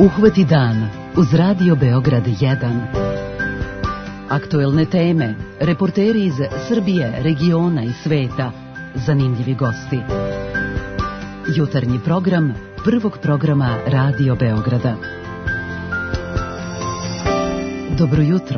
Uhvati dan uz Radio Beograd 1. Aktuelne teme, reporteri iz Srbije, regiona i sveta, zanimljivi gosti. Jutarnji program Prvog programa Radio Beograda. Dobro jutro.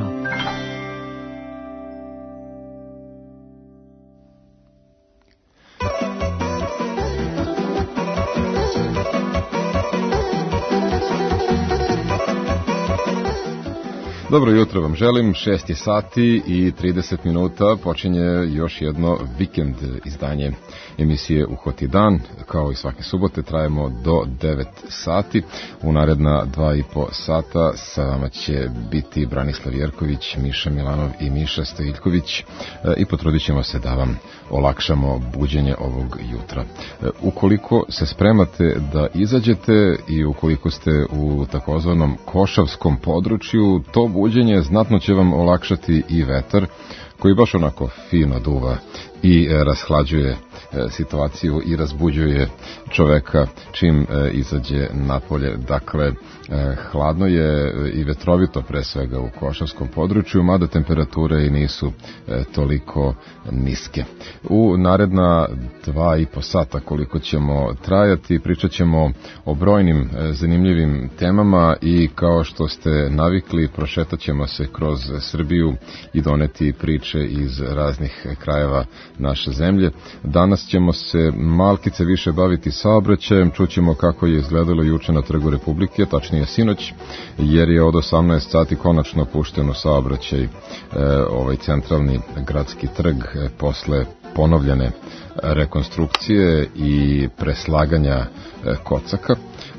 Dobro jutro vam želim, 6 sati i 30 minuta, počinje još jedno vikend izdanje emisije Uhvati dan, kao i svake subote, trajemo do 9 sati, u naredna 2,5 sata sa vama će biti Branislav Jerković, Miša Milanov i Miša Stojiljković i potrudit ćemo se da vam olakšamo buđenje ovog jutra. Ukoliko se spremate da izađete i ukoliko ste u takozvanom košavskom području, to buđenje znatno će vam olakšati i vetar koji baš onako fino duva i rashlađuje situaciju i razbuđuje čoveka čim izađe napolje. Dakle, hladno je i vetrovito pre svega u košavskom području, mada temperature i nisu toliko niske. U naredna 2,5 sata koliko ćemo trajati, pričat ćemo o brojnim zanimljivim temama i kao što ste navikli, prošetat ćemo se kroz Srbiju i doneti priče iz raznih krajeva naše zemlje. Danas ćemo se malkice više baviti saobraćajem, čućemo kako je izgledalo juče na Trgu Republike, tačnije sinoć, jer je od 18 sati konačno pušten u saobraćaj ovaj centralni gradski trg posle ponovljene rekonstrukcije i preslaganja kocaka,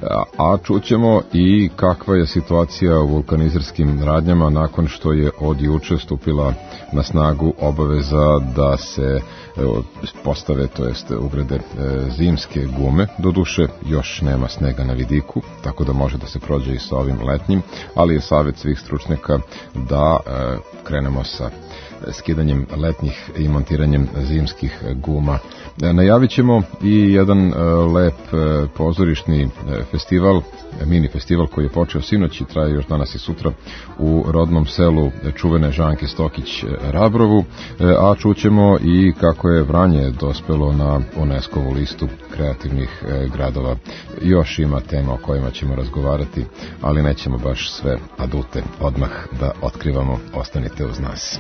a čućemo i kakva je situacija u vulkanizerskim radnjama nakon što je od juče stupila na snagu obaveza da se postave, to jest ugrade zimske gume. Doduše još nema snega na vidiku, tako da može da se prođe i sa ovim letnjim, ali je savjet svih stručnjaka da krenemo sa skidanjem letnjih i montiranjem zimskih guma. Najavit ćemo i jedan lep pozorišni festival, mini festival koji je počeo sinoć i traje još danas i sutra u rodnom selu čuvene Žanke Stokić Rabrovu, a čućemo i kako je Vranje dospelo na UNESCO-vu listu kreativnih gradova. Još ima tema o kojima ćemo razgovarati, ali nećemo baš sve adute odmah da otkrivamo. Ostanite uz nas.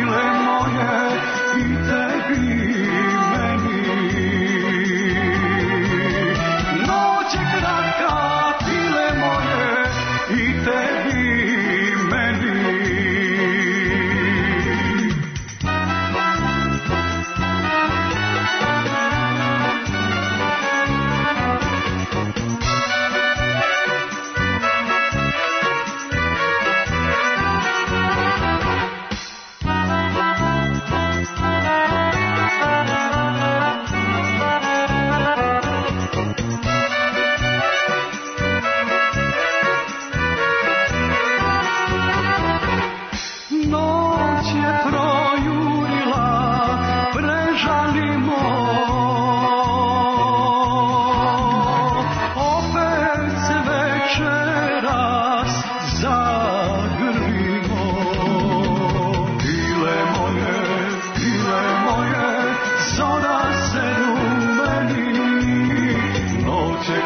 moje i tebi meni.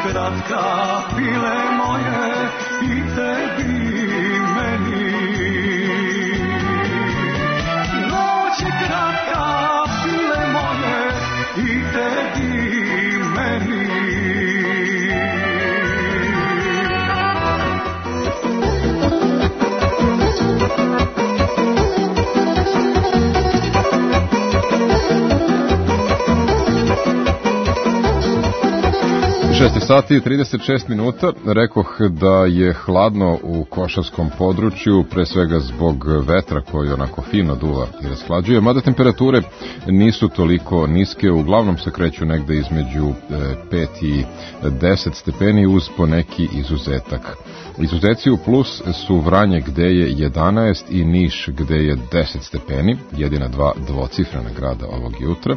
kratka, pile moje, i tebi i meni. Noć je kratka, pile moje, i tebi i meni. 6 sati i 36 minuta. Rekoh da je hladno u košavskom području, pre svega zbog vetra koji onako fino duva i rashlađuje, mada temperature nisu toliko niske, uglavnom se kreću negde između 5 i 10 stepeni uz poneki izuzetak. Izuzeci u plus su Vranje gde je 11 i Niš gde je 10 stepeni, jedina dva dvocifrena grada ovog jutra,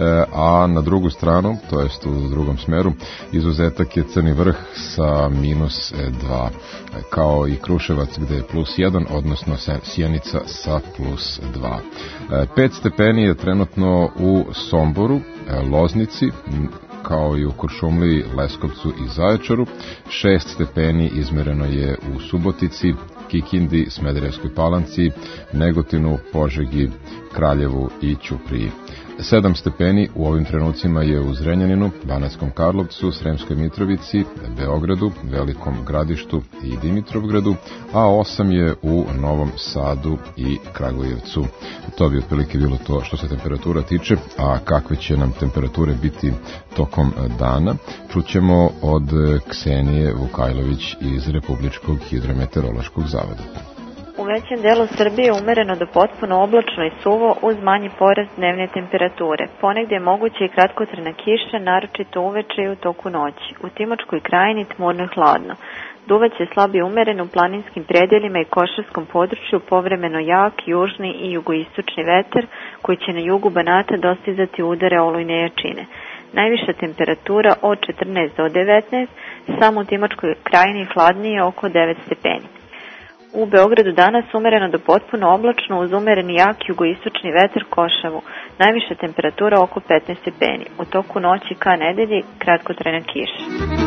a na drugu stranu, to jest u drugom smeru, izuzetak je Crni Vrh sa minus 2, kao i Kruševac gde je plus 1, odnosno Sjenica sa plus 2. 5 stepeni je trenutno u Somboru, Loznici, kao i u Kuršumliji, Leskovcu i Zaječaru. 6 stepeni izmereno je u Subotici, Kikindi, Smederevskoj Palanci, Negotinu, Požegi, Kraljevu i Ćupriji. 7 stepeni u ovim trenucima je u Zrenjaninu, Banatskom Karlovcu, Sremskoj Mitrovici, Beogradu, Velikom Gradištu i Dimitrovgradu, a 8 je u Novom Sadu i Kragujevcu. To bi otprilike bilo to što se temperatura tiče, a kakve će nam temperature biti tokom dana, čućemo od Ksenije Vukajlović iz Republičkog hidrometeorološkog zavoda. U većem delu Srbije umereno do potpuno oblačno i suvo uz manji porast dnevne temperature. Ponegdje je moguće i kratkotrajna kiša, naročito uveče i u toku noći. U Timočkoj krajini tmurno i hladno. Duvaće slab i umeren u planinskim predjelima i košarskom području, povremeno jak, južni i jugoistočni vetar koji će na jugu Banata dostizati udare olujne jačine. Najviša temperatura od 14 do 19, samo u Timočkoj krajini hladnije oko 9 stepeni. U Beogradu danas umereno do potpuno oblačno uz umereni jak jugoistočni vetar Košavu. Najviša temperatura oko 15 stepeni. U toku noći ka nedelji kratkotrajna kiša.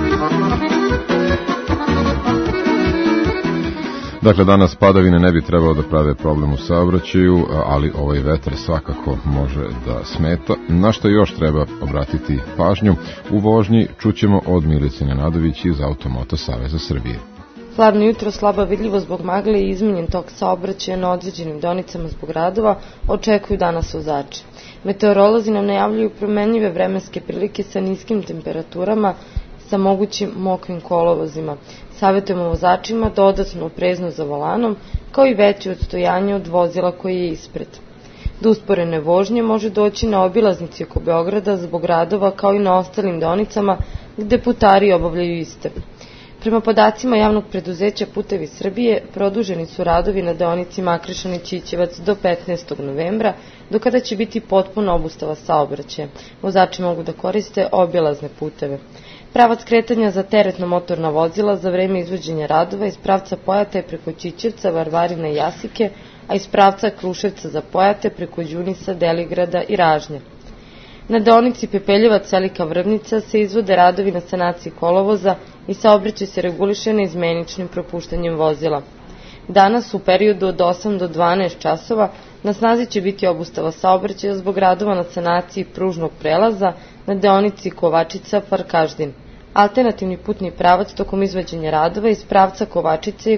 Dakle, danas padavine ne bi trebalo da prave problem u saobraćaju, ali ovaj vetar svakako može da smeta. Na što još treba obratiti pažnju? U vožnji čućemo od Milice Nenadović iz Automoto Saveza Srbije. Hladno jutro, slaba vidljivo zbog magle i izmenjen tok saobraćaja na određenim deonicama zbog radova očekuju danas vozači. Meteorolozi nam najavljuju promenljive vremenske prilike sa niskim temperaturama, sa mogućim mokrim kolovozima. Savjetujemo vozačima dodatnu opreznost za volanom, kao i veće odstojanje od vozila koje je ispred. Do usporene vožnje može doći na obilaznici oko Beograda zbog radova, kao i na ostalim deonicama gde putari obavljaju iste. Prema podacima javnog preduzeća Putevi Srbije, produženi su radovi na deonici Makrešani-Ćićevac do 15. novembra, do kada će biti potpuna obustava saobraćaja. Vozači mogu da koriste obilazne puteve. Pravac kretanja za teretno motorna vozila za vreme izvođenja radova iz pravca Pojate preko Ćićevca, Varvarina i Jasike, a iz pravca Kruševca za Pojate preko Đunisa, Deligrada i Ražnje. Na deonici Pepeljevac Velika Vrbnica se izvode radovi na sanaciji kolovoza i saobraćaj se reguliše neizmeničnim propuštanjem vozila. Danas u periodu od 8 do 12 časova na snazi će biti obustava saobraćaja zbog radova na sanaciji pružnog prelaza na deonici Kovačica-Farkaždin. Alternativni putni pravac tokom izvođenja radova iz pravca Kovačice je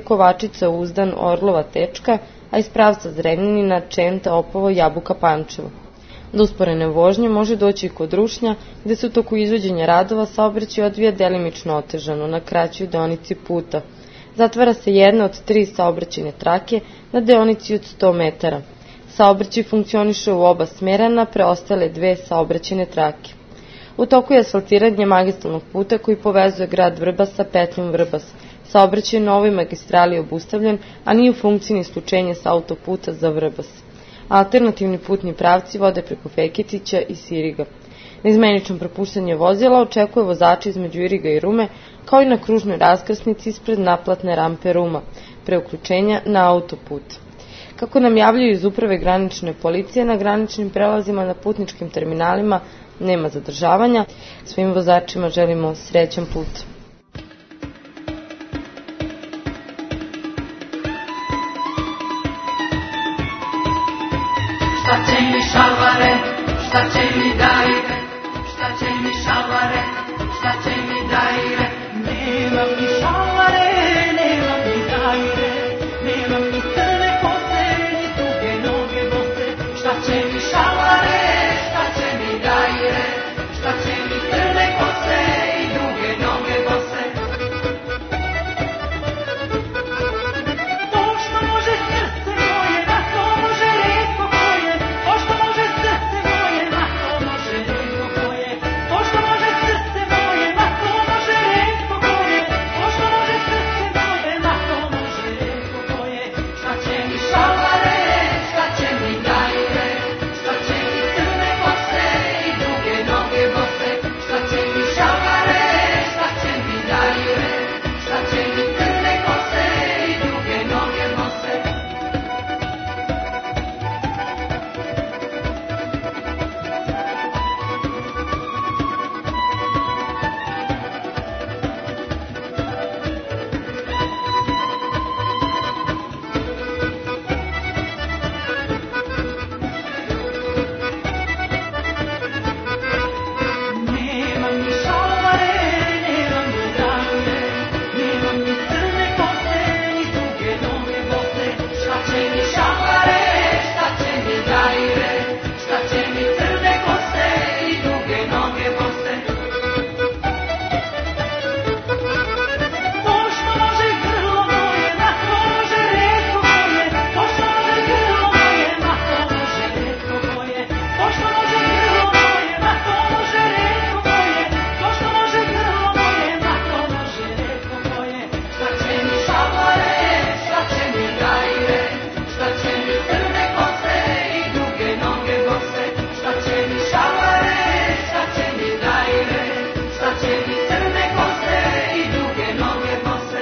Kovačica-Uzdan-Orlova-Tečka, a iz pravca Zrenjanina Čenta-Opovo-Jabuka-Pančevo. Do usporene vožnje može doći i kod Rušnja, gde se u toku izvođenja radova saobraćaj odvija delimično otežano na kraćoj deonici puta. Zatvara se jedna od 3 saobraćajne trake na deonici od 100 metara. Saobraćaj funkcioniše u oba smera na preostale 2 saobraćajne trake. U toku je asfaltiranje magistralnog puta koji povezuje grad Vrbas sa petljom Vrbas. Saobraćaj na ovoj magistrali je obustavljen, a nije u funkciji isključenja sa autoputa za Vrbas. Alternativni putni pravci vode preko Feketića i Siriga. Neizmenično propuštanje vozila očekuje vozači između Iriga i Rume, kao i na kružnoj raskrsnici ispred naplatne rampe Ruma, pre uključenja na autoput. Kako nam javljaju iz uprave granične policije, na graničnim prelazima na putničkim terminalima nema zadržavanja. Svim vozačima želimo srećan put. šta će mi šalvare, šta će mi dajre, šta će mi šalvare, šta će mi dajre. Nemam ni šalvare, nemam ni dajre, nemam ni crne kose, ni tuge noge bose. Šta će mi šalvare, šta će mi dajre, šta će mi crne kose i duge noge bose. To što može srce moje, na to može retko koje. To što može srce moje, na to može retko koje. To što može srce moje, na to može retko koje. To što može srce moje, na to može retko koje. Šta će mi šalvare, šta će mi dajre, šta će mi crne kose i duge noge bose. Šta će mi šalvare, šta će mi dajre, šta će mi crne kose i duge noge bose. Nemam ni šalvare, nemam ni dajre, nemam ni crne kose, ni duge noge bose. Šta će mi šalvare, šta će mi dajre, šta će mi crne kose i duge noge bose. To što može grlo moje, na to može retko koje. To što može grlo moje, na to može retko koje. To što može grlo moje, na to može retko koje. To što može grlo moje, na to može retko koje. Šta će mi šalvare, šta će mi dajre, šta će mi crne kose i duge noge bose. Šta će mi šalvare, šta će mi dajre, šta će mi crne kose i duge noge bose.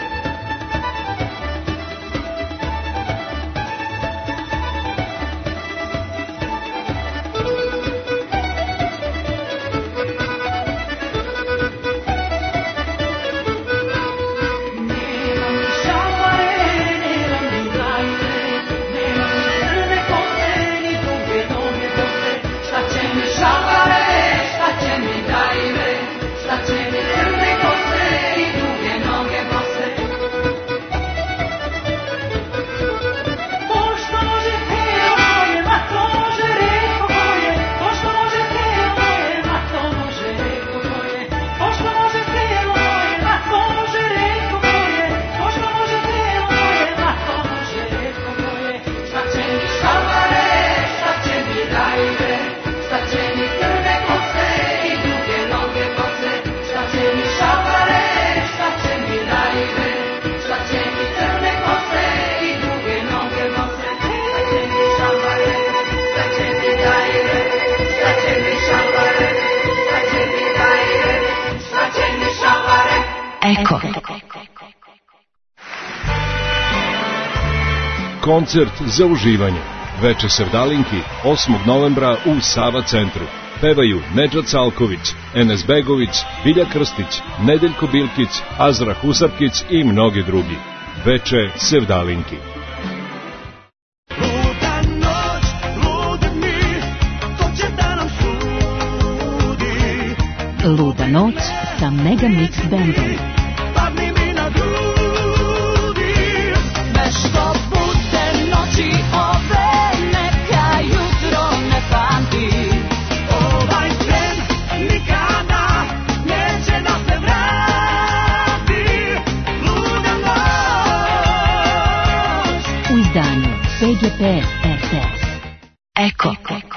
Nemam ni šalvare, nemam ni dajre, nemam ni crne kose, ni duge noge bose. Šta će mi šalvare, šta će mi dajre, šta će mi crne kose i duge noge bose. To što može telo moje, na to može retko koje. To što može telo moje, na to može retko koje. To što može telo moje, na to može retko koje. To što može telo moje, na to može retko koje. Šta će mi šalvare, šta će mi dajre, šta će mi crne kose i duge noge bose. Šta će mi šalvare, šta će mi dajre, šta će mi crne kose i duge noge bose. Šta će mi šalvare, šta će mi dajre, šta će mi šalvare, šta će mi dajre, šta će mi šalvare. Eko. Koncert za uživanje. Veče Sevdalinki 8. novembra u Sava centru. Pevaju Nedžad Salković, Enes Begović, Vilja Krstić, Nedeljko Bilkić, Azra Husarkić i mnogi drugi. Veče Sevdalinki. Luda noć, ludi mi, to će da nam sudi. Luda noć sa Mega Mix Bandom. Padni mi na grudi. Nešto bude noći ove, neka jutro ne pamti. Ovaj tren nikada neće da se vrati. Luda noć. U izdanju PGP RTS. Eko.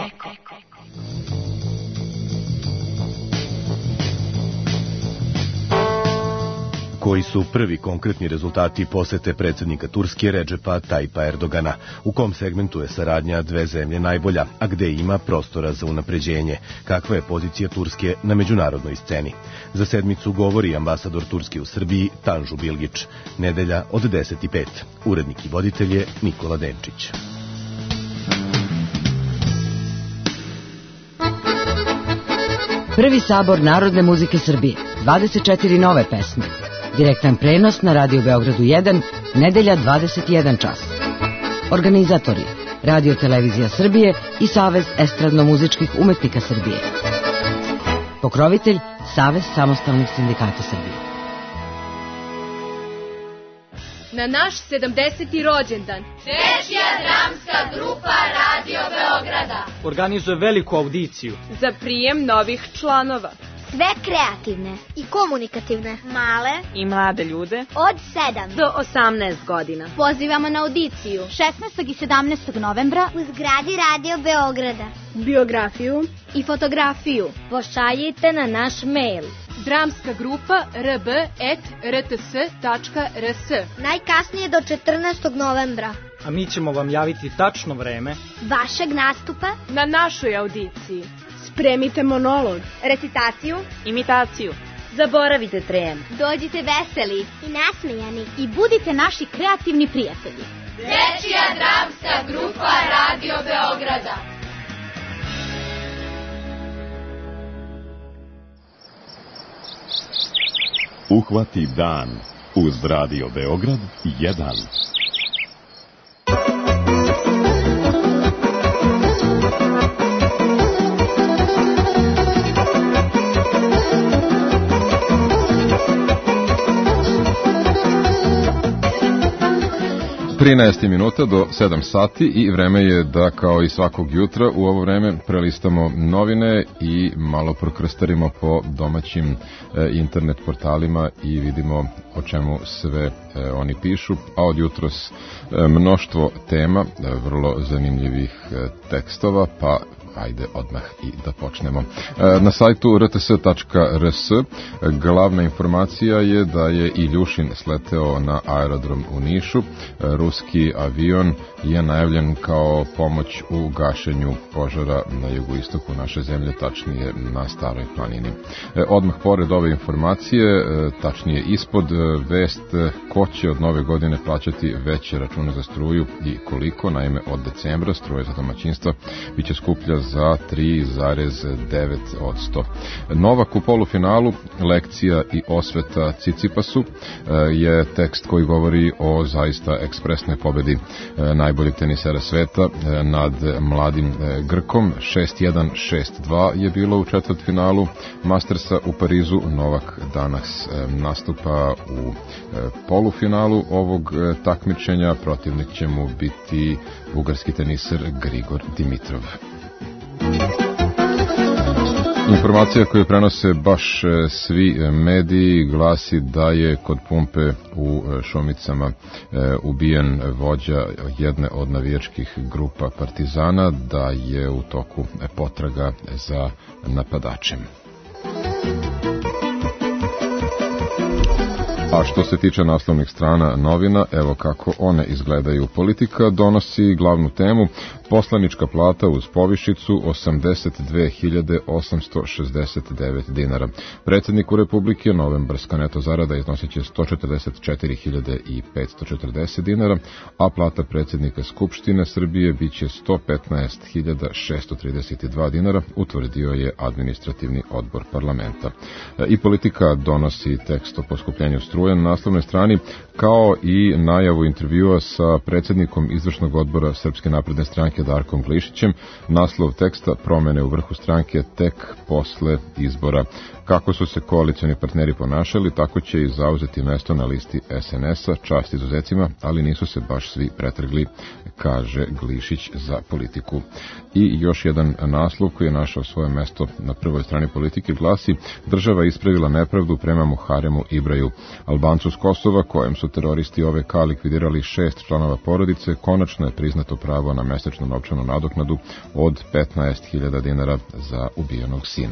Koji su prvi konkretni rezultati posete predsjednika Turske Redžepa Tajpa Erdogana, u kom segmentu je saradnja dve zemlje najbolja, a gde ima prostora za unapređenje, kakva je pozicija Turske na međunarodnoj sceni. Za sedmicu govori ambasador Turske u Srbiji Tanžu Bilgić. Nedelja od 10:05. Urednik i voditelj je Nikola Denčić. Prvi sabor narodne muzike Srbije, 24 nove pesme. Direktan prenos na Radio Beogradu 1, nedelja 21 čas. Organizatori: Radio Televizija Srbije i Savez estradno-muzičkih umetnika Srbije. Pokrovitelj Savez samostalnih sindikata Srbije. Na naš 70. rođendan Dečija dramska grupa Radio Beograda organizuje veliku audiciju za prijem novih članova. Sve kreativne i komunikativne, male i mlade ljude od 7 do 18 godina. Pozivamo na audiciju 16. i 17. novembra u zgradi Radio Beograda. Biografiju i fotografiju pošaljite na naš mail dramska grupa rb@rts.rs najkasnije do 14. novembra. A mi ćemo vam javiti tačno vreme vašeg nastupa na našoj audiciji. Spremite monolog, recitaciju, imitaciju. Zaboravite tremu. Dođite veseli i nasmejani i budite naši kreativni prijatelji. Dečija dramska grupa Radio Beograda. Uhvati dan uz Radio Beograd 1. Trinaest minuta do 7 sati i vreme je da kao i svakog jutra u ovo vreme prelistamo novine i malo prokrstarimo po domaćim internet portalima i vidimo o čemu sve oni pišu, a od jutros mnoštvo tema, vrlo zanimljivih tekstova, pa ajde odmah i da počnemo. Na sajtu rts.rs glavna informacija je da je Iljušin sleteo na aerodrom u Nišu. Ruski avion je najavljen kao pomoć u gašenju požara na jugoistoku naše zemlje, tačnije na Staroj planini. Odmah pored ove informacije, tačnije ispod, vest ko će od nove godine plaćati veće račune za struju i koliko. Naime, od decembra struje za domaćinstva biće skuplja za 3,9%. Novak u polufinalu, lekcija i osveta Cicipasu je tekst koji govori o zaista ekspresnoj pobedi najboljeg tenisera sveta nad mladim Grkom. 6-1, 6-2 je bilo u četvrtfinalu Mastersa u Parizu. Novak danas nastupa u polufinalu ovog takmičenja. Protivnik će mu biti bugarski teniser Grigor Dimitrov. Informacija koju prenose baš svi mediji glasi da je kod pumpe u Šumicama ubijen vođa jedne od navijačkih grupa Partizana, da je u toku potraga za napadačem. A što se tiče naslovnih strana novina, evo kako one izgledaju. Politika donosi glavnu temu: poslanička plata uz povišicu 82.869 dinara. Predsjedniku Republike novembarska neto zarada iznosit će 144.540 dinara, a plata predsjednika Skupštine Srbije biće 115.632 dinara, utvrdio je administrativni odbor parlamenta. I Politika donosi tekst o poskupljenju struje na naslovnoj strani, kao i najavu intervjua sa predsjednikom izvršnog odbora Srpske napredne stranke Darkom Glišićem. Naslov teksta: promene u vrhu stranke tek posle izbora. Kako su se koalicioni partneri ponašali, tako će i zauzeti mesto na listi SNS-a, čast izuzecima, ali nisu se baš svi pretrgli, kaže Glišić za Politiku. I još jedan naslov koji je našao svoje mesto na prvoj strani Politike glasi: država ispravila nepravdu prema Muharemu Ibraju. Albancu s Kosova, kojem su teroristi OVK likvidirali 6 članova porodice, konačno je priznato pravo na mesečnu novčanu nadoknadu od 15.000 dinara za ubijenog sina.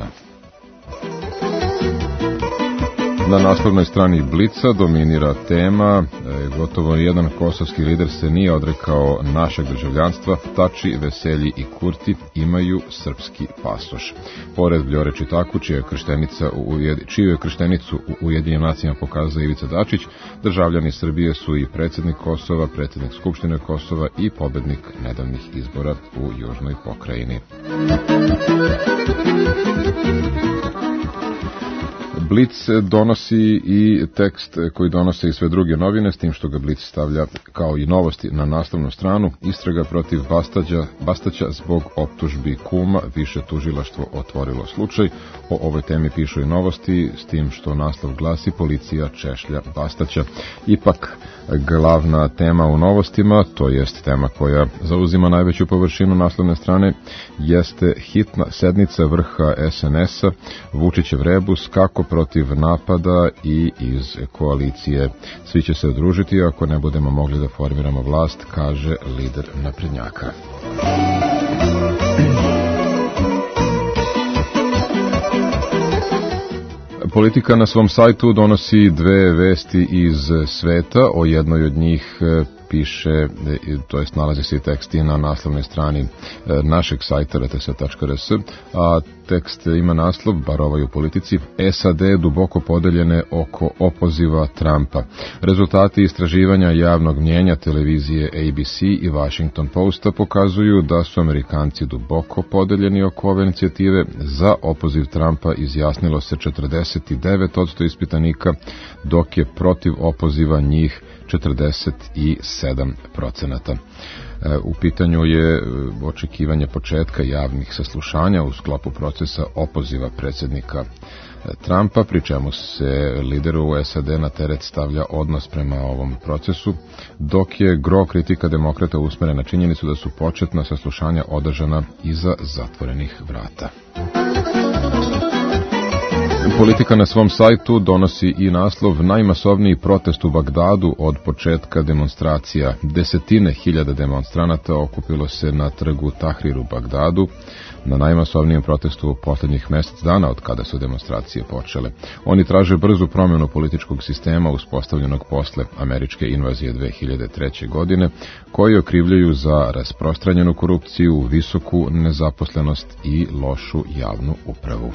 Na naslovnoj strani Blica dominira tema: gotovo jedan kosovski lider se nije odrekao našeg državljanstva, Tači, Veselji i Kurti imaju srpski pasoš. Pored Vljore Čitaku, čiju je krštenicu u Ujedinjenim nacijama pokazao Ivica Dačić, državljani Srbije su i predsjednik Kosova, predsjednik Skupštine Kosova i pobednik nedavnih izbora u Južnoj pokrajini. Blic donosi i tekst koji donose i sve druge novine, s tim što ga Blic stavlja kao i novosti na naslovnu stranu. Istraga protiv Bastaća zbog optužbi kuma, više tužilaštvo otvorilo slučaj. O ovoj temi pišu i novosti, s tim što naslov glasi policija češlja Bastaća. Ipak glavna tema u novostima, to jest tema koja zauzima najveću površinu naslovne strane, jeste hitna sednica vrha SNS-a, Vučićev rebus, kako protiv napada i iz koalicije. Svi će se udružiti ako ne budemo mogli da formiramo vlast, kaže lider naprednjaka. Politika na svom sajtu donosi dve vesti iz sveta. O jednoj od njih piše, to jest nalazi se i tekst i na naslovnoj strani našeg sajta rts.rs, a tekst ima naslov, bar ovaj u Politici, SAD duboko podeljene oko opoziva Trumpa. Rezultati istraživanja javnog mnjenja televizije ABC i Washington Posta pokazuju da su Amerikanci duboko podeljeni oko ove inicijative. Za opoziv Trumpa izjasnilo se 49% ispitanika, dok je protiv opoziva njih 47%. U pitanju je očekivanje početka javnih saslušanja u sklopu procesa opoziva predsjednika Trumpa, pri čemu se lideru u SAD na teret stavlja odnos prema ovom procesu, dok je gro kritika demokrata usmeren na činjenicu da su početna saslušanja održana iza zatvorenih vrata. Politika na svom sajtu donosi i naslov najmasovniji protest u Bagdadu od početka demonstracija. Desetine hiljada demonstranata okupilo se na trgu Tahrir u Bagdadu, na najmasovnijem protestu poslednjih mesec dana od kada su demonstracije počele. Oni traže brzu promjenu političkog sistema uspostavljenog posle američke invazije 2003. godine, koji okrivljaju za rasprostranjenu korupciju, visoku nezaposlenost i lošu javnu upravu.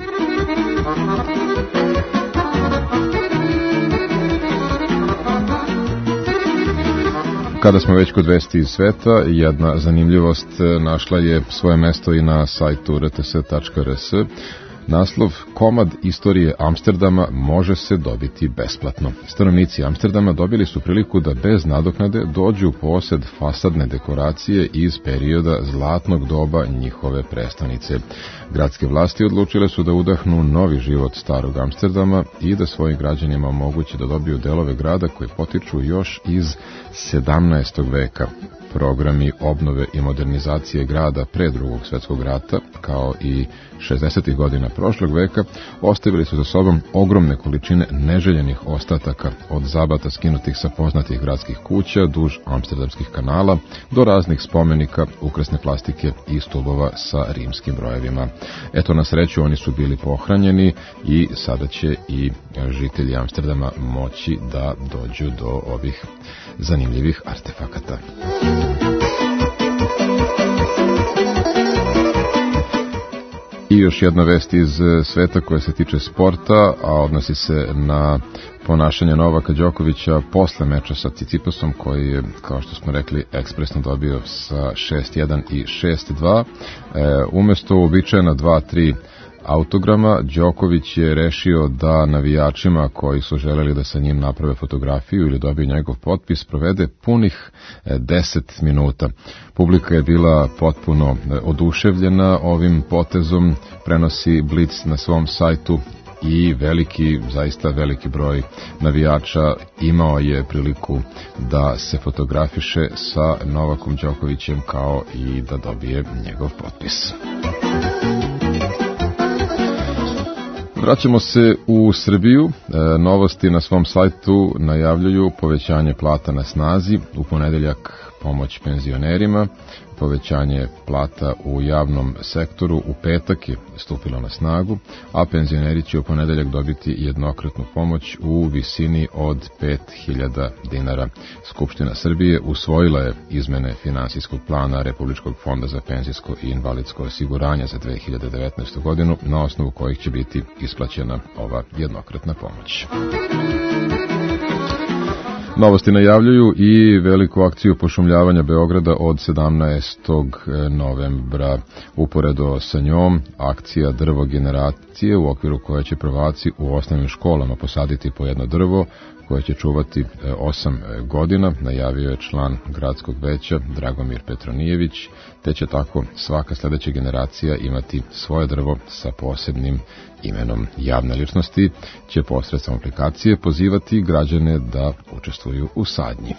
Kada smo već kod vesti iz sveta, jedna zanimljivost našla je svoje mesto i na sajtu rts.rs. Naslov, komad istorije Amsterdama može se dobiti besplatno. Stanovnici Amsterdama dobili su priliku da bez nadoknade dođu u posed fasadne dekoracije iz perioda zlatnog doba njihove prestonice. Gradske vlasti odlučile su da udahnu novi život starog Amsterdama i da svojim građanima omoguće da dobiju delove grada koji potiču još iz 17. veka. Programi obnove i modernizacije grada pre Drugog svjetskog rata, kao i 60. godina prošlog veka, ostavili su za sobom ogromne količine neželjenih ostataka, od zabata skinutih sa poznatih gradskih kuća, duž amsterdamskih kanala, do raznih spomenika, ukrasne plastike i stubova sa rimskim brojevima. Eto, na sreću, oni su bili pohranjeni i sada će i žitelji Amsterdama moći da dođu do ovih zanimljivih artefakata. I još jedna vest iz sveta koja se tiče sporta, a odnosi se na ponašanje Novaka Đokovića posle meča sa Cicipasom, koji je, kao što smo rekli, ekspresno dobio sa 6-1 i 6-2. Umesto uobičajena 2-3 autograma, Đoković je rešio da navijačima koji su želeli da sa njim naprave fotografiju ili dobiju njegov potpis provede punih 10 minuta. Publika je bila potpuno oduševljena ovim potezom, prenosi Blic na svom sajtu, i zaista veliki broj navijača imao je priliku da se fotografiše sa Novakom Đokovićem, kao i da dobije njegov potpis. Vraćamo se u Srbiju. Novosti na svom sajtu najavljuju povećanje plata na snazi, u ponedeljak pomoć penzionerima, povećanje plata u javnom sektoru u petak je stupilo na snagu, a penzioneri će u ponedeljak dobiti jednokratnu pomoć u visini od 5.000 dinara. Skupština Srbije usvojila je izmene finansijskog plana Republičkog fonda za penzijsko i invalidsko osiguranje za 2019. godinu, na osnovu kojih će biti isplaćena ova jednokratna pomoć. Novosti najavljuju i veliku akciju pošumljavanja Beograda od 17. novembra. Uporedo sa njom, akcija drvo generacije u okviru koje će prvaci u osnovnim školama posaditi po jedno drvo koje će čuvati 8 godina, najavio je član gradskog veća Dragomir Petronijević, te će tako svaka sledeća generacija imati svoje drvo sa posebnim imenom. Javne ličnosti će posredstvom aplikacije pozivati građane da učestvuju u sadnji.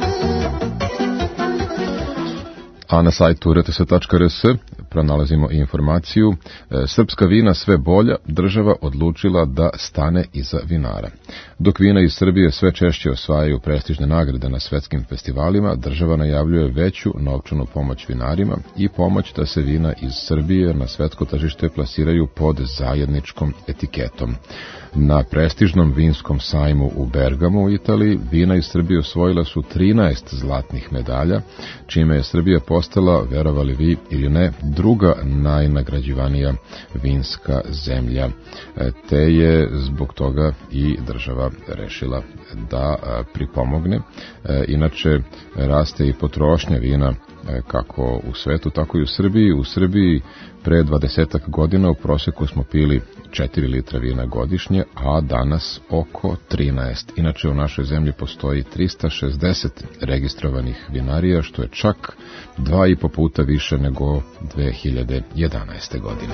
A na sajtu rts.rs pronalazimo i informaciju srpska vina sve bolja, država odlučila da stane iza vinara. Dok vina iz Srbije sve češće osvajaju prestižne nagrade na svetskim festivalima, država najavljuje veću novčanu pomoć vinarima i pomoć da se vina iz Srbije na svetsko tržište plasiraju pod zajedničkom etiketom. Na prestižnom vinskom sajmu u Bergamu u Italiji vina iz Srbije osvojila su 13 zlatnih medalja, čime je Srbija postala, verovali vi ili ne, druga najnagrađivanija vinska zemlja, te je zbog toga i država rešila da pripomogne. Inače, raste i potrošnja vina kako u svetu, tako i u Srbiji. U Srbiji pre 20 godina u proseku smo pili 4 litra vina godišnje, a danas oko 13. Inače, u našoj zemlji postoji 360 registrovanih vinarija, što je čak 2,5 puta više nego 2011. godine.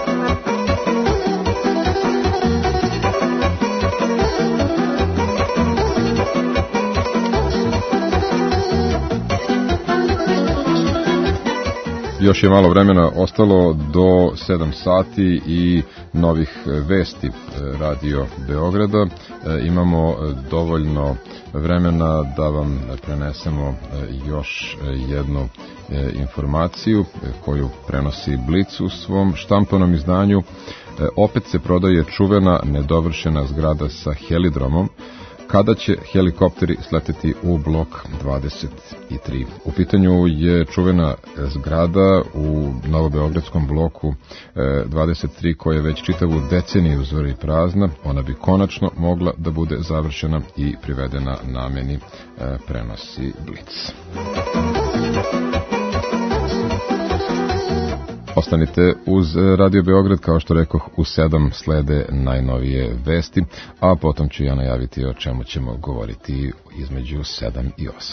Još je malo vremena ostalo do 7 sati i novih vesti Radio Beograda. Imamo dovoljno vremena da vam prenesemo još jednu informaciju koju prenosi Blic u svom štampanom izdanju. Opet se prodaje čuvena nedovršena zgrada sa helidromom. Kada će helikopteri sleteti u blok 23? U pitanju je čuvena zgrada u novobeogradskom bloku 23 koja je već čitavu deceniju zori prazna. Ona bi konačno mogla da bude završena i privedena nameni, prenosi Blic. Ostanite uz Radio Beograd, kao što rekoh, u 7 slede najnovije vesti, a potom ću ja najaviti o čemu ćemo govoriti između 7 i 8.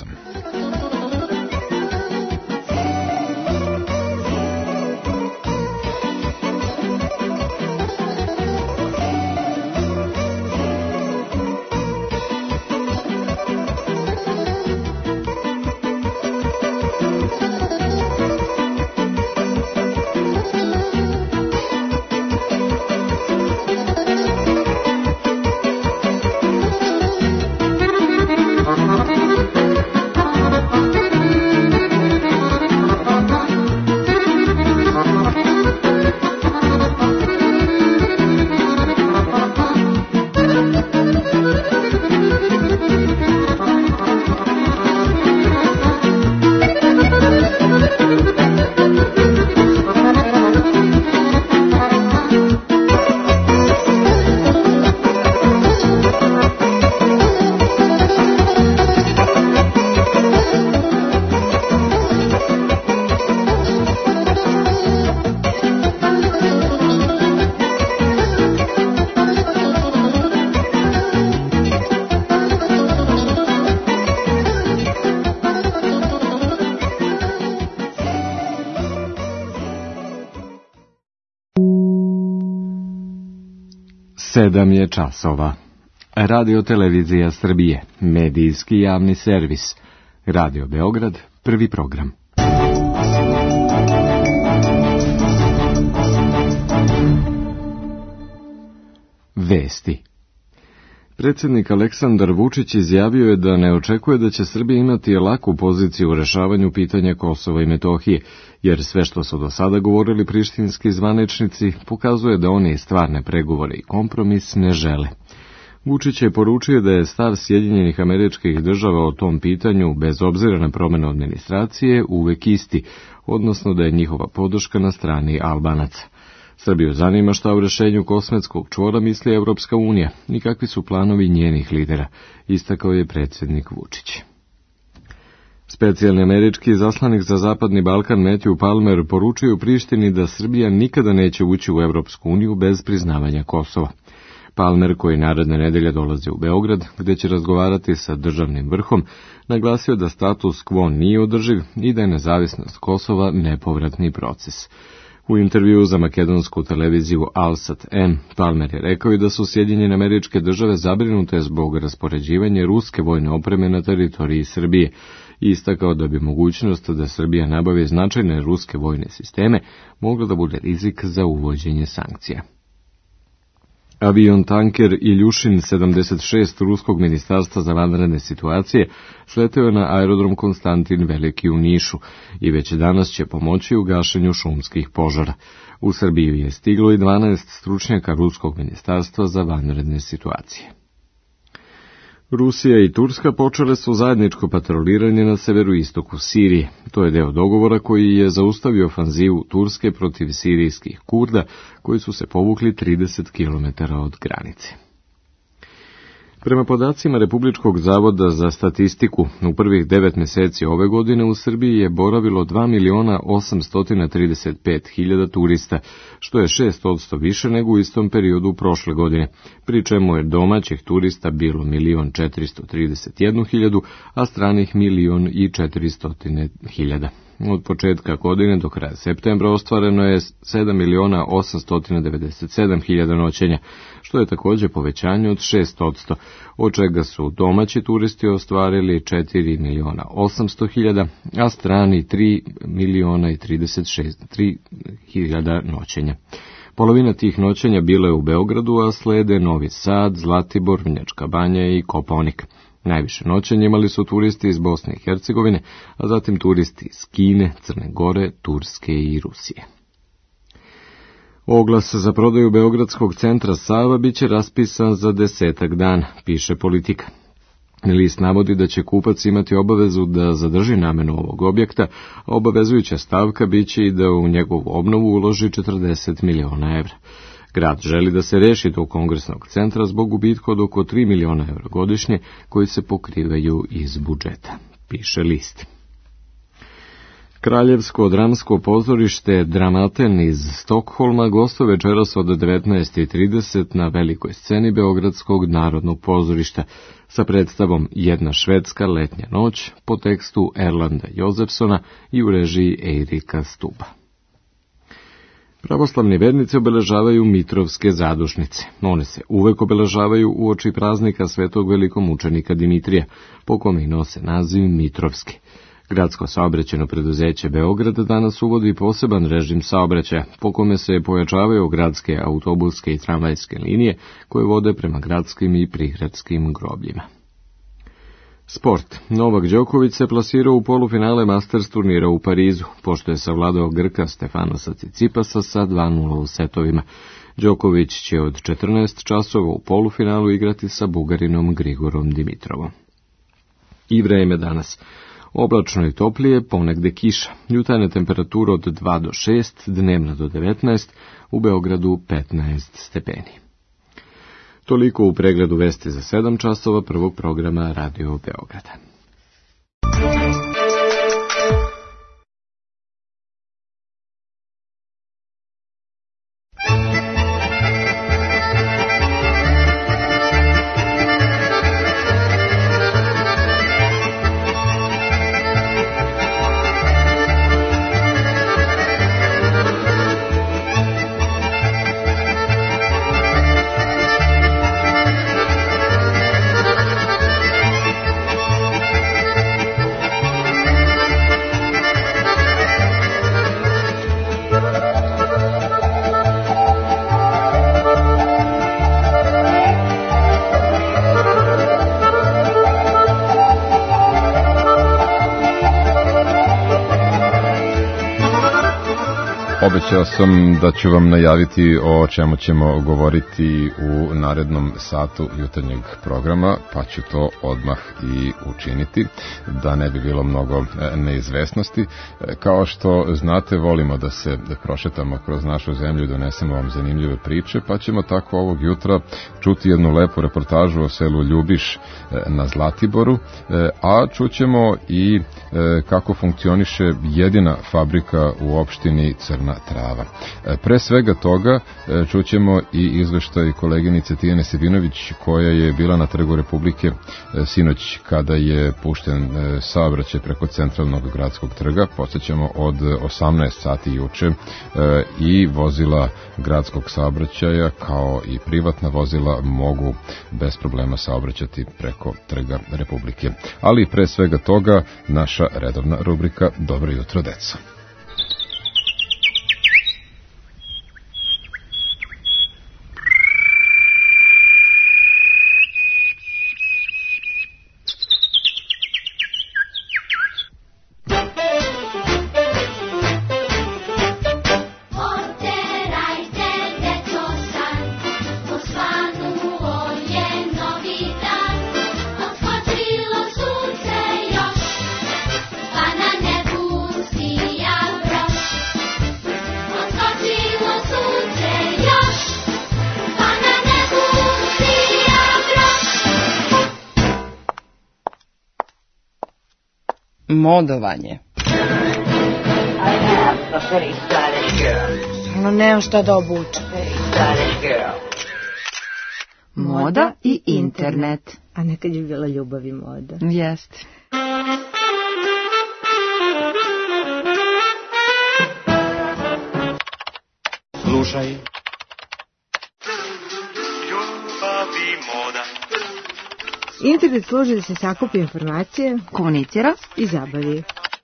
Sedam je časova. Radio Televizija Srbije, medijski javni servis. Radio Beograd, prvi program. Vesti. Predsjednik Aleksandar Vučić izjavio je da ne očekuje da će Srbija imati laku poziciju u rešavanju pitanja Kosova i Metohije, jer sve što su do sada govorili prištinski zvaničnici pokazuje da oni stvarne pregovore i kompromis ne žele. Vučić je poručio da je stav Sjedinjenih Američkih Država o tom pitanju, bez obzira na promjenu administracije, uvek isti, odnosno da je njihova podrška na strani Albanaca. Srbiju zanima šta o rešenju kosmetskog čvora misli Evropska unija i kakvi su planovi njenih lidera, istakao je predsjednik Vučić. Specijalni američki izaslanik za Zapadni Balkan Matthew Palmer poručio u Prištini da Srbija nikada neće ući u Evropsku uniju bez priznavanja Kosova. Palmer, koji naredne nedelje dolazi u Beograd, gde će razgovarati sa državnim vrhom, naglasio da status quo nije održiv i da je nezavisnost Kosova nepovratni proces. U intervjuu za makedonsku televiziju Alsat M, Palmer je rekao i da su Sjedinjene Američke Države zabrinute zbog raspoređivanja ruske vojne opreme na teritoriji Srbije i istakao da bi mogućnost da Srbija nabavi značajne ruske vojne sisteme mogla da bude rizik za uvođenje sankcija. Avion tanker Iljušin 76 Ruskog ministarstva za vanredne situacije sleteo je na aerodrom Konstantin Veliki u Nišu i već danas će pomoći u gašenju šumskih požara. U Srbiju je stiglo i 12 stručnjaka Ruskog ministarstva za vanredne situacije. Rusija i Turska počele su zajedničko patroliranje na severoistoku Sirije. To je deo dogovora koji je zaustavio ofanzivu Turske protiv sirijskih Kurda, koji su se povukli 30 km od granice. Prema podacima Republičkog zavoda za statistiku, u prvih 9 meseci ove godine u Srbiji je boravilo 2.835.000 turista, što je 6% više nego u istom periodu prošle godine, pri čemu je domaćih turista bilo 1.431.000, a stranih 1.400.000. Od početka godine do kraja septembra ostvareno je 7.897.000 noćenja, što je također povećanje od 6%, od čega su domaći turisti ostvarili 4.800.000, a strani 3.036.000 noćenja. Polovina tih noćenja bila je u Beogradu, a slede Novi Sad, Zlatibor, Vrnjačka Banja i Kopaonik. Najviše noćenja imali su turisti iz Bosne i Hercegovine, a zatim turisti iz Kine, Crne Gore, Turske i Rusije. Oglas za prodaju Beogradskog centra Sava biće raspisan za 10 dana, piše Politika. List navodi da će kupac imati obavezu da zadrži namenu ovog objekta, a obavezujuća stavka biće i da u njegovu obnovu uloži 40 miliona evra. Grad želi da se reši do kongresnog centra zbog gubitka od oko 3 miliona evra godišnje, koji se pokrivaju iz budžeta, piše List. Kraljevsko dramsko pozorište Dramaten iz Stokholma gostuje večeras od 19:30 na velikoj sceni Beogradskog narodnog pozorišta sa predstavom Jedna švedska letnja noć po tekstu Erlanda Jozefsona i u režiji Eirika Stuba. Pravoslavni vernici obeležavaju Mitrovske zadušnice. One se uvek obeležavaju uoči praznika svetog velikomučenika Dimitrija, po kome i nose naziv Mitrovski. Gradsko saobraćajno preduzeće Beograd danas uvodi poseban režim saobraćaja, po kome se pojačavaju gradske autobuske i tramvajske linije koje vode prema gradskim i prigradskim grobljima. Sport. Novak Đoković se plasirao u polufinale Masters turnira u Parizu, pošto je savladao Grka Stefanosa Cicipasa sa 2:0 u setovima. Đoković će od 14 časova u polufinalu igrati sa Bugarinom Grigorom Dimitrovom. I vreme danas. Oblačno i toplije, ponegde kiša. Jutarnja temperatura od 2 do 6, dnevna do 19, u Beogradu 15 stepeni. Toliko u pregledu vesti za 7 časova prvog programa Radio Beograda. Obećao sam da ću vam najaviti o čemu ćemo govoriti u narednom satu jutarnjeg programa, pa ću to odmah i učiniti, da ne bi bilo mnogo neizvesnosti. Kao što znate, volimo da se prošetamo kroz našu zemlju i donesemo vam zanimljive priče, pa ćemo tako ovog jutra čuti jednu lepu reportažu o selu Ljubiš na Zlatiboru, a čućemo i kako funkcioniše jedina fabrika u opštini Crna Trava. Pre svega toga čućemo i izveštaj koleginice Tijane Sebinović, koja je bila na Trgu Republike sinoć kada je pušten saobraćaj preko centralnog gradskog trga. Podsećamo od 18 sati juče i vozila gradskog saobraćaja kao i privatna vozila mogu bez problema saobraćati preko Trga Republike. Ali pre svega toga naša redovna rubrika Dobro jutro, deco. Modovanje. Ono nemam šta da obučem. Moda i internet. A nekad je bila ljubav i moda. Jeste. Slušaj. Ljubav i moda. Internet služi da se sakupi informacije, komunicira i zabavi.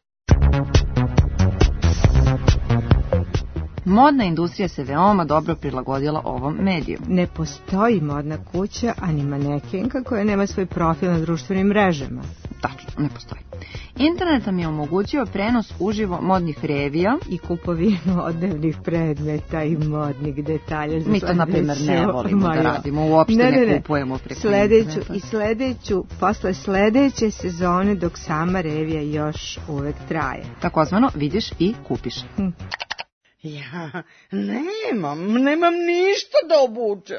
Modna industrija se veoma dobro prilagodila ovom mediju. Ne postoji modna kuća, ani manekenka koja nema svoj profil na društvenim mrežama. Tačno, ne postoji. Internet nam je omogućio prenos uživo modnih revija i kupovinu odevnih predmeta i modnih detalja. Mi to, na primjer, ne volimo da radimo, uopšte ne kupujemo preko interneta. Posle sledeće sezone, dok sama revija još uvek traje. Takozvano vidiš i kupiš. Ja nemam ništa da obučem.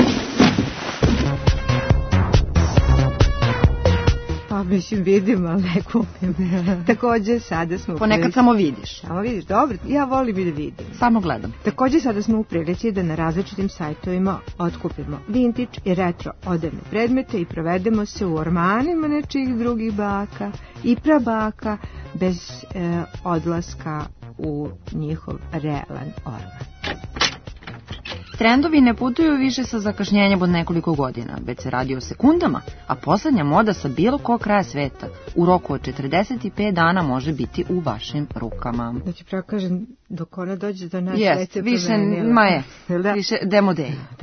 Pa mislim vidim, ali ne kupim. Takođe sada smo... Ponekad samo vidiš. Samo vidiš, dobro, ja volim i da vidim. Samo gledam. Takođe sada smo u prilici da na različitim sajtovima otkupimo vintage i retro odevne predmete i provedemo se u ormanima nečijih drugih baka i prabaka bez odlaska u njihov realan orman. Trendovi ne putuju više sa zakašnjenjem od nekoliko godina, već se radi o sekundama, a poslednja moda sa bilo kog kraja sveta u roku od 45 dana može biti u vašim rukama. Da ti pravo kažem, dok ona dođe do nas, već više demo day. Da.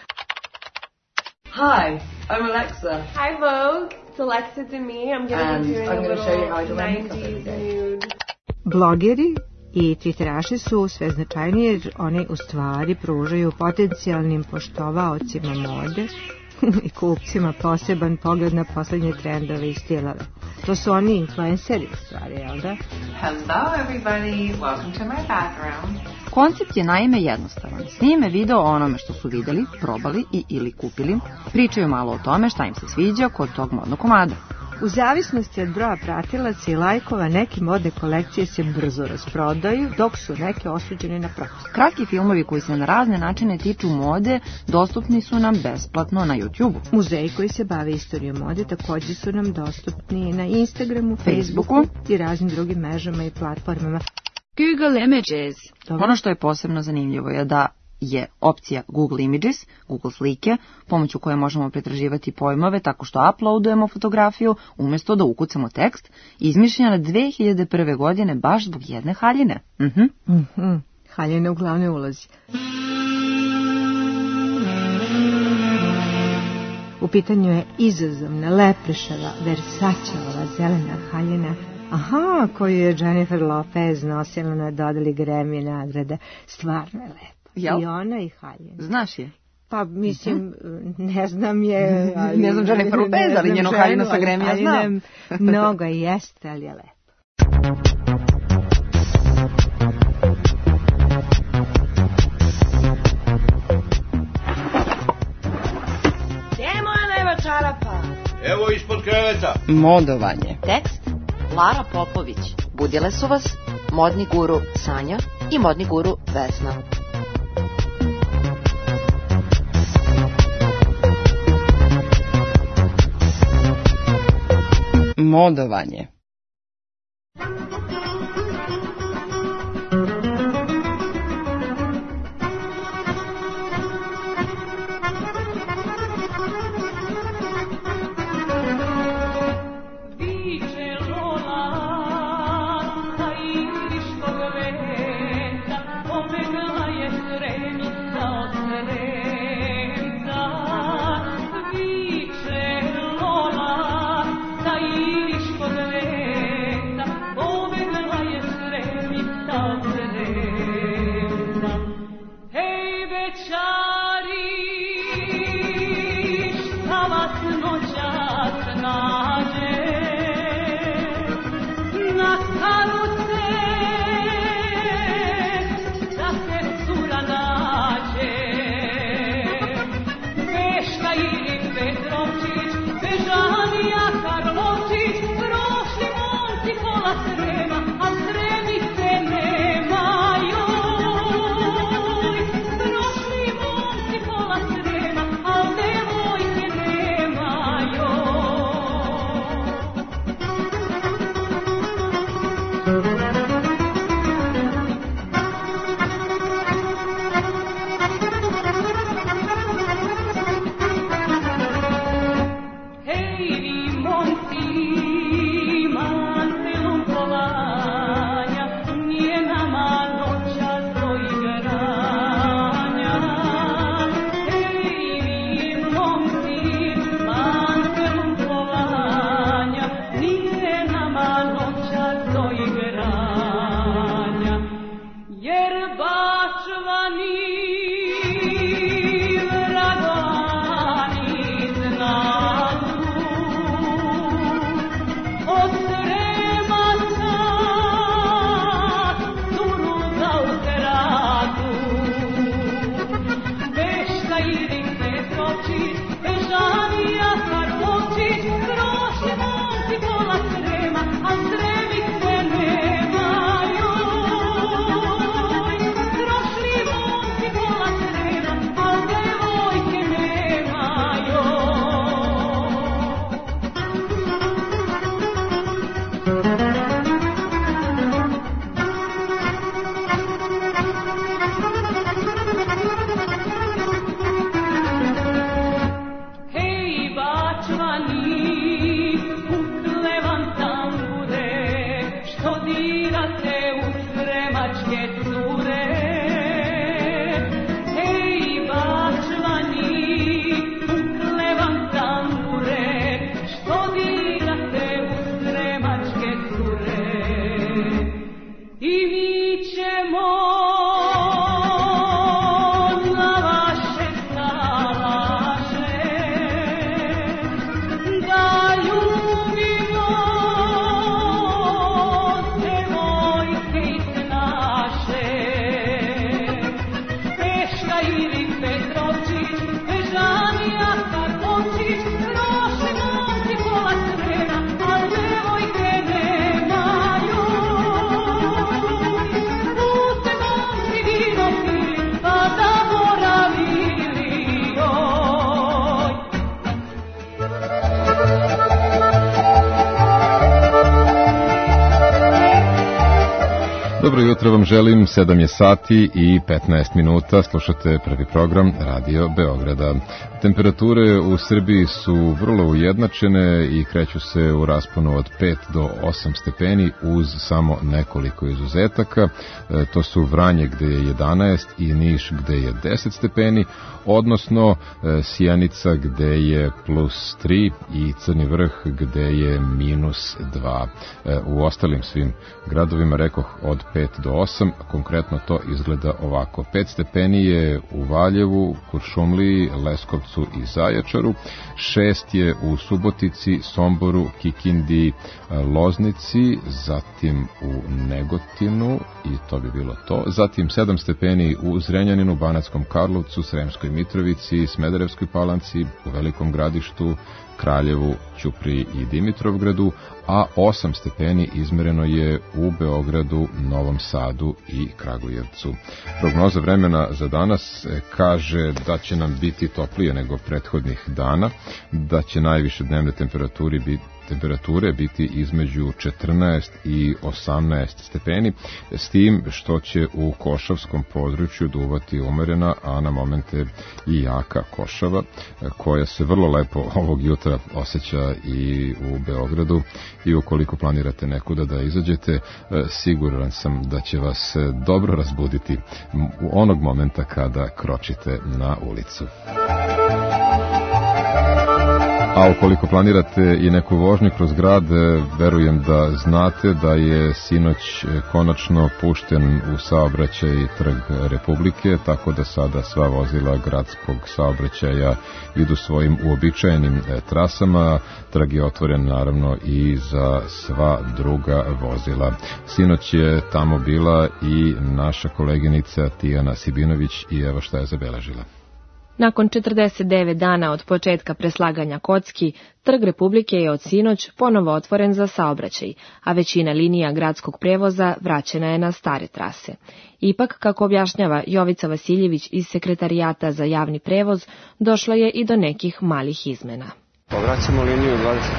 Hi, I'm Alexa. Hi Vogue, it's Alexa Demie. I'm going to be doing a little 90s nude. Blogeri i twitteraši su sve značajniji jer oni u stvari pružaju potencijalnim poštovaocima mode i kupcima poseban pogled na poslednje trendove i stilove. To su oni influenceri u stvari, jel da? Hello everybody, welcome to my bathroom. Koncept je naime jednostavan. Snime video o onome što su videli, probali i ili kupili, pričaju malo o tome šta im se sviđa kod tog modnog komada. U zavisnosti od broja pratilaca i lajkova, neke modne kolekcije se brzo rasprodaju, dok su neke osuđene na propast. Kratki filmovi koji se na razne načine tiču mode dostupni su nam besplatno na YouTubeu. Muzeji koji se bave istorijom mode također su nam dostupni na Instagramu, Facebooku i raznim drugim mrežama i platformama. Google Images. Ono što je posebno zanimljivo je da je opcija Google Images, Google slike, pomoću koje možemo pretraživati pojmove tako što uploadujemo fotografiju umjesto da ukucamo tekst, izmišljena 2001. godine baš zbog jedne haljine. Haljine u glavnoj ulozi. U pitanju je izazovna, lepršava, Versaceova zelena haljina Aha, koju je Jennifer Lopez nosila na dodali Grammy nagrade. Stvarno je lepa. Jel? I ona i Haljina. Znaš je? Pa mislim, ne znam je... Ali, ne znam Jennifer Lopez, ali njenu Haljinu sa Grammy ja znam. Mnogo jeste, ali je lepa. Čarapa. Evo ispod kreveta. Modovanje. Tekst Lara Popović. Budile su vas modni guru Sanja i modni guru Vesna. Modovanje. Viče Lola, da ideš kod Dobro jutro vam želim, 7 je sati i 15 minuta, slušate prvi program Radio Beograda. Temperature u Srbiji su vrlo ujednačene i kreću se u rasponu od 5 do 8 stepeni uz samo nekoliko izuzetaka. To su Vranje gde je 11 i Niš gde je 10 stepeni, odnosno Sjenica gde je plus 3 i Crni Vrh gde je minus 2. U ostalim svim gradovima rekoh od 5 do 8, konkretno to izgleda ovako. 5 stepeni je u Valjevu, Kuršumliji, Leskovcu i Zaječaru, 6 je u Subotici, Somboru, Kikindi, Loznici, zatim u Negotinu i to bi bilo to. Zatim 7 stepeni u Zrenjaninu, Banatskom Karlovcu, Sremskoj Mitrovici, Smederevskoj Palanci, u Velikom Gradištu, Kraljevu, Ćupriji i Dimitrovgradu, a 8 stepeni izmereno je u Beogradu, Novom Sadu i Kragujevcu. Prognoza vremena za danas kaže da će nam biti toplije nego prethodnih dana, da će najviše dnevne temperature biti između 14 i 18 stepeni, s tim što će u Košavskom području duvati umerena, a na momente i jaka košava, koja se vrlo lepo ovog jutra osjeća i u Beogradu, i ukoliko planirate nekuda da izađete, siguran sam da će vas dobro razbuditi u onog momenta kada kročite na ulicu. A ukoliko planirate i neku vožnju kroz grad, verujem da znate da je sinoć konačno pušten u saobraćaj Trg Republike, tako da sada sva vozila gradskog saobraćaja idu svojim uobičajenim trasama. Trg je otvoren naravno i za sva druga vozila. Sinoć je tamo bila i naša koleginica Tijana Sibinović i evo šta je zabeležila. Nakon 49 dana od početka preslaganja kocki, Trg Republike je od sinoć ponovo otvoren za saobraćaj, a većina linija gradskog prevoza vraćena je na stare trase. Ipak, kako objašnjava Jovica Vasiljević iz Sekretarijata za javni prevoz, došlo je i do nekih malih izmena. Vraćamo liniju 2941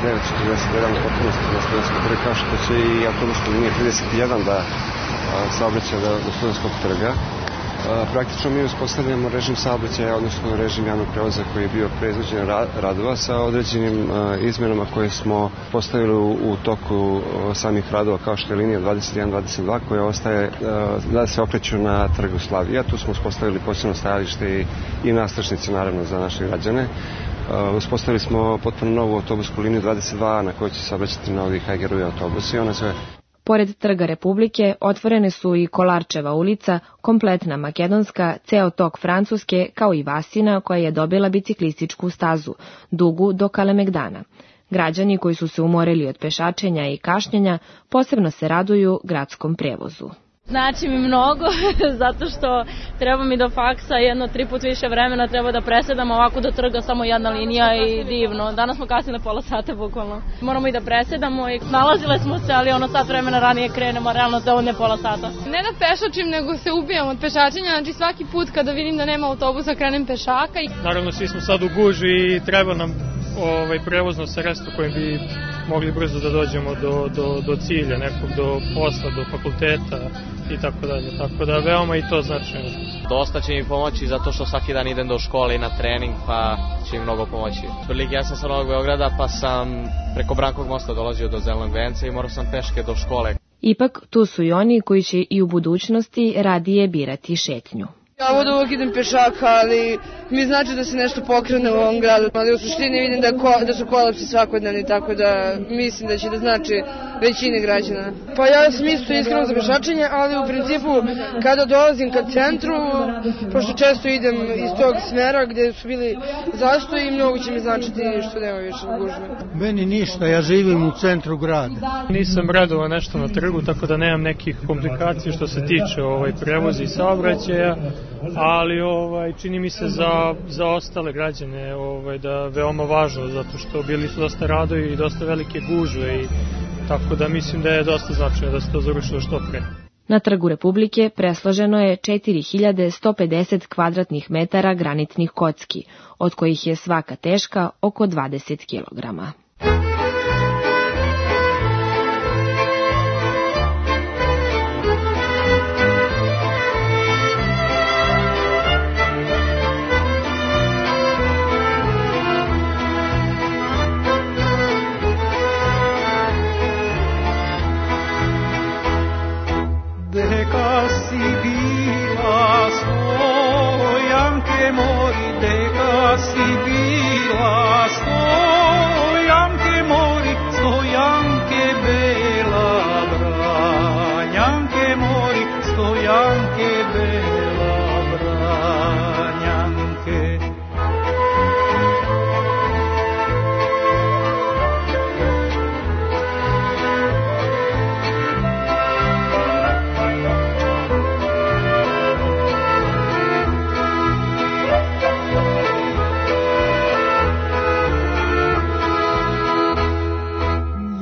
potpunosti na Studenskog trga, kao što će i autobuska linija 31 da saobraća do Studenskog trga. Praktično mi uspostavljamo režim saobraćaja, odnosno režim javnog prevoza koji je bio pre izvođenja radova sa određenim izmenama koje smo postavili u toku samih radova, kao što je linija 21-22 koja ostaje da se okreću na Trgu Slavija. Tu smo uspostavili posebno stajalište i nastrešnice naravno za naše građane. Uspostavili smo potpuno novu autobusku liniju 22 na kojoj će se obraćati novi Hajgerovi autobusi. Ona se Pored Trga Republike otvorene su i Kolarčeva ulica, kompletna Makedonska, ceo tok Francuske, kao i Vasina koja je dobila biciklističku stazu, dugu do Kalemegdana. Građani koji su se umorili od pešačenja i kašnjenja posebno se raduju gradskom prevozu. Znači mi mnogo, zato što treba mi do faksa 1-3 put više vremena, treba da presedamo, ovako do trga samo jedna linija i divno. Danas smo kasnile pola sata bukvalno. Moramo i da presedamo i nalazile smo se, ali sat vremena ranije krenemo, realno dovoljno je pola sata. Ne da pešačim, nego se ubijam od pešačenja, znači svaki put kada vidim da nema autobusa krenem pešaka. Naravno svi smo sad u gužvi i treba nam prevozno sredstvo kojim bi mogli brzo da dođemo do cilja, nekog do posla, do fakulteta i tako dalje. Tako da veoma i to značajno. Dosta će mi pomoći zato što svaki dan idem do škole i na trening, pa će mi mnogo pomoći. Prilike, ja sam sa Novog Beograda, pa sam preko Brankovog mosta dolazio do Zelenog venca i morao sam peške do škole. Ipak, tu su i oni koji će i u budućnosti radije birati šetnju. Ja od uvijek idem pešaka, ali mi znači da se nešto pokrene u ovom gradu, ali u suštini vidim da su kolapsi svakodnevni, tako da mislim da će da znači većine građana. Pa ja sam isto iskreno za pešačenje, ali u principu kada dolazim ka centru, pošto često idem iz tog smera gde su bili zastoji, mnogo će mi značiti što nema više gužve. Meni ništa, ja živim u centru grada. Nisam radova nešto na trgu, tako da nemam nekih komplikacija što se tiče prevoza i saobraćaja, ali čini mi se za ostale građane da veoma važno, zato što bili su dosta radovi i dosta velike gužve i tako da mislim da je dosta značajno da se to završilo što pre. Na Trgu Republike presloženo je 4150 kvadratnih metara granitnih kocki, od kojih je svaka teška oko 20 kilograma.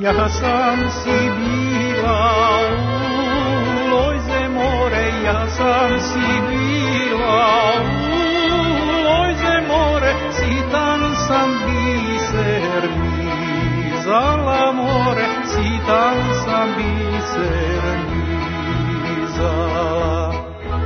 Ja sam si bila u lojze more, ja sam si bila u lojze more, sitan sam biser nizala more, sitan sam biser nizala.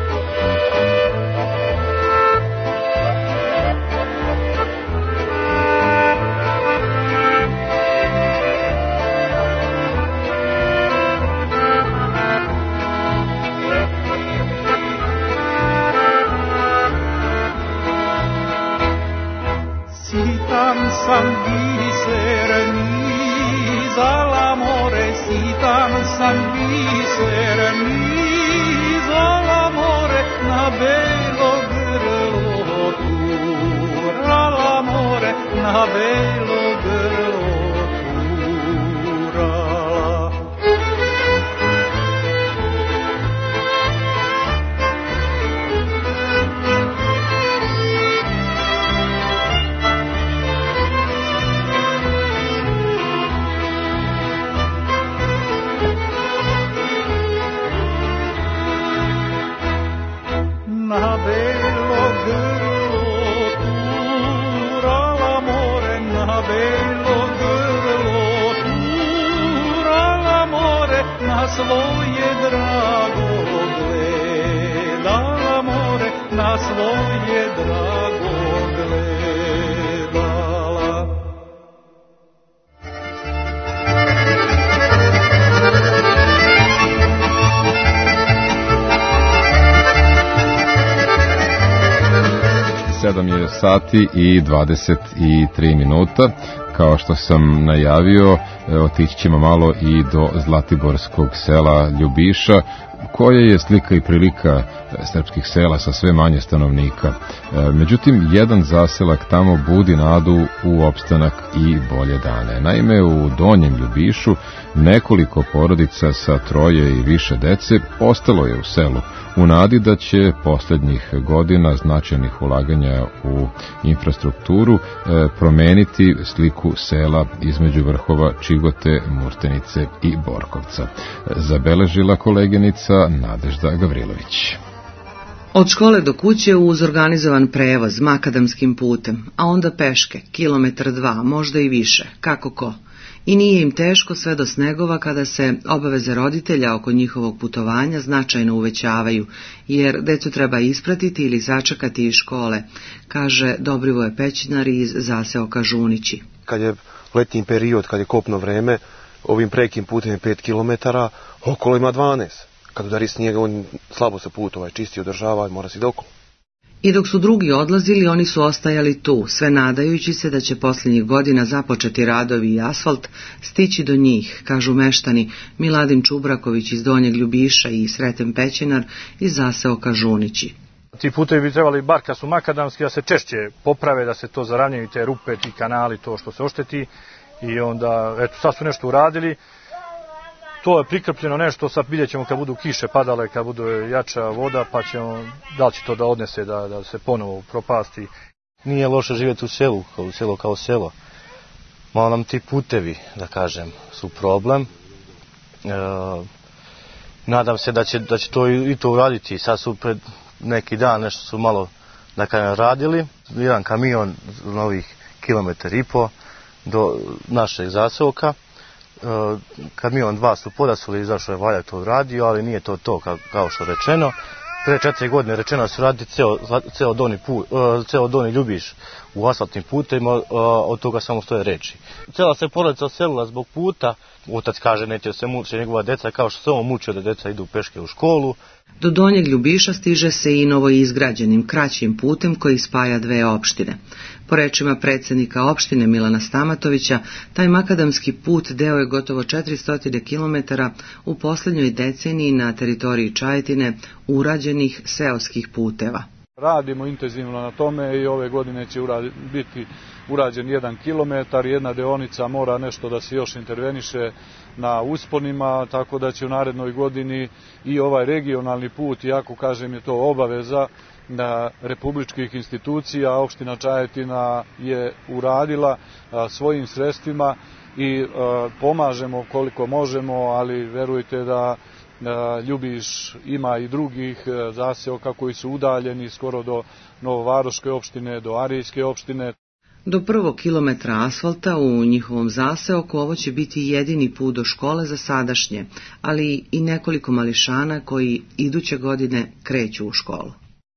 Sitan sam biser nizala more, sitan sam biser nizala more, na belo grlo turala more, na belo grlo turala. Na belo grlo turala more, na belo grlo turala more, na svoje drago gledala more, na svoje drago gledala. Sedam je sati i 23 minuta. Kao što sam najavio, otići ćemo malo i do Zlatiborskog sela Ljubiša, koje je slika i prilika srpskih sela sa sve manje stanovnika. Međutim, jedan zaselak tamo budi nadu u opstanak i bolje dane. Naime, u Donjem Ljubišu nekoliko porodica sa troje i više dece ostalo je u selu, u nadi da će posljednjih godina značajnih ulaganja u infrastrukturu promeniti sliku sela između vrhova Čigote, Murtenice i Borkovca. Zabeležila koleginica Nadežda Gavrilović. Od škole do kuće uz organizovan prevoz makadamskim putem, a onda peške, 1-2 kilometra, možda i više, kako ko. I nije im teško sve do snegova kada se obaveze roditelja oko njihovog putovanja značajno uvećavaju, jer decu treba ispratiti ili sačekati iz škole, kaže Dobrivoje Pećinar iz zaseoka Žunići. Kad je letnji period, kad je kopno vreme, ovim prekim putem je 5 kilometara, okolo ima 12. Kad udari snijega, on slabo se put čisti, održava i mora si dokolo. I dok su drugi odlazili, oni su ostajali tu, sve nadajući se da će posljednjih godina započeti radovi i asfalt stići do njih, kažu meštani Miladin Čubraković iz Donjeg Ljubiša i Sreten Pećinar iz zaseoka Žunići. Ti putevi bi trebali, bar kad su makadamski, da se češće poprave, da se to zaravnjaju, te rupe, ti kanali, to što se ošteti. I onda, eto, sad su nešto uradili. To je prikrpljeno nešto, sad vidjet ćemo kad budu kiše padale, kad bude jača voda, pa ćemo, da li će to da odnese, da se ponovo propasti. Nije loše živjeti u selu kao selo. Malo nam ti putevi, da kažem, su problem. Nadam se da će to i to uraditi. Sad su pred neki dan nešto su malo da kažem radili. Jedan kamion novih 1,5 kilometra do našeg zaseoka. Kamion 2 su podasuli, izašao je valja to radio, ali nije to kao što rečeno. Pre 4 godine rečeno da se radi ceo Donji Ljubiš u asfaltnim putevima, od toga samo stoje reči. Cela se porodica oselila zbog puta, otac kaže neće se muči njegova deca, kao što se on mučio da deca idu peške u školu. Do Donjeg Ljubiša stiže se i novo izgrađenim kraćim putem koji spaja dve opštine. Po rečima predsjednika opštine Milana Stamatovića, taj makadamski put deo je gotovo 400 kilometara u posljednjoj deceniji na teritoriji Čajetine urađenih seoskih puteva. Radimo intenzivno na tome i ove godine će biti urađen 1 kilometar, jedna deonica mora nešto da se još interveniše na usponima, tako da će u narednoj godini i ovaj regionalni put, iako kažem je to obaveza na republičkih institucija, opština Čajetina je uradila svojim sredstvima i pomažemo koliko možemo, ali verujte da Ljubiš ima i drugih zaseoka koji su udaljeni skoro do Novovaroške opštine, do Arijske opštine. Do 1. kilometra asfalta u njihovom zaseoku ovo će biti jedini put do škole za sadašnje, ali i nekoliko mališana koji iduće godine kreću u školu.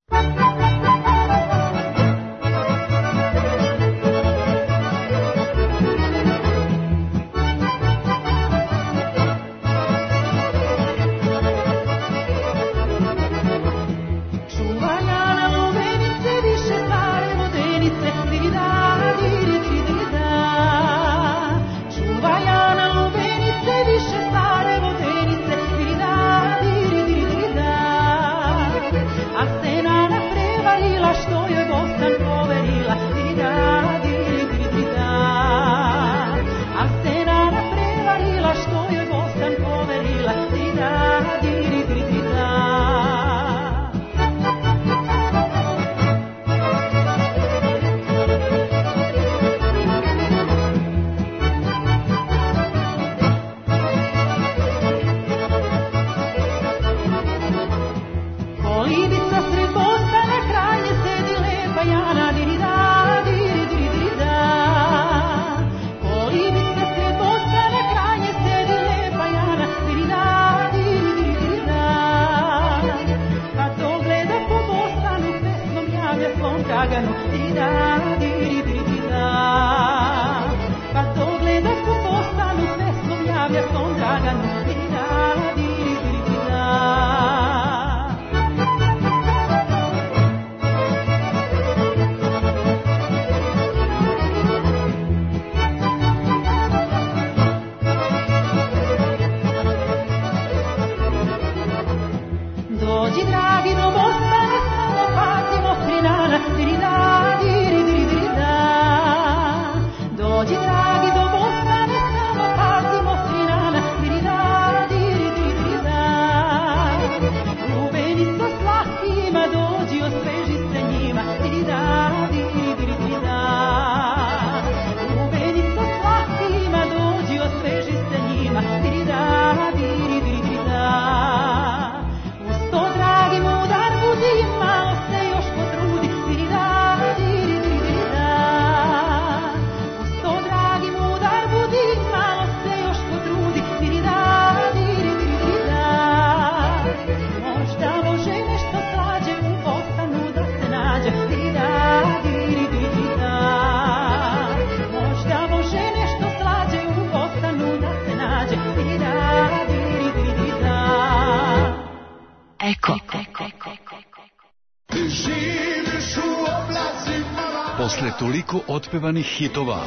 Posle toliko otpevanih hitova,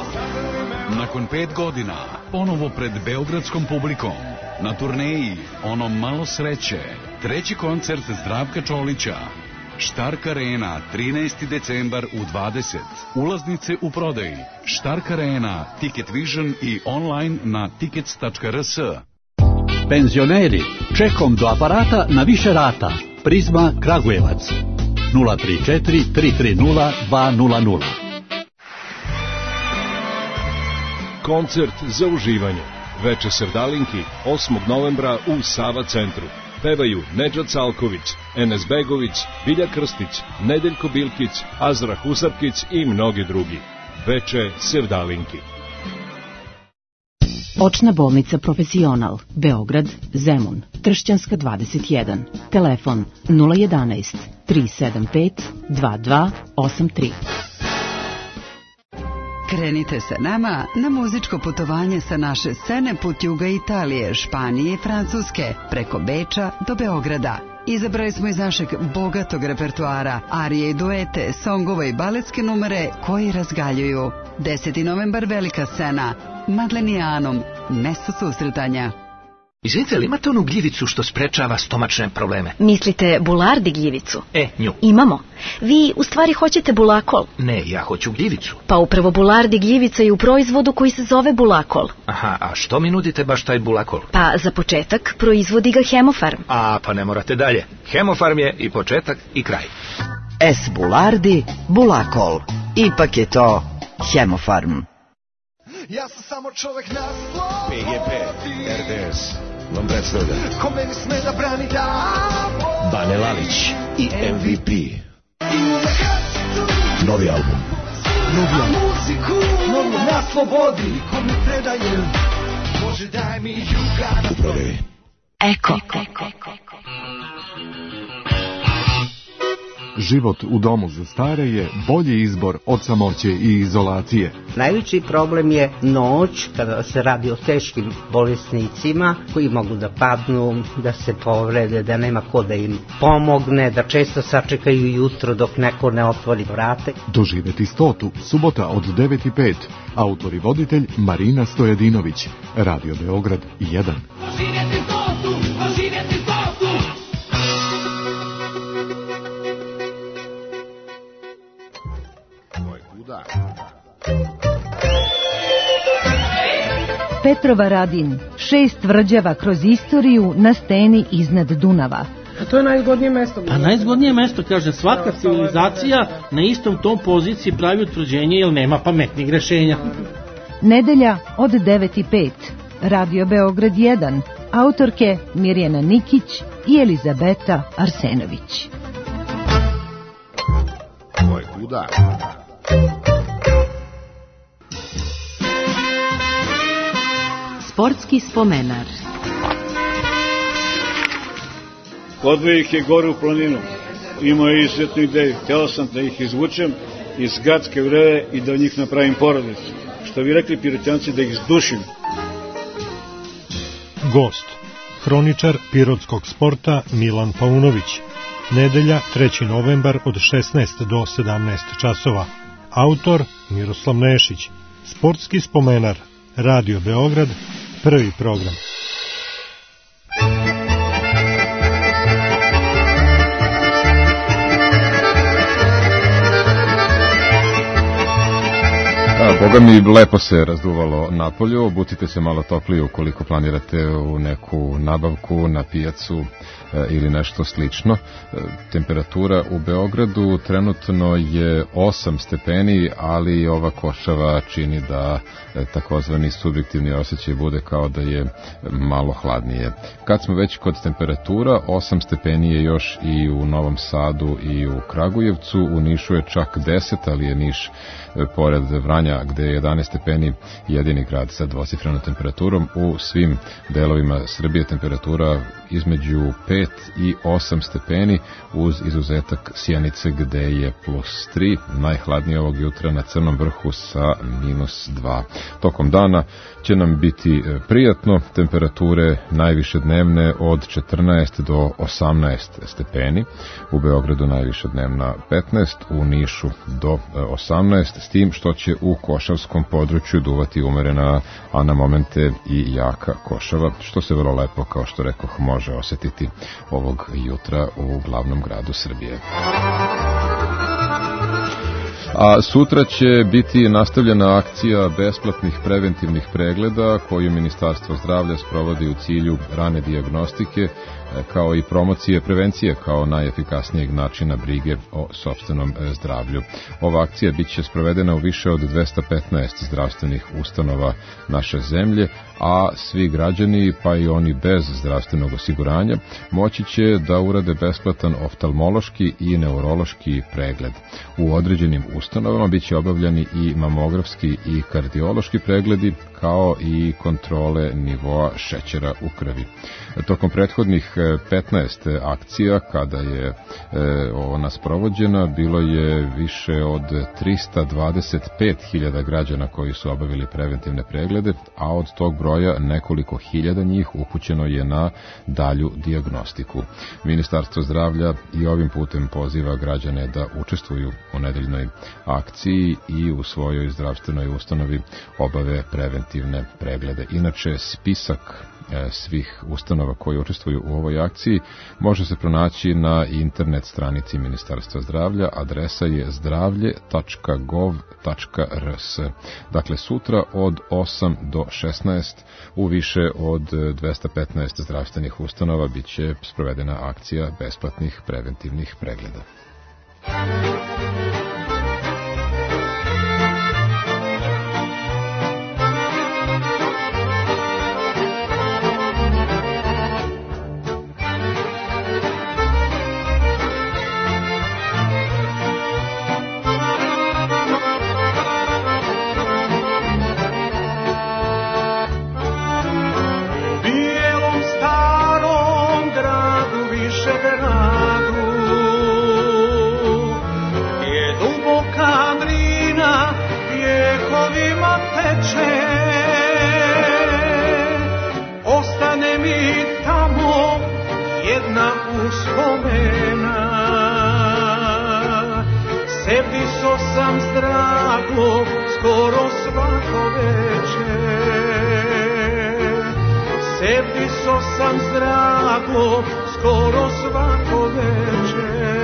nakon 5 godina, ponovo pred beogradskom publikom, na turneji Ono malo sreće, treći koncert Zdravka Čolića, Štark Arena, 13. decembar u 20. Ulaznice u prodaji, Štark Arena, Ticket Vision i online na tickets.rs. Penzioneri, čekom do aparata na više rata. Prizma Kragujevac 034 330 200. Koncert za uživanje. Veče Sevdalinki 8. novembra u Sava centru. Pevaju Nedžad Salković, Enes Begović, Bilja Krstić, Nedeljko Bilkić, Azra Husarkić i mnogi drugi. Veče Sevdalinki. Očna bolnica Profesional, Beograd, Zemun, Tršćanska 21, telefon 011 375 2283. Krenite sa nama na muzičko putovanje sa naše scene put juga Italije, Španije i Francuske, preko Beča do Beograda. Izabrali smo iz našeg bogatog repertoara arije i duete, songova i baletske numere koji razgaljuju. 10. novembar velika scena, Madlenijanom, mesto susretanja. Izvinite, li imate onu gljivicu što sprečava stomačne probleme? Mislite bulardi gljivicu? Nju. Imamo. Vi u stvari hoćete bulakol? Ne, ja hoću gljivicu. Pa upravo bulardi gljivica je u proizvodu koji se zove bulakol. Aha, a što mi nudite baš taj bulakol? Pa za početak proizvodi ga Hemofarm. A, pa ne morate dalje. Hemofarm je i početak i kraj. S. Bulardi, bulakol. Ipak je to Hemofarm. Ja sam samo čovek na slobodi. PGP, RDS vam predstavlja Ko meni sme da brani da Bane Lalić i MVP. Novi album. Novi na slobodi. Ko mi predaje, Bože daj mi juga. U prodaji. Eko. Život u domu za stare je bolji izbor od samoće i izolacije. Najveći problem je noć, kada se radi o teškim bolesnicima koji mogu da padnu, da se povrede, da nema ko da im pomogne, da često sačekaju jutro dok neko ne otvori vrate. Doživeti 100. subota od 9:05. Autor i voditelj Marina Stojadinović. Radio Beograd 1. Doživjeti 100, doživjeti 100. Petrova Radin, 6 tvrđava kroz istoriju na steni iznad Dunava. A to je najzgodnije mesto. Pa najzgodnije mesto, kaže, svaka civilizacija na istom tom poziciji pravi utvrđenje jer nema pametnih rešenja. Nedelja od 9:05. Radio Beograd 1. Autorke Mirjana Nikić i Elizabeta Arsenović. Ko je kuda? Sportski spomenar. Odveo ih je gore u planinu. Imao je izuzetnu ideju. Hteo sam da ih izvučem iz gadske vrele i da od njih napravim porodicu. Što bi rekli Piroćanci, da ih zdušim. Gost. Hroničar pirotskog sporta Milan Paunović. Nedelja 3. novembar od 16 do 17 časova. Autor Miroslav Nešić. Sportski spomenar. Radio Beograd, prvi program. Boga mi, lepo se razduvalo napolju, obucite se malo toplije ukoliko planirate u neku nabavku na pijacu ili nešto slično. Temperatura u Beogradu trenutno je 8 stepeni, ali ova košava čini da takozvani subjektivni osjećaj bude kao da je malo hladnije. Kad smo već kod temperatura, 8 stepeni je još i u Novom Sadu i u Kragujevcu, u Nišu je čak 10, ali je Niš pored Vranja gde je 11 stepeni jedini grad sa dvocifrenom temperaturom. U svim delovima Srbije temperatura između 5 i 8 stepeni uz izuzetak Sjenice gde je +3, najhladnije ovog jutra na Crnom vrhu sa -2. Tokom dana će nam biti prijatno, temperature najviše dnevne od 14 do 18 stepeni, u Beogradu najviše dnevna 15, u Nišu do 18, s tim što će u košavskom području duvati umerena, a na momente i jaka košava, što se vrlo lepo, kao što rekoh, može osetiti ovog jutra u glavnom gradu Srbije. A sutra će biti nastavljena akcija besplatnih preventivnih pregleda koju Ministarstvo zdravlja sprovodi u cilju rane dijagnostike, kao i promocije prevencije kao najefikasnijeg načina brige o sopstvenom zdravlju. Ova akcija bit će sprovedena u više od 215 zdravstvenih ustanova naše zemlje, a svi građani, pa i oni bez zdravstvenog osiguranja, moći će da urade besplatan oftalmološki i neurološki pregled. U određenim ustanovama bit će obavljani i mamografski i kardiološki pregledi, kao i kontrole nivoa šećera u krvi. Tokom prethodnih 15 akcija, kada je ona sprovođena, bilo je više od 325.000 građana koji su obavili preventivne preglede, a od tog broja nekoliko hiljada njih upućeno je na dalju dijagnostiku. Ministarstvo zdravlja i ovim putem poziva građane da učestvuju u nedeljnoj akciji i u svojoj zdravstvenoj ustanovi obave preventivne preglede. Inače, spisak svih ustanova koji učestvuju u ovoj akciji može se pronaći na internet stranici Ministarstva zdravlja. Adresa je zdravlje.gov.rs. Dakle, sutra od 8 do 16 u više od 215 zdravstvenih ustanova bit će sprovedena akcija besplatnih preventivnih pregleda. Prepiso sam zdravo skoro svako večer.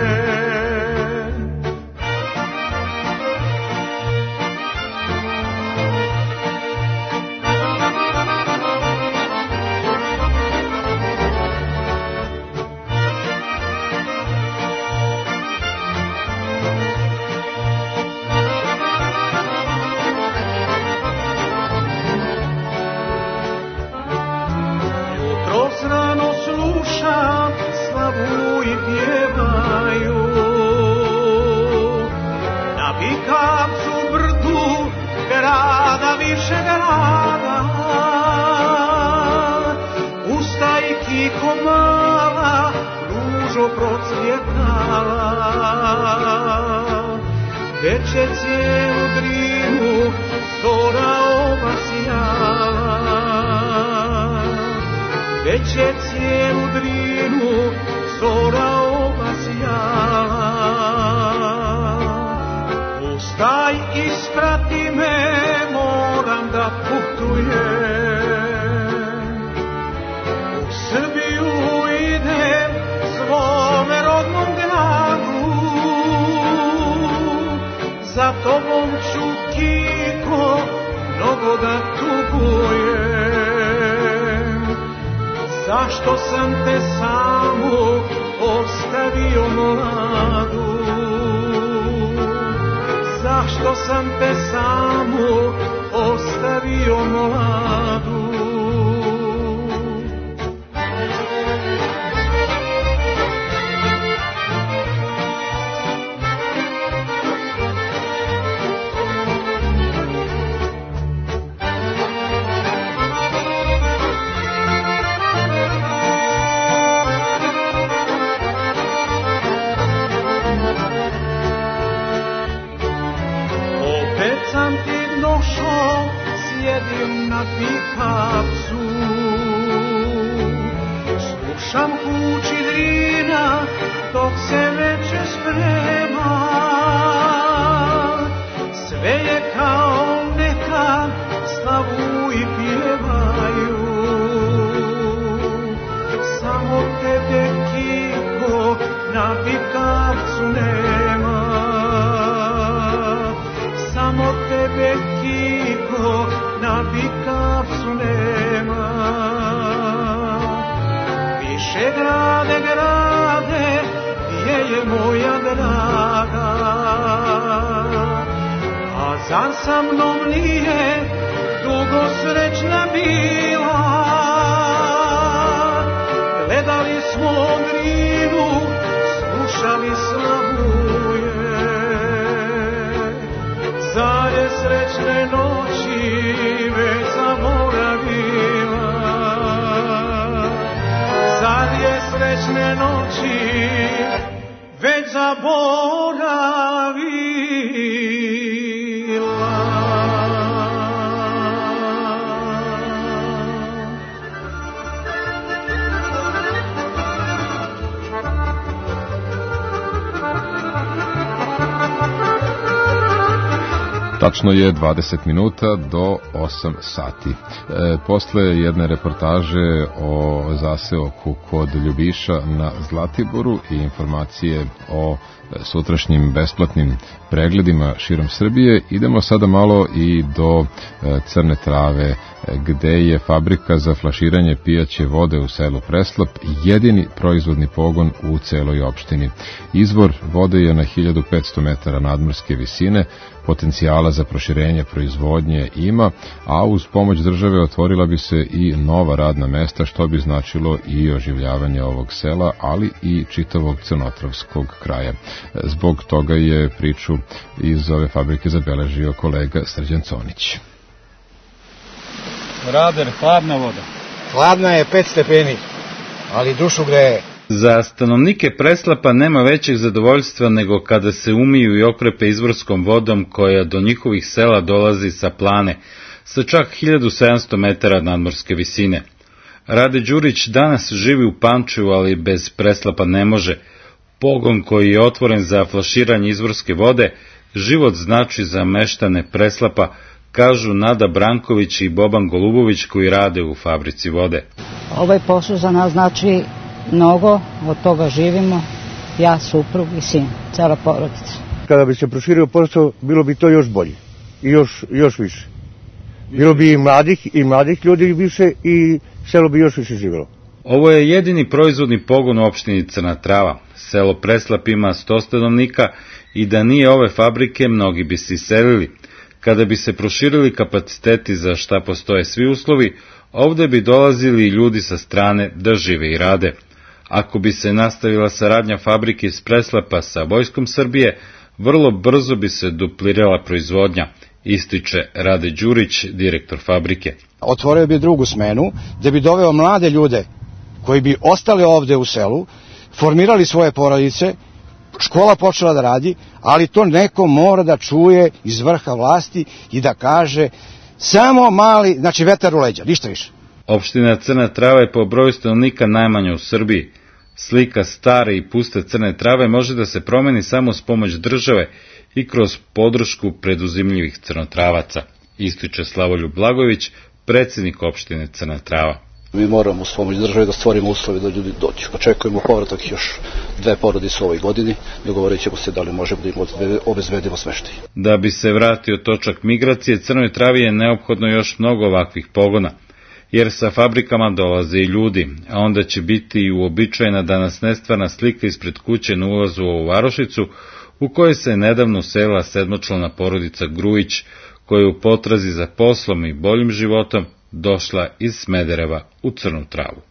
Rano slušam slavu i pjevaju na Pikavcu brdu grada više grada. Ustaj kiko mala, ružo procvjetala, već je cijelu Drinu zora obasjala. Već je cijelu Drinu zora obasjala. Ustaj, isprati me, moram da putujem. U Srbiju idem svome rodnom gradu. Za tobom ću, Kiko, mnogo da tugujem. Zašto sam te samu ostavio mladu? Zašto sam te samu ostavio mladu? Sam ti došao, sjedim na Pikavcu, slušam huči Drina dok se večer sprema. Sve je kao nekad, slavu i pjevaju. Samo tebe, Kiko, na Pikavcu nema. Samo tebe, Kiko, na Pikavcu nema. Više grade, grade, gdje je moja draga? A zar sa mnom nije dugo srećna bila? Gledali smo Drinu, slušali slavuje. Zar je srećne noći već zaboravila? Zar je srećne noći već zaboravila? Tačno je 20 minuta do 8 sati. Posle jedne reportaže o zaseoku kod Ljubiša na Zlatiboru i informacije o sutrašnjim besplatnim pregledima širom Srbije, idemo sada malo i do Crne Trave, gde je fabrika za flaširanje pijaće vode u selu Preslap jedini proizvodni pogon u celoj opštini. Izvor vode je na 1500 metara nadmorske visine, potencijala za proširenje proizvodnje ima, a uz pomoć države otvorila bi se i nova radna mesta, što bi značilo i oživljavanje ovog sela, ali i čitavog crnotravskog kraja. Zbog toga je priču iz ove fabrike zabeležio kolega Srđan Conić. Rader, hladna voda. Hladna je 5 stepeni, ali dušu greje. Za stanovnike Preslapa nema većeg zadovoljstva nego kada se umiju i okrepe izvorskom vodom koja do njihovih sela dolazi sa plane, sa čak 1700 metara nadmorske visine. Rade Đurić danas živi u Pančevu, ali bez Preslapa ne može. Pogon koji je otvoren za flaširanje izvorske vode, život znači za meštane Preslapa, kažu Nada Branković i Boban Golubović koji rade u fabrici vode. Ovaj posao za nas znači mnogo, od toga živimo, ja, suprug i sin, cela porodica. Kada bi se proširio posao, bilo bi to još bolje i još više. Bilo bi i mladih ljudi više i selo bi još više živjelo. Ovo je jedini proizvodni pogon u opštini Crna Trava. Selo Preslap ima 100 stanovnika i da nije ove fabrike, mnogi bi se iselili. Kada bi se proširili kapaciteti za šta postoje svi uslovi, ovde bi dolazili ljudi sa strane da žive i rade. Ako bi se nastavila saradnja fabrike iz Preslapa sa Vojskom Srbije, vrlo brzo bi se duplirala proizvodnja, ističe Rade Đurić, direktor fabrike. Otvorio bi drugu smenu, gde bi doveo mlade ljude koji bi ostali ovde u selu, formirali svoje porodice, škola počela da radi, ali to neko mora da čuje iz vrha vlasti i da kaže samo mali, znači vetar u leđa, ništa više. Opština Crna Trava je po broju stanovnika najmanja u Srbiji. Slika stare i puste Crne Trave može da se promeni samo s pomoć države i kroz podršku preduzimljivih crnotravaca, ističe Slavoljub Blagojević, predsjednik opštine Crna Trava. Mi moramo s pomoć države da stvorimo uslove da ljudi dođu. Očekujemo povratak još 2 porodice u ovoj godini, dogovorit ćemo se da li možemo da im obezbedimo smeštaj. Da bi se vratio točak migracije, Crnoj Travi je neophodno još mnogo ovakvih pogona, jer sa fabrikama dolaze i ljudi, a onda će biti i uobičajena danas nestvarna slika ispred kuće na ulazu u ovu varošicu, u kojoj se nedavno uselila 7-člana porodica Grujić, koja je u potrazi za poslom i boljim životom došla iz Smedereva u Crnu Travu.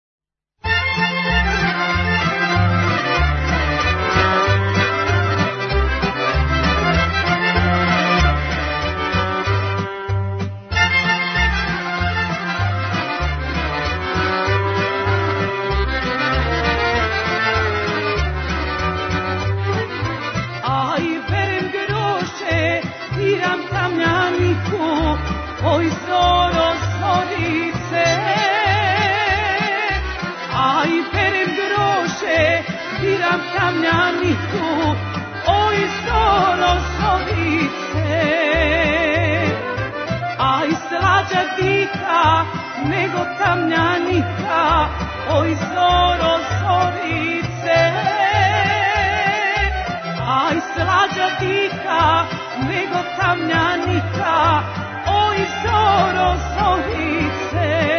Tamjaniku, oj zoro zorice, aj slađa dika nego tamjanika, oj zoro zorice, aj slađa dika nego tamjanika, oj zoro zorice.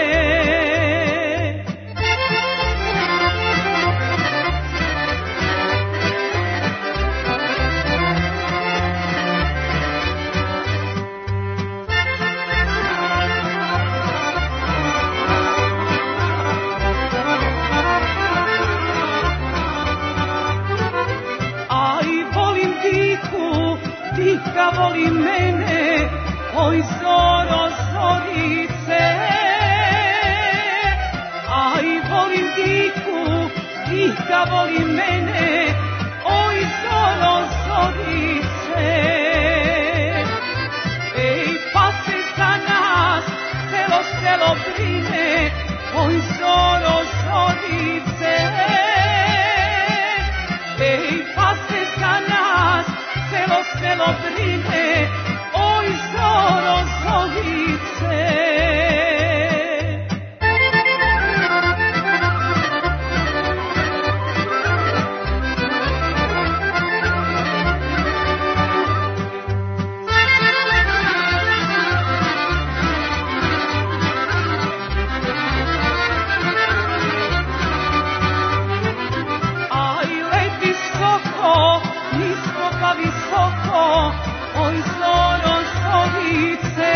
Dika voli mene, oj zoro zorice, aj volim diku, dika voli mene, oj zoro zorice. Ej, pa se za nas celo brine, oj zoro zorice. Ej, pa se za nas celo brine, oj zoro zorice. Aj, let visoko, nisko pa visoko, oj zoro zorice.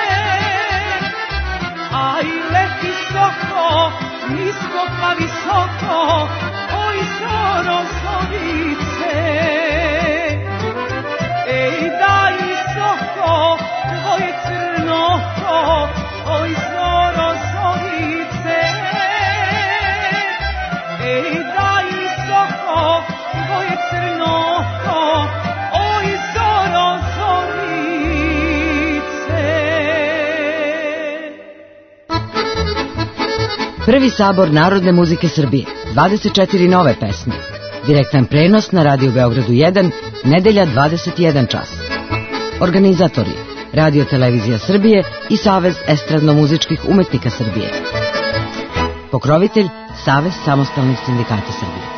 Aj, let visoko, nisko pa visoko, oj zoro zorice. Ej, daj visoko, tvoje crno oko, oj zoro zorice. Ej, daj visoko, tvoje crno oko, oj zoro zorice. Prvi sabor Narodne muzike Srbije, 24 nove pesme. Direktan prenos na Radio Beogradu 1, nedelja 21 čas. Organizatori Radio Televizija Srbije i Savez estradno-muzičkih umetnika Srbije. Pokrovitelj Savez samostalnih sindikata Srbije.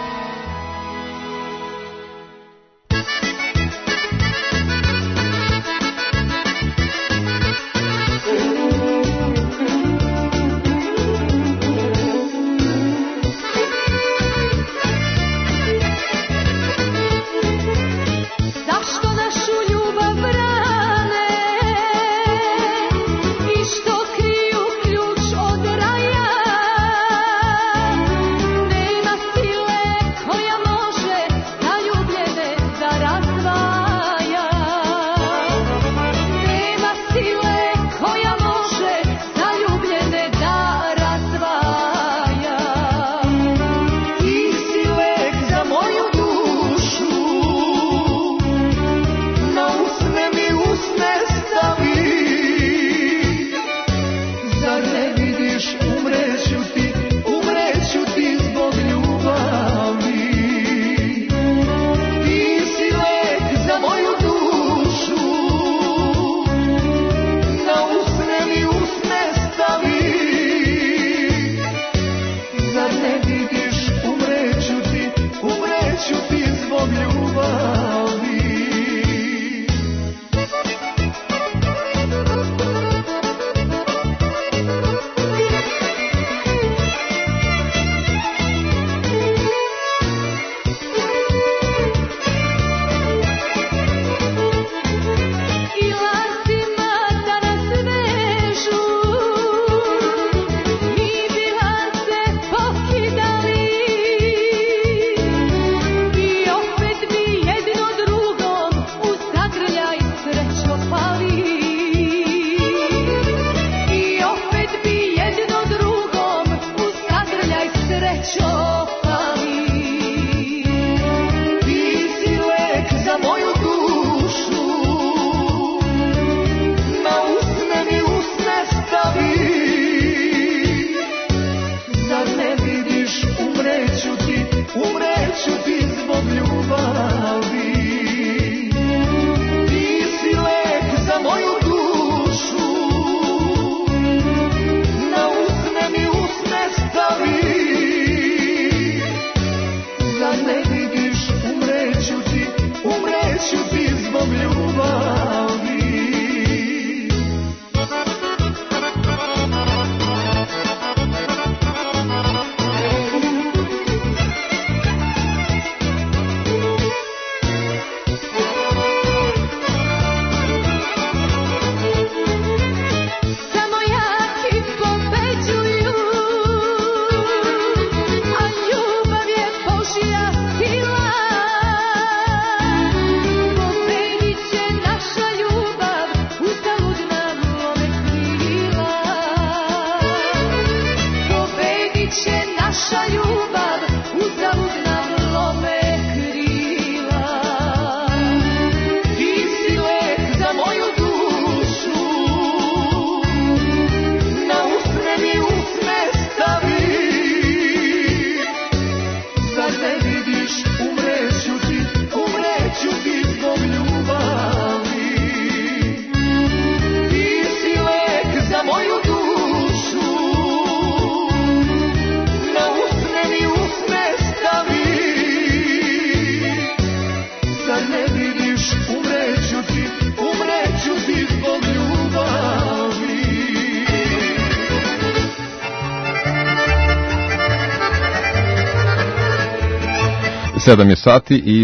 Sedam je sati i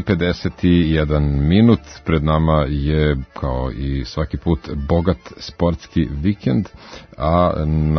51 minut. Pred nama je, kao i svaki put, bogat sportski vikend, a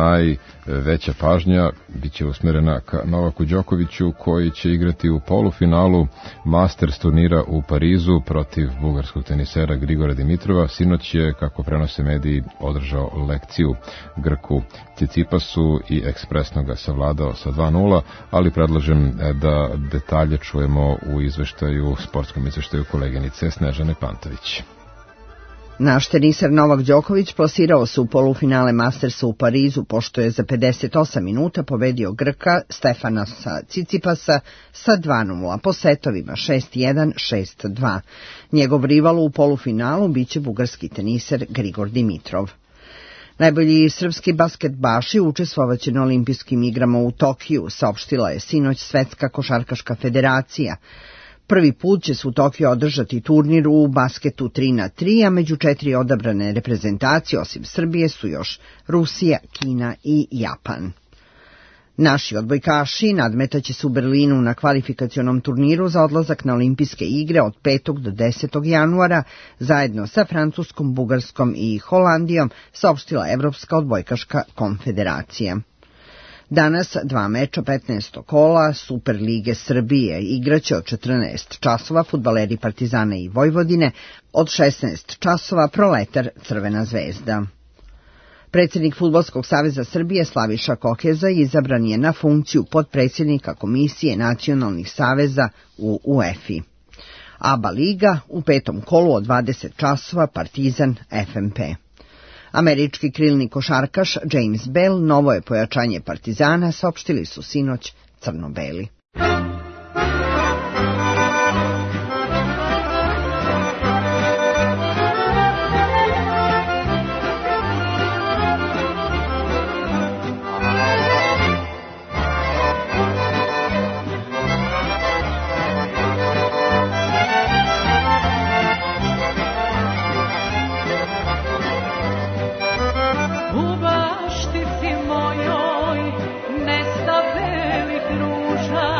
najveća pažnja biće usmerena ka Novaku Đokoviću, koji će igrati u polufinalu Masters turnira u Parizu protiv bugarskog tenisera Grigora Dimitrova. Sinoć je, kako prenose mediji, održao lekciju Grku Cicipasu i ekspresno ga savladao sa 2:0, ali predlažem da detalje čujemo u sportskom izveštaju koleginice Snežane Pantović. Naš teniser Novak Đoković plasirao se u polufinale Mastersa u Parizu, pošto je za 58 minuta pobedio Grka Stefanasa Cicipasa sa 2:0 po setovima 6:1, 6:2. Njegov rival u polufinalu biće bugarski teniser Grigor Dimitrov. Najbolji srpski basketbaši učestvovaće na olimpijskim igrama u Tokiju, saopštila je sinoć Svetska košarkaška federacija. Prvi put će se u Tokiju održati turnir u basketu 3x3, a među 4 odabrane reprezentacije osim Srbije su još Rusija, Kina i Japan. Naši odbojkaši nadmetaće se u Berlinu na kvalifikacionom turniru za odlazak na olimpijske igre od 5. do 10. januara zajedno sa Francuskom, Bugarskom i Holandijom, saopštila Evropska odbojkaška konfederacija. Danas 2 meča 15. kola Superlige Srbije igraće od 14 časova fudbaleri Partizana i Vojvodine, od 16 časova Proletar Crvena zvezda. Predsjednik Fudbalskog saveza Srbije Slaviša Kokeza izabran je na funkciju potpredsjednika Komisije nacionalnih saveza u UEFA-i. ABA liga u 5. kolu od 20 časova Partizan FNP. Američki krilni košarkaš James Bell novo je pojačanje Partizana, saopštili su sinoć crno-beli. U baštici mojoj nesta belih ruža,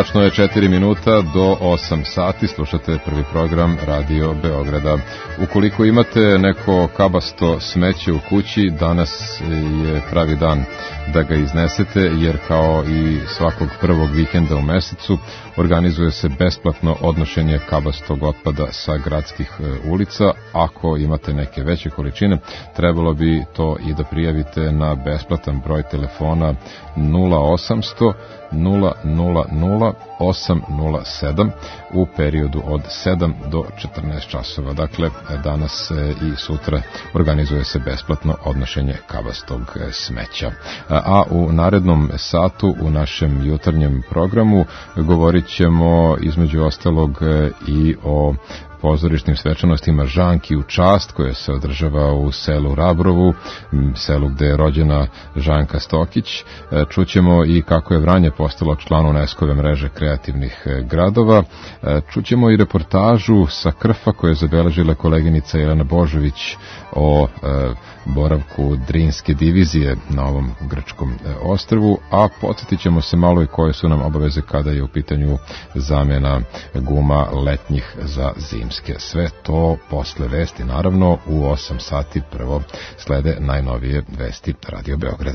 Tačno je 4 minuta do 8 sati, slušate prvi program Radio Beograda. Ukoliko imate neko kabasto smeće u kući, danas je pravi dan da ga iznesete, jer kao i svakog prvog vikenda u mesecu organizuje se besplatno odnošenje kabastog otpada sa gradskih ulica. Ako imate neke veće količine, trebalo bi to i da prijavite na besplatan broj telefona 0800 000 807 u periodu od 7 do 14 časova. Dakle, danas i sutra organizuje se besplatno odnošenje kabastog smeća. A u narednom satu u našem jutarnjem programu govorit ćemo između ostalog i o pozorišnim svečanostima Žanki u čast, koje se održava u selu Rabrovu, selu gde je rođena Žanka Stokić. Čućemo i kako je Vranje postalo član UNESCO-ve mreže kreativnih gradova. Čućemo i reportažu sa Krfa koju je zabeležila koleginica Jelena Božović o boravku Drinske divizije na ovom grčkom ostrvu, a podsjetit ćemo se malo i koje su nam obaveze kada je u pitanju zamjena guma letnjih za zimske. Sve to posle vesti, naravno, u 8 sati prvo slede najnovije vesti Radio Beograda.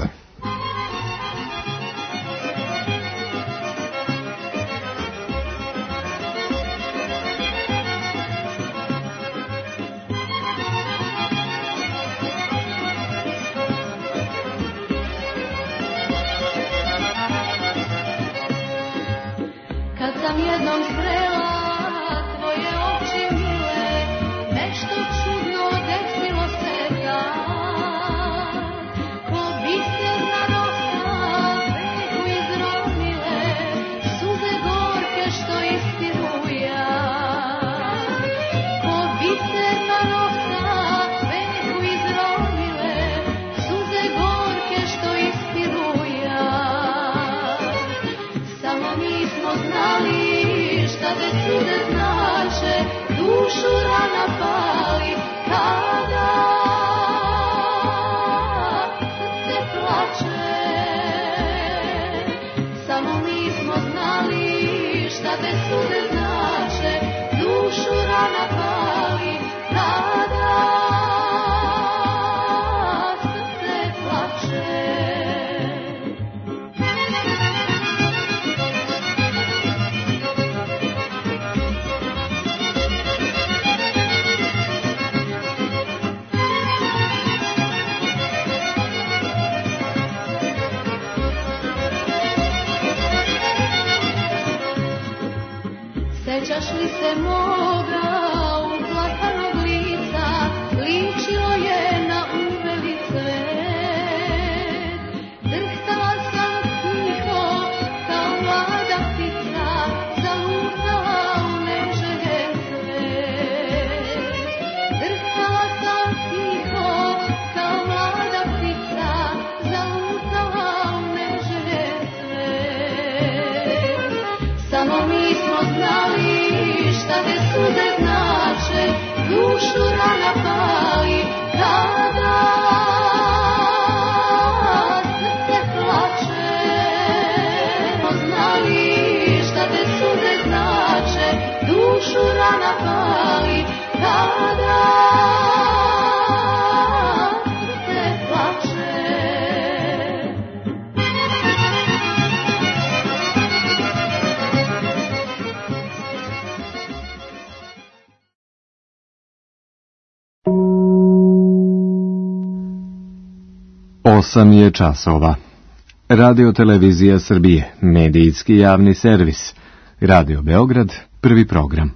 Osam je časova. Radio Televizija Srbije, medijski javni servis. Radio Beograd, prvi program.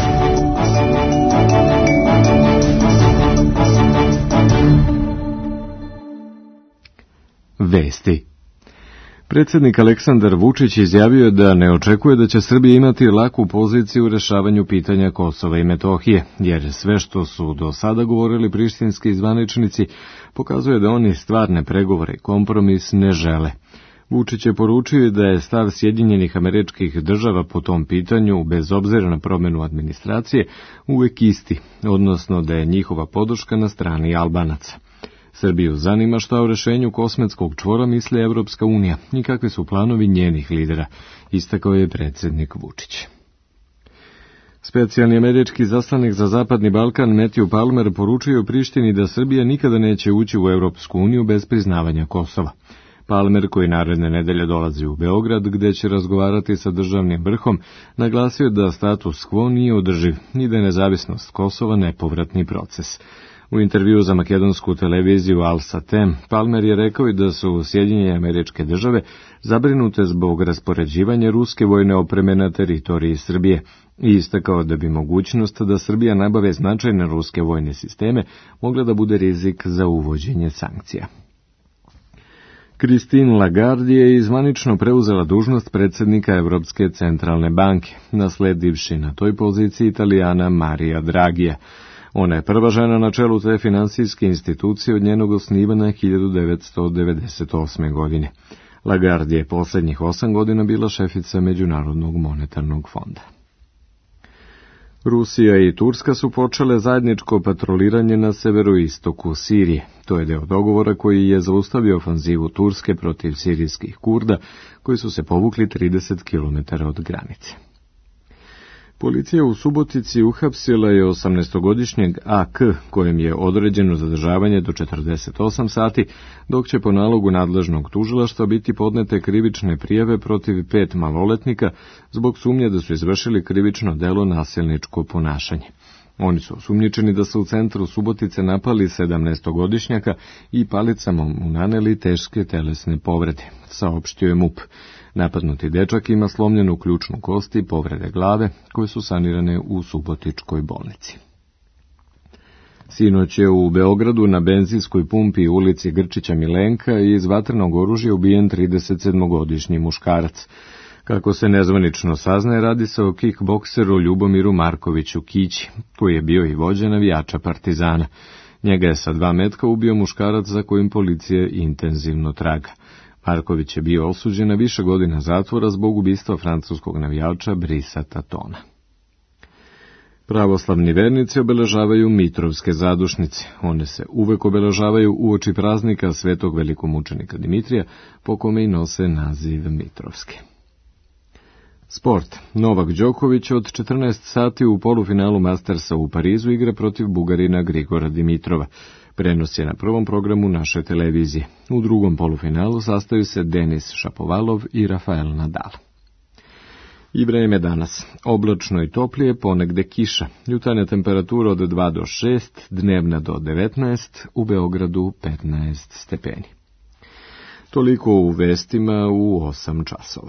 Vesti. Predsjednik Aleksandar Vučić izjavio da ne očekuje da će Srbija imati laku poziciju u rešavanju pitanja Kosova i Metohije, jer sve što su do sada govorili prištinski zvaničnici pokazuje da oni stvarne pregovore i kompromis ne žele. Vučić je poručio da je stav Sjedinjenih Američkih Država po tom pitanju, bez obzira na promjenu administracije, uvek isti, odnosno da je njihova podrška na strani Albanaca. Srbiju zanima šta o rešenju Kosmetskog čvora misli Evropska unija i kakvi su planovi njenih lidera, istakao je predsjednik Vučić. Specijalni američki izaslanik za Zapadni Balkan Matthew Palmer poručio Prištini da Srbija nikada neće ući u Evropsku uniju bez priznavanja Kosova. Palmer, koji naredne nedelje dolazi u Beograd, gde će razgovarati sa državnim vrhom, naglasio da status quo nije održiv ni da je nezavisnost Kosova nepovratni proces. U intervju za makedonsku televiziju Al Satem, Palmer je rekao i da su Sjedinjene Američke Države zabrinute zbog raspoređivanja ruske vojne opreme na teritoriji Srbije i istakao da bi mogućnost da Srbija nabave značajne ruske vojne sisteme mogla da bude rizik za uvođenje sankcija. Christine Lagarde je zvanično preuzela dužnost predsjednika Evropske centralne banke, nasledivši na toj poziciji Italijana Marija Dragija. Ona je prva žena na čelu te finansijske institucije od njenog osnivanja 1998. godine. Lagarde je posljednjih 8 godina bila šefica Međunarodnog monetarnog fonda. Rusija i Turska su počele zajedničko patroliranje na severoistoku Sirije. To je deo dogovora koji je zaustavio ofanzivu Turske protiv sirijskih Kurda, koji su se povukli 30 km od granice. Policija u Subotici uhapsila je 18-godišnjeg AK, kojem je određeno zadržavanje do 48 sati, dok će po nalogu nadležnog tužilaštva biti podnete krivične prijave protiv 5 maloletnika zbog sumnje da su izvršili krivično delo nasilničko ponašanje. Oni su osumnjičeni da su u centru Subotice napali 17-godišnjaka i palicama mu naneli teške telesne povrede, saopštio je MUP. Napadnuti dečak ima slomljenu ključnu kost i povrede glave koje su sanirane u Subotičkoj bolnici. Sinoć je u Beogradu na benzinskoj pumpi u ulici Grčića Milenka iz vatrenog oružja ubijen 37-godišnji muškarac. Kako se nezvanično saznaje, radi se o kickbokseru Ljubomiru Markoviću Kići, koji je bio i vođa navijača Partizana. Njega je sa 2 metka ubio muškarac za kojim policija intenzivno traga. Marković je bio osuđen na više godina zatvora zbog ubistva francuskog navijača Brisa Tatona. Pravoslavni vernici obeležavaju Mitrovske zadušnice. One se uvek obeležavaju uoči praznika svetog velikomučenika Dimitrija, po kome i nose naziv Mitrovske. Sport. Novak Đoković od 14 sati u polufinalu Mastersa u Parizu igra protiv Bugarina Grigora Dimitrova. Prenos je na prvom programu naše televizije. U drugom polufinalu sastaju se Denis Šapovalov i Rafael Nadal. I vreme danas. Oblačno i toplije, ponegde kiša. Jutarnja temperatura od 2 do 6, dnevna do 19, u Beogradu 15 stepeni. Toliko u vestima u 8 časova.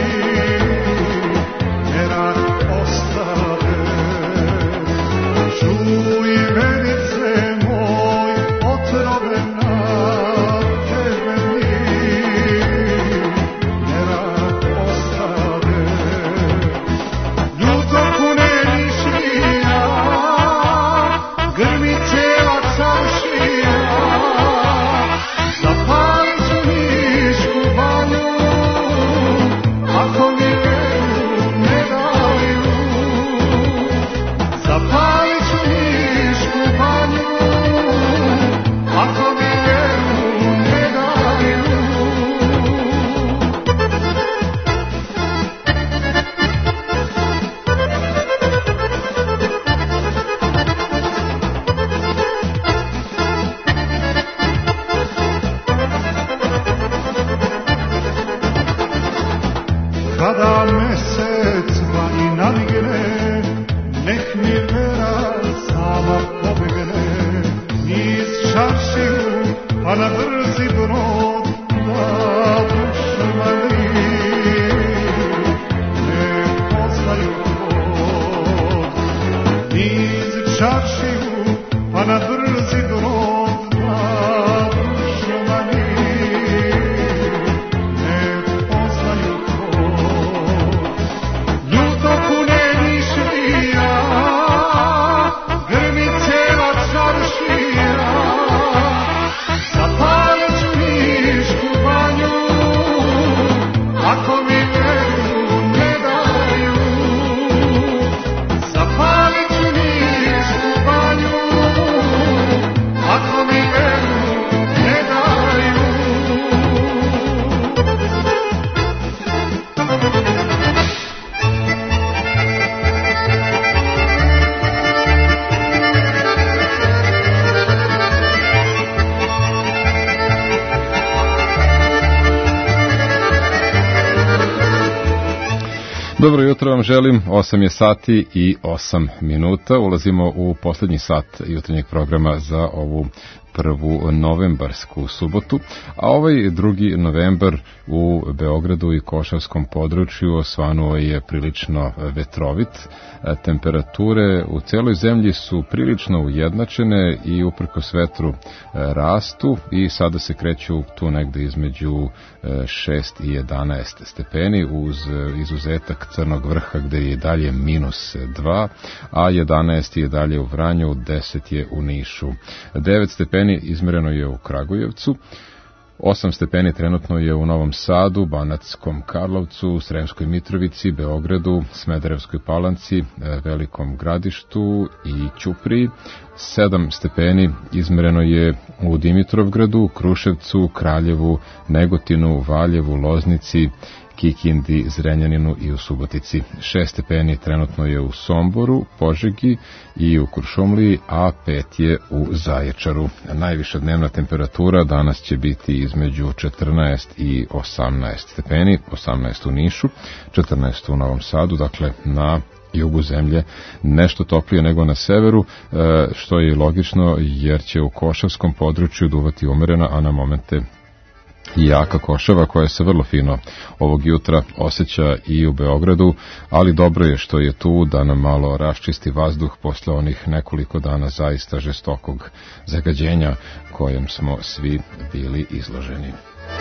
True. čaršiju, pa na brzi drog na dušmani ne poznaju to. Ljuto kune mišlija, grmi cela čaršija, zapalit ću Nišku banju, ako mi veru ne daju. Zapalit ću Nišku banju, ako mi veru ne daju. Dobro jutro vam želim, 8 je sati i 8 minuta. Ulazimo u poslednji sat jutarnjeg programa za ovu prvu novembarsku subotu, a ovaj 2. novembar u Beogradu i Košavskom području osvanuo je prilično vetrovit. Temperature u celoj zemlji su prilično ujednačene i uprkos vetru rastu i sada se kreću tu negde između 6 i 11 stepeni uz izuzetak Crnog Vrha gde je i dalje -2, a 11 je dalje u Vranju, 10 je u Nišu. 9 stepeni izmereno je u Kragujevcu, 8 stepeni trenutno je u Novom Sadu, Banatskom Karlovcu, Sremskoj Mitrovici, Beogradu, Smederevskoj Palanci, Velikom Gradištu i Ćupriji. 7 stepeni izmereno je u Dimitrovgradu, Kruševcu, Kraljevu, Negotinu, Valjevu, Loznici, Kikindi, Zrenjaninu i u Subotici. 6 stepeni trenutno je u Somboru, Požegi i u Kuršumliji, a 5 je u Zaječaru. Najviša dnevna temperatura danas će biti između 14 i 18 stepeni, 18 u Nišu, 14 u Novom Sadu, dakle na jugu zemlje nešto toplije nego na severu, što je logično jer će u Košavskom području duvati umerena, a na momente jaka košava koja se vrlo fino ovog jutra osjeća i u Beogradu, ali dobro je što je tu da nam malo raščisti vazduh posle onih nekoliko dana zaista žestokog zagađenja kojem smo svi bili izloženi.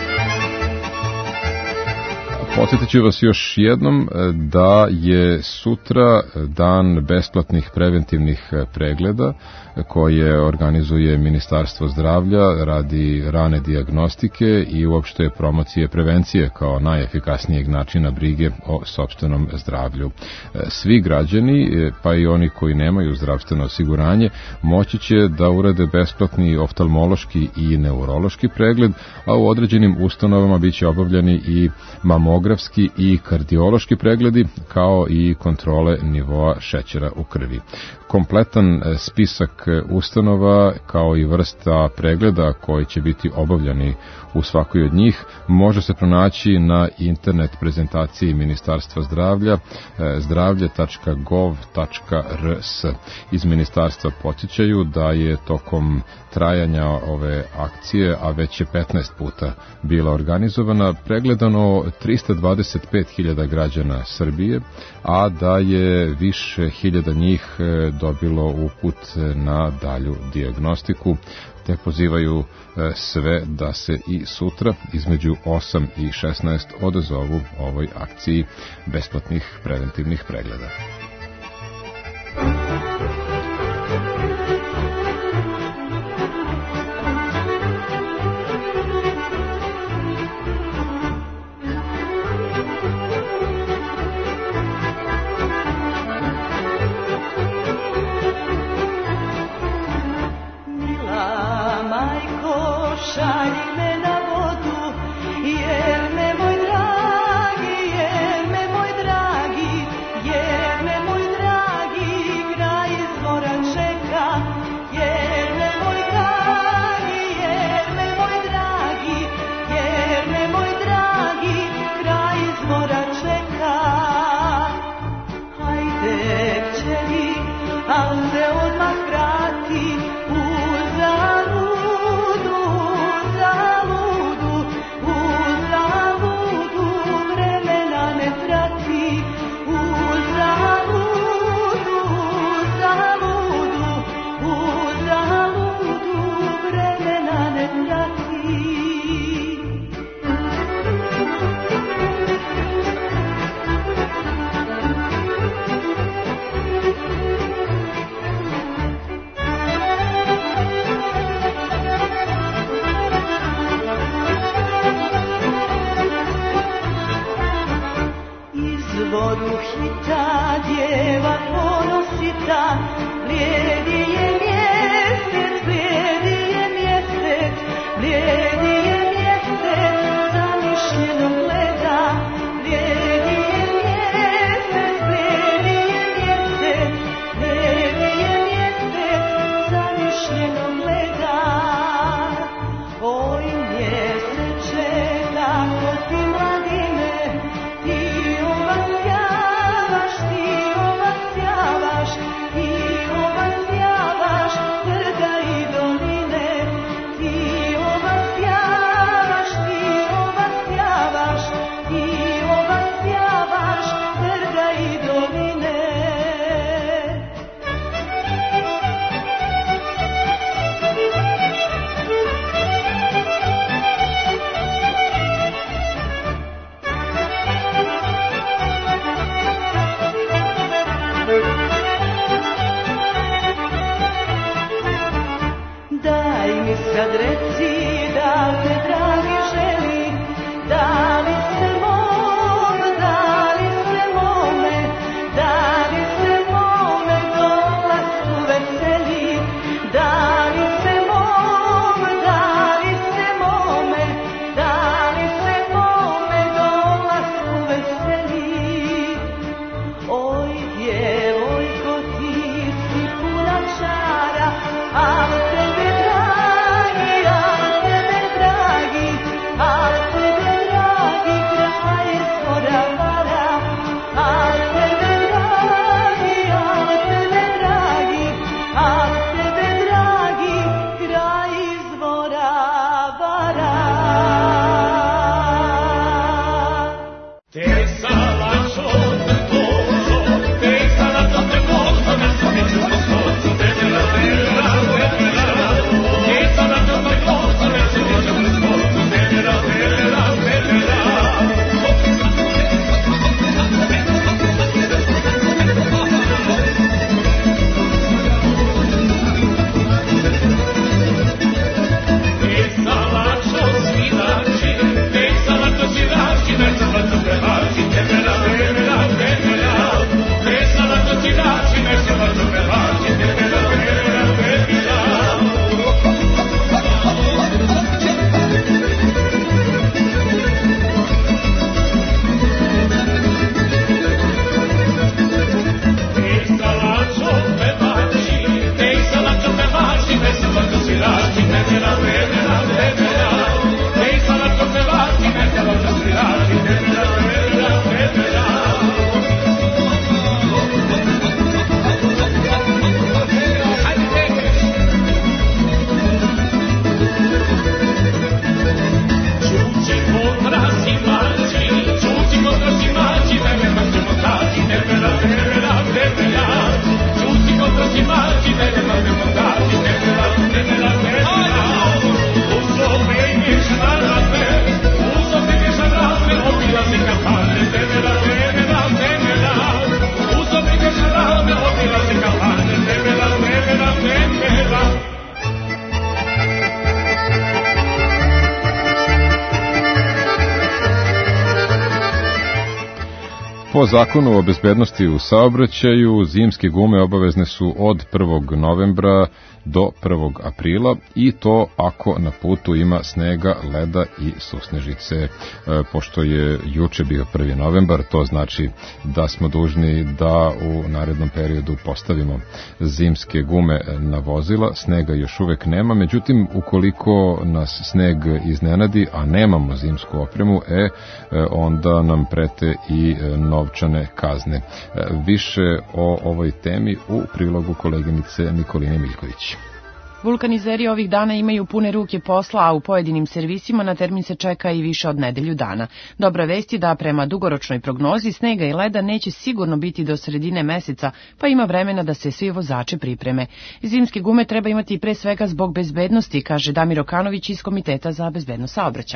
Podsjetit ću vas još jednom da je sutra dan besplatnih preventivnih pregleda koje organizuje Ministarstvo zdravlja radi rane dijagnostike i uopšte promocije prevencije kao najefikasnijeg načina brige o sopstvenom zdravlju. Svi građani, pa i oni koji nemaju zdravstveno osiguranje, moći će da urade besplatni oftalmološki i neurološki pregled, a u određenim ustanovama biće obavljeni i mamografski i kardiološki pregledi, kao i kontrole nivoa šećera u krvi. Kompletan spisak ustanova kao i vrsta pregleda koji će biti obavljani u svakoj od njih može se pronaći na internet prezentaciji Ministarstva zdravlja zdravlje.gov.rs. Iz ministarstva podsjećaju da je tokom trajanja ove akcije, a već je 15 puta bila organizovana, pregledano 325.000 građana Srbije, a da je više hiljada njih dobilo uput na dalju dijagnostiku, te pozivaju sve da se i sutra između 8 i 16 odazovu ovoj akciji besplatnih preventivnih pregleda. Šalji me na vodu, jer me moj dragi, jer me moj Po zakonu o bezbednosti u saobraćaju, zimske gume obavezne su od 1. novembra do 1. aprila i to ako na putu ima snega, leda i susnežice. Pošto je juče bio 1. novembar, to znači da smo dužni da u narednom periodu postavimo zimske gume na vozila. Snega još uvek nema, međutim, ukoliko nas sneg iznenadi, a nemamo zimsku opremu, onda nam prete i novčane kazne. Više o ovoj temi u prilogu koleginice Nikoline Miljković. Vulkanizeri ovih dana imaju pune ruke posla, a u pojedinim servisima na termin se čeka i više od nedelju dana. Dobra vest je da prema dugoročnoj prognozi snega i leda neće sigurno biti do sredine meseca, pa ima vremena da se svi vozači pripreme. Zimske gume treba imati pre svega zbog bezbednosti, kaže Damir Okanović iz Komiteta za bezbednost saobraćaja.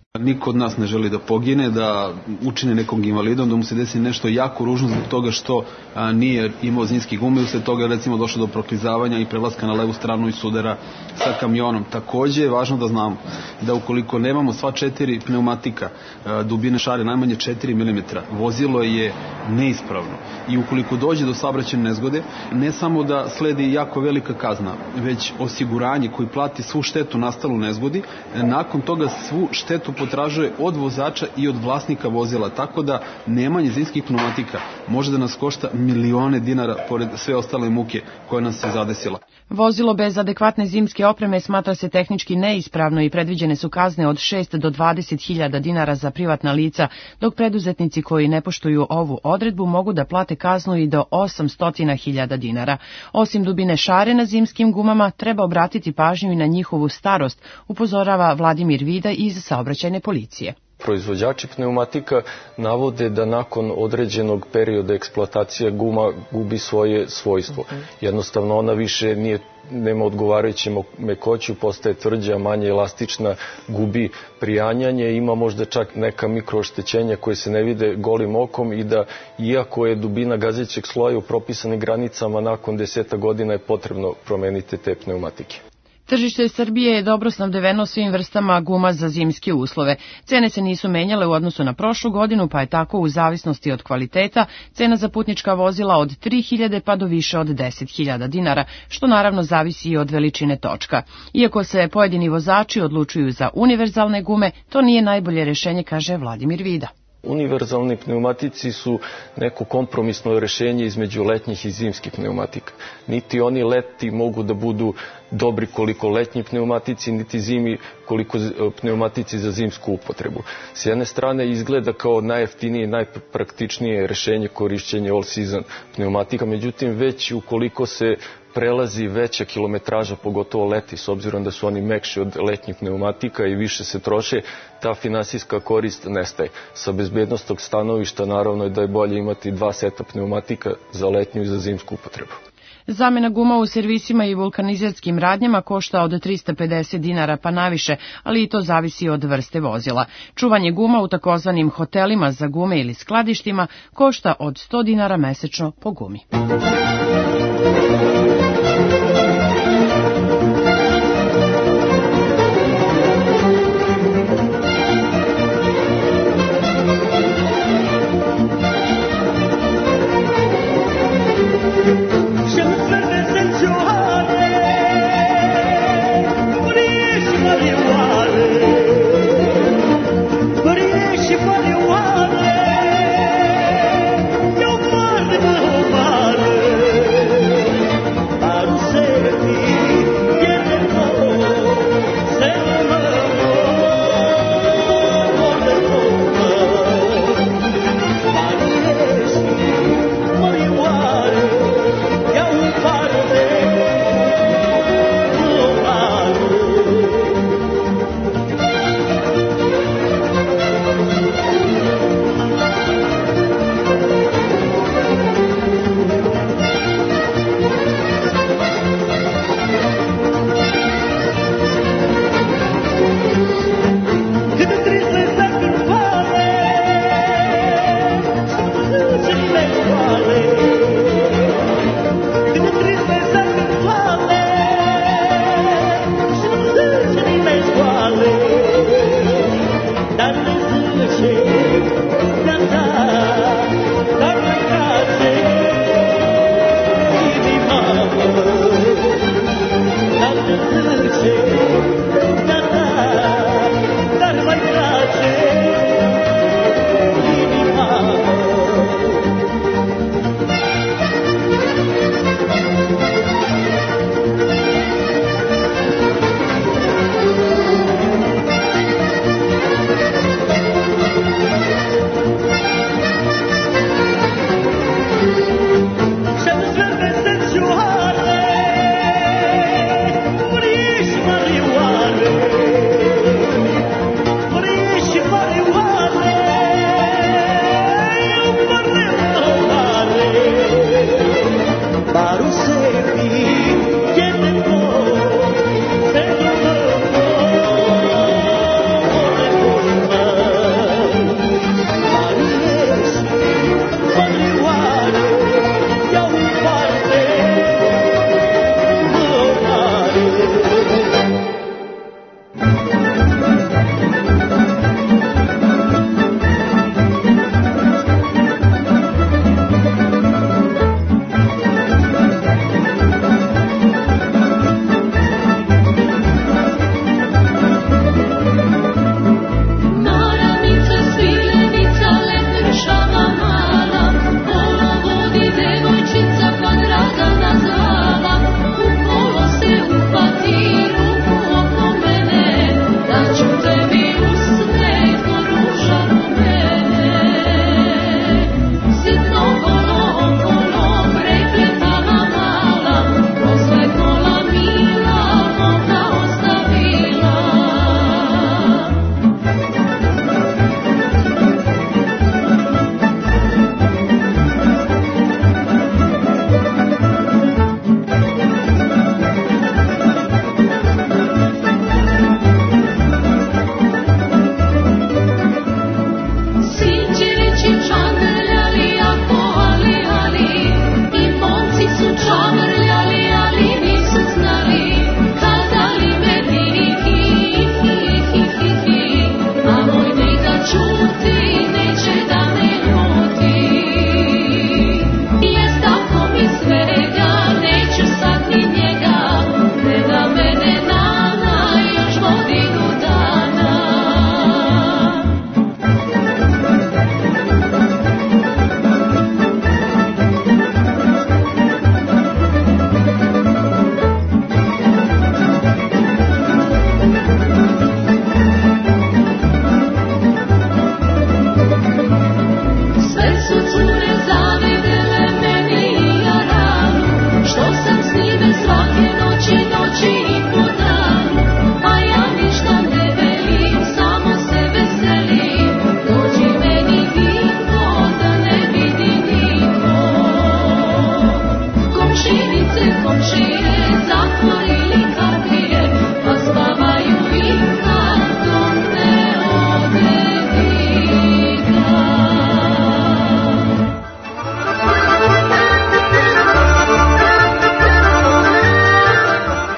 Niko od nas ne želi da pogine, da učine nekog invalidom, da mu se desi nešto jako ružno zbog toga što nije imao zimski gume, usled toga je recimo došlo do proklizavanja i prelaska na levu stranu i sudara sa kamionom. Takođe je važno da znamo da ukoliko nemamo sva 4 pneumatika dubine šare najmanje 4 mm, vozilo je neispravno i ukoliko dođe do saobraćajne nezgode, ne samo da sledi jako velika kazna, već osiguranje koji plati svu štetu nastalu u nezgodi, nakon toga svu štetu potražuje od vozača i od vlasnika vozila, tako da nemanje zimskih pneumatika može da nas košta milione dinara pored sve ostale muke koje nas se zadesila. Vozilo bez adekvatne zimske opreme smatra se tehnički neispravno i predviđene su kazne od 6 do 20.000 dinara za privatna lica, dok preduzetnici koji ne poštuju ovu odredbu mogu da plate kaznu i do 800.000 dinara. Osim dubine šare na zimskim gumama, treba obratiti pažnju i na njihovu starost, upozorava Vladimir Vida iz saobraćajne policije. Proizvođači pneumatika navode da nakon određenog perioda eksploatacije guma gubi svoje svojstvo. Jednostavno ona više nema odgovarajuće mekoću, postaje tvrđa, manje elastična, gubi prijanjanje, ima možda čak neka mikrooštećenja koje se ne vide golim okom i da iako je dubina gazećeg sloja u propisanim granicama, nakon 10 godina je potrebno promeniti te pneumatike. Tržište Srbije je dobro snabdeveno svim vrstama guma za zimske uslove. Cene se nisu menjale u odnosu na prošlu godinu, pa je tako u zavisnosti od kvaliteta cena za putnička vozila od 3.000 pa do više od 10.000 dinara, što naravno zavisi i od veličine točka. Iako se pojedini vozači odlučuju za univerzalne gume, to nije najbolje rešenje, kaže Vladimir Vida. Univerzalni pneumatici su neko kompromisno rešenje između letnjih i zimskih pneumatika. Niti oni leti mogu da budu dobri koliko letnji pneumatici, niti zimi koliko pneumatici za zimsku upotrebu. S jedne strane izgleda kao najjeftinije i najpraktičnije rešenje korišćenje all season pneumatika, međutim već ukoliko se prelazi veća kilometraža, pogotovo leti, s obzirom da su oni mekši od letnjih pneumatika i više se troše, ta finansijska korist nestaje. Sa bezbednostnog stanovišta naravno je da je bolje imati 2 seta pneumatika za letnju i za zimsku upotrebu. Zamena guma u servisima i vulkanizerskim radnjama košta od 350 dinara pa naviše, ali i to zavisi od vrste vozila. Čuvanje guma u takozvanim hotelima za gume ili skladištima košta od 100 dinara mesečno po gumi.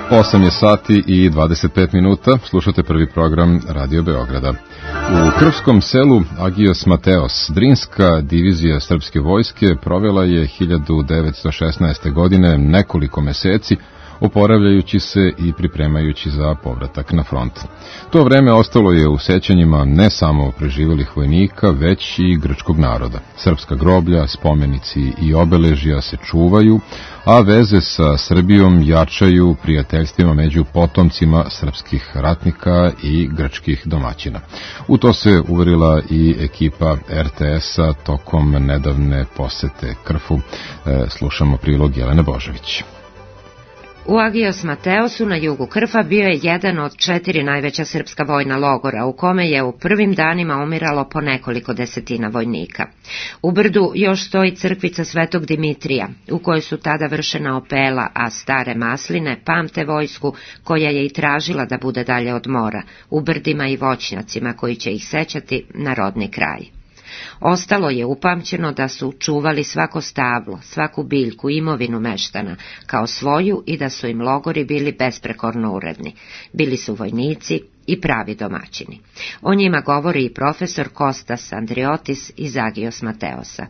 8 je sati i 25 minuta, slušate prvi program Radio Beograda. U Krvskom selu Agios Mateos, Drinska divizija srpske vojske provela je 1916. godine nekoliko meseci oporavljajući se i pripremajući za povratak na front. To vreme ostalo je u sećanjima ne samo preživelih vojnika, već i grčkog naroda. Srpska groblja, spomenici i obeležja se čuvaju, a veze sa Srbijom jačaju prijateljstvima među potomcima srpskih ratnika i grčkih domaćina. U to se uverila i ekipa RTS-a tokom nedavne posete Krfu. Slušamo prilog Jelene Božović. U Agios Mateosu na jugu Krfa bio je jedan od 4 najveća srpska vojna logora u kome je u prvim danima umiralo po nekoliko desetina vojnika. U brdu još stoji crkvica Svetog Dimitrija, u kojoj su tada vršena opela, a stare masline pamte vojsku koja je i tražila da bude dalje od mora, u brdima i voćnjacima koji će ih sećati na rodni kraj. Ostalo je upamćeno da su čuvali svako stablo, svaku biljku, imovinu meštana, kao svoju i da su im logori bili besprekorno uredni. Bili su vojnici i pravi domaćini. O njima govori i profesor Kostas Andriotis iz Agios Mateosa.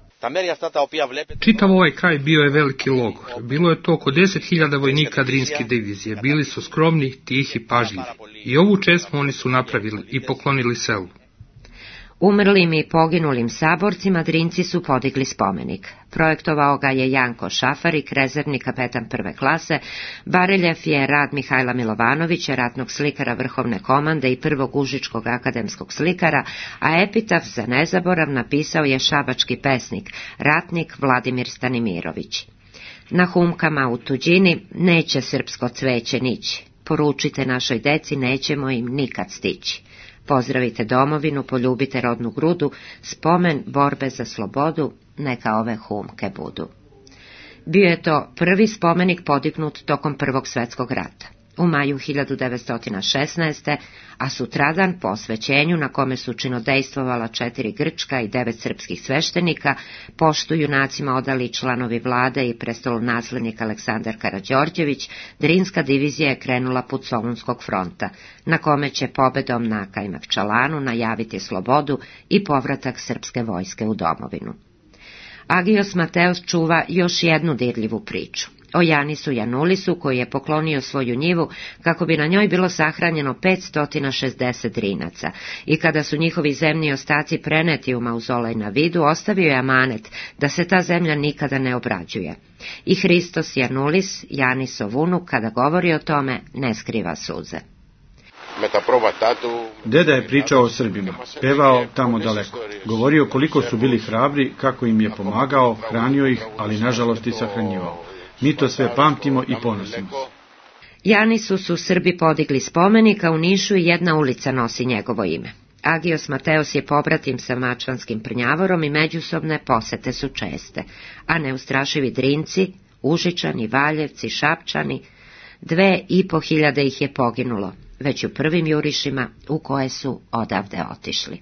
Čitav ovaj kraj bio je veliki logor. Bilo je to oko 10.000 vojnika Drinske divizije. Bili su skromni, tihi, pažljivi. I ovu česmu oni su napravili i poklonili selu. Umrlim i poginulim saborcima Drinci su podigli spomenik. Projektovao ga je Janko Šafarik, rezervni kapetan prve klase, bareljef je rad Mihajla Milovanovića, ratnog slikara vrhovne komande i prvog užičkog akademskog slikara, a epitaf za nezaborav napisao je šabački pesnik, ratnik Vladimir Stanimirović. Na humkama u tuđini neće srpsko cveće nići, poručite našoj deci, nećemo im nikad stići. Pozdravite domovinu, poljubite rodnu grudu, spomen borbe za slobodu, neka ove humke budu. Bio je to prvi spomenik podignut tokom Prvog svjetskog rata. U maju 1916. a sutradan po osvećenju na kome su činodejstvovala 4 grčka i 9 srpskih sveštenika, poštu junacima odali članovi vlade i prestolonaslednik Aleksandar Karađorđević, Drinska divizija je krenula put Solunskog fronta, na kome će pobedom na Kajmakčalanu najaviti slobodu i povratak srpske vojske u domovinu. Agios Mateos čuva još jednu dirljivu priču. O Janisu Janulisu, koji je poklonio svoju njivu kako bi na njoj bilo sahranjeno 560 Drinaca i kada su njihovi zemni ostaci preneti u mauzolej na Vidu, ostavio je amanet da se ta zemlja nikada ne obrađuje. I Hristos Janulis, Janisov unuk, kada govori o tome, ne skriva suze. Deda je pričao o Srbima, pevao tamo daleko. Govorio koliko su bili hrabri, kako im je pomagao, hranio ih, ali nažalost i sahranjivao. Mi to sve pamtimo i ponosimo. Janisu su Srbi podigli spomenik, a u Nišu i jedna ulica nosi njegovo ime. Agios Mateos je pobratim sa Mačvanskim Prnjavorom i međusobne posete su česte, a neustrašivi Drinci, Užičani, Valjevci, Šapčani, 2.500 ih je poginulo, već u prvim jurišima u koje su odavde otišli.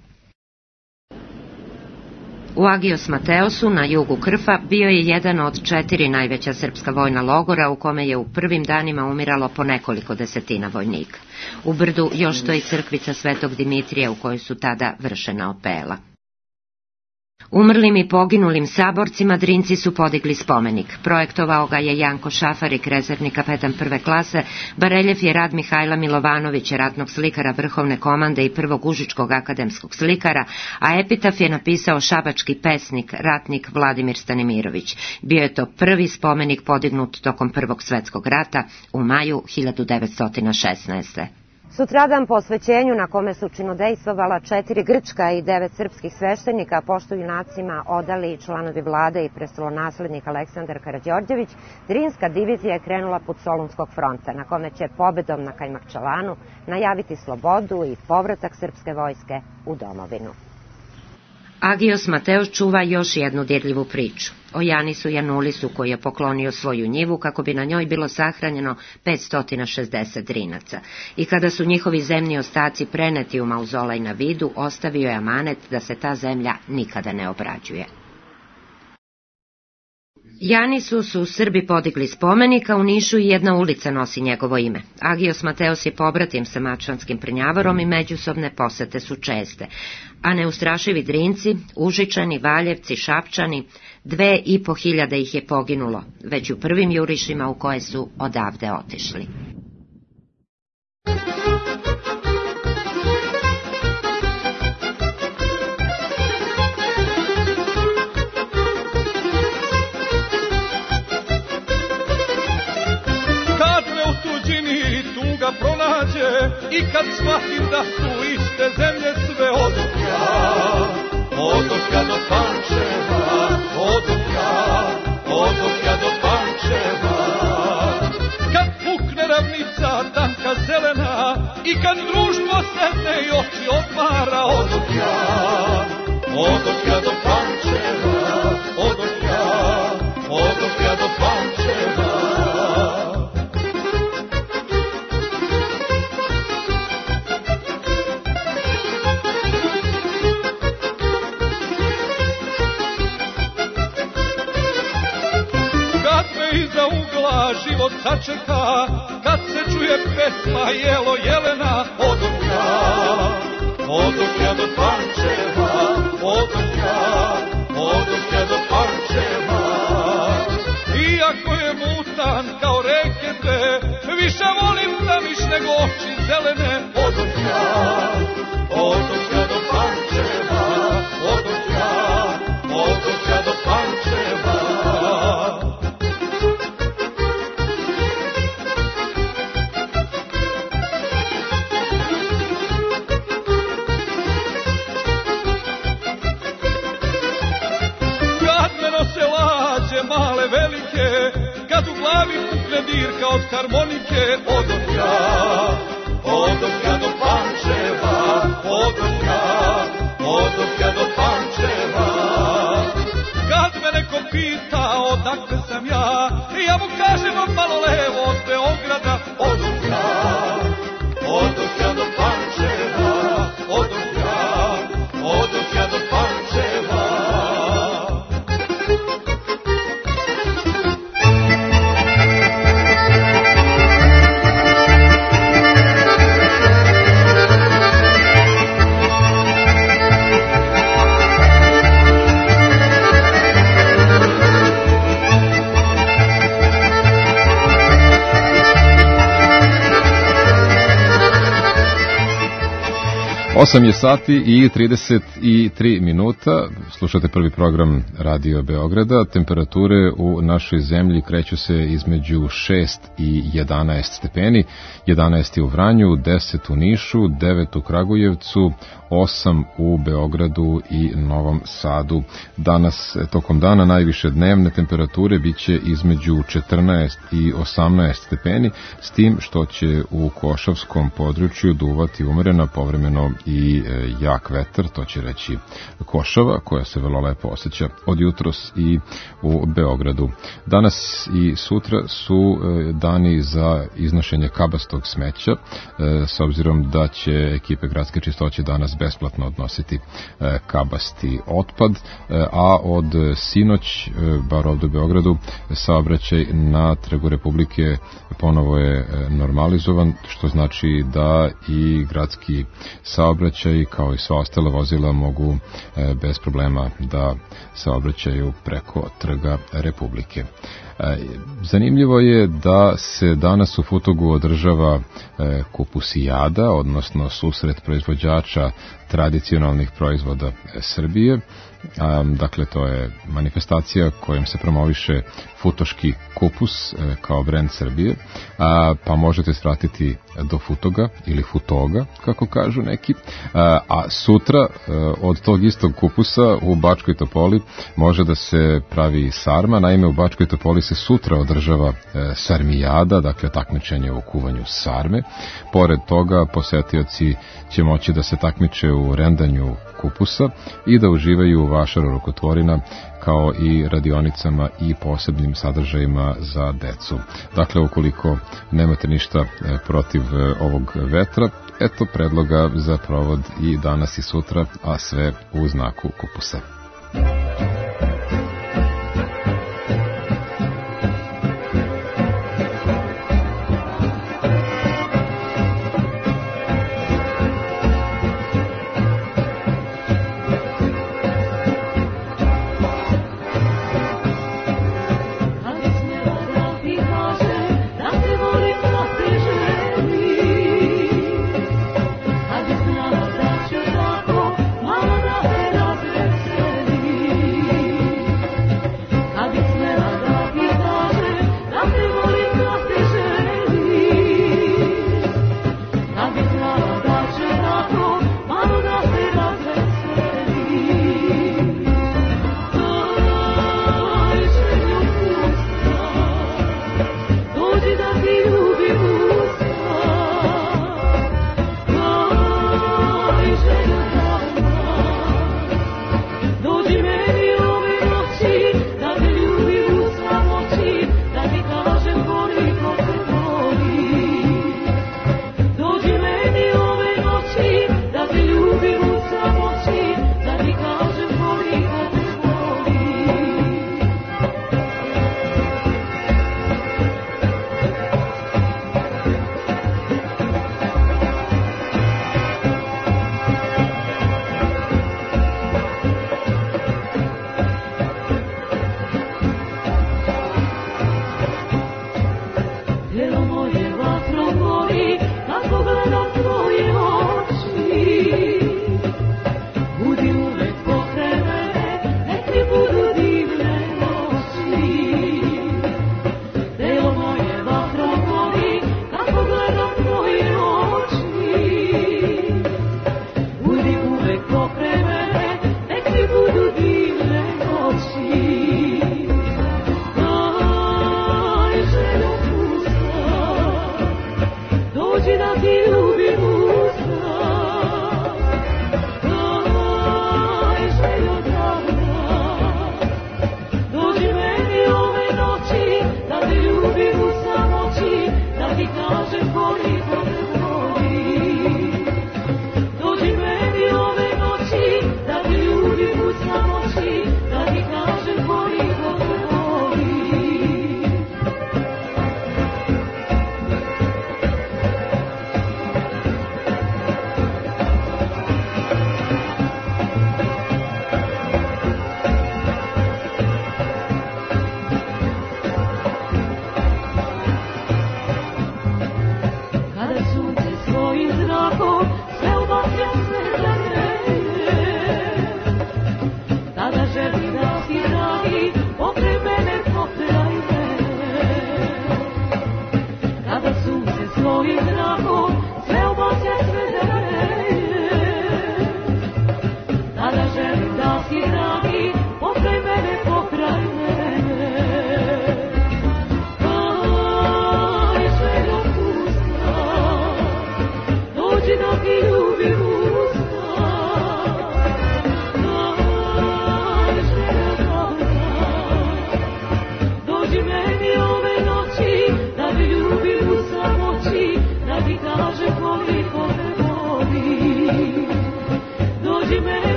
U Agios Mateosu na jugu Krfa bio je jedan od 4 najveća srpska vojna logora u kome je u prvim danima umiralo po nekoliko desetina vojnika. U brdu još stoji crkvica Svetog Dimitrija u kojoj su tada vršena opela. Umrlim i poginulim saborcima Drinci su podigli spomenik. Projektovao ga je Janko Šafarik, rezervni kapetan prve klase, bareljef je rad Mihajla Milovanovića, ratnog slikara vrhovne komande i prvog užičkog akademskog slikara, a epitaf je napisao šabački pesnik, ratnik Vladimir Stanimirović. Bio je to prvi spomenik podignut tokom Prvog svjetskog rata u maju 1916. Sutradan po osvećenju na kome su činodejstvovala 4 grčka i 9 srpskih sveštenika, poštu junacima odali članovi vlade i prestolonaslednik Aleksandar Karađorđević, Drinska divizija je krenula put Solunskog fronta, na kome će pobedom na Kajmakčalanu najaviti slobodu i povratak srpske vojske u domovinu. Agios Mateos čuva još jednu dirljivu priču. O Janisu Janulisu, koji je poklonio svoju njivu kako bi na njoj bilo sahranjeno 560 Drinaca. I kada su njihovi zemni ostaci preneti u mauzolej na Vidu, ostavio je amanet da se ta zemlja nikada ne obrađuje. Janisu su Srbi podigli spomenik, a u Nišu i jedna ulica nosi njegovo ime. Agios Mateos je pobratim sa mačvanskim Prnjavarom i međusobne posete su česte. A neustrašivi Drinci, Užičani, Valjevci, Šapčani, 2500 ih je poginulo, već u prvim jurišima u koje su odavde otišli. Pronađe i kad shvatim da su iste zemlje sve odoh ja do Pančeva, odoh ja do Pančeva. Kad pukne ravnica tanka zelena i kad društvo sedne i oči odmara, odoh ja do Pančeva, odoh ja do Pančeva. Iza ugla život sačeka, kad se čuje pesma Jelo Jelena, odoh ja do Pančeva, odoh ja do Pančeva. Iako je mutan kao reke dve, više volim da miš nego oči zelene, odoh ja do Pančeva, odoh ja do Pančeva. Male velike, kad u glavi pukne dirka od harmonike, odoh ja do Pančeva, odoh ja do Pančeva. Kad me neko pita odakle sam ja, ja mu kažem malo levo od Beograda, odoh ja do Pančeva, odoh ja do Pančeva. Osam je sati i 33 minuta, slušate prvi program Radio Beograda, temperature u našoj zemlji kreću se između 6 i 11 stepeni, 11 u Vranju, 10 u Nišu, 9 u Kragujevcu, 8 u Beogradu i Novom Sadu. Danas, tokom dana, najviše dnevne temperature biće između 14 i 18 stepeni, s tim što će u Košavskom području duvati umerena, povremeno i jak vetar, to će reći Košava, koja se vrlo lepo osjeća od jutros i u Beogradu. Danas i sutra su dani za iznošenje kabastog smeća, s obzirom da će ekipe gradske čistoće danas besplatno odnositi kabasti otpad, a od sinoć, bar ovdje u Beogradu, saobraćaj na Trgu Republike ponovo je normalizovan, što znači da i gradski saobraćaj kao i sva ostala vozila mogu bez problema da saobraćaju preko Trga Republike. Zanimljivo je da se danas u Futogu održava kupusijada, odnosno susret proizvođača tradicionalnih proizvoda Srbije. Dakle, to je manifestacija kojom se promoviše futoški kupus kao brend Srbije, pa možete svratiti do Futoga ili Futoga, kako kažu neki, a sutra od tog istog kupusa u Bačkoj Topoli može da se pravi sarma. Naime, u Bačkoj Topoli se sutra održava sarmijada, dakle takmičenje u kuvanju sarme. Pored toga, posetioci će moći da se takmiče u rendanju kupusa i da uživaju u vašaru rukotvorina, kao i radionicama i posebnim sadržajima za decu. Dakle, ukoliko nemate ništa protiv ovog vetra, eto predloga za provod i danas i sutra, a sve u znaku kupusa.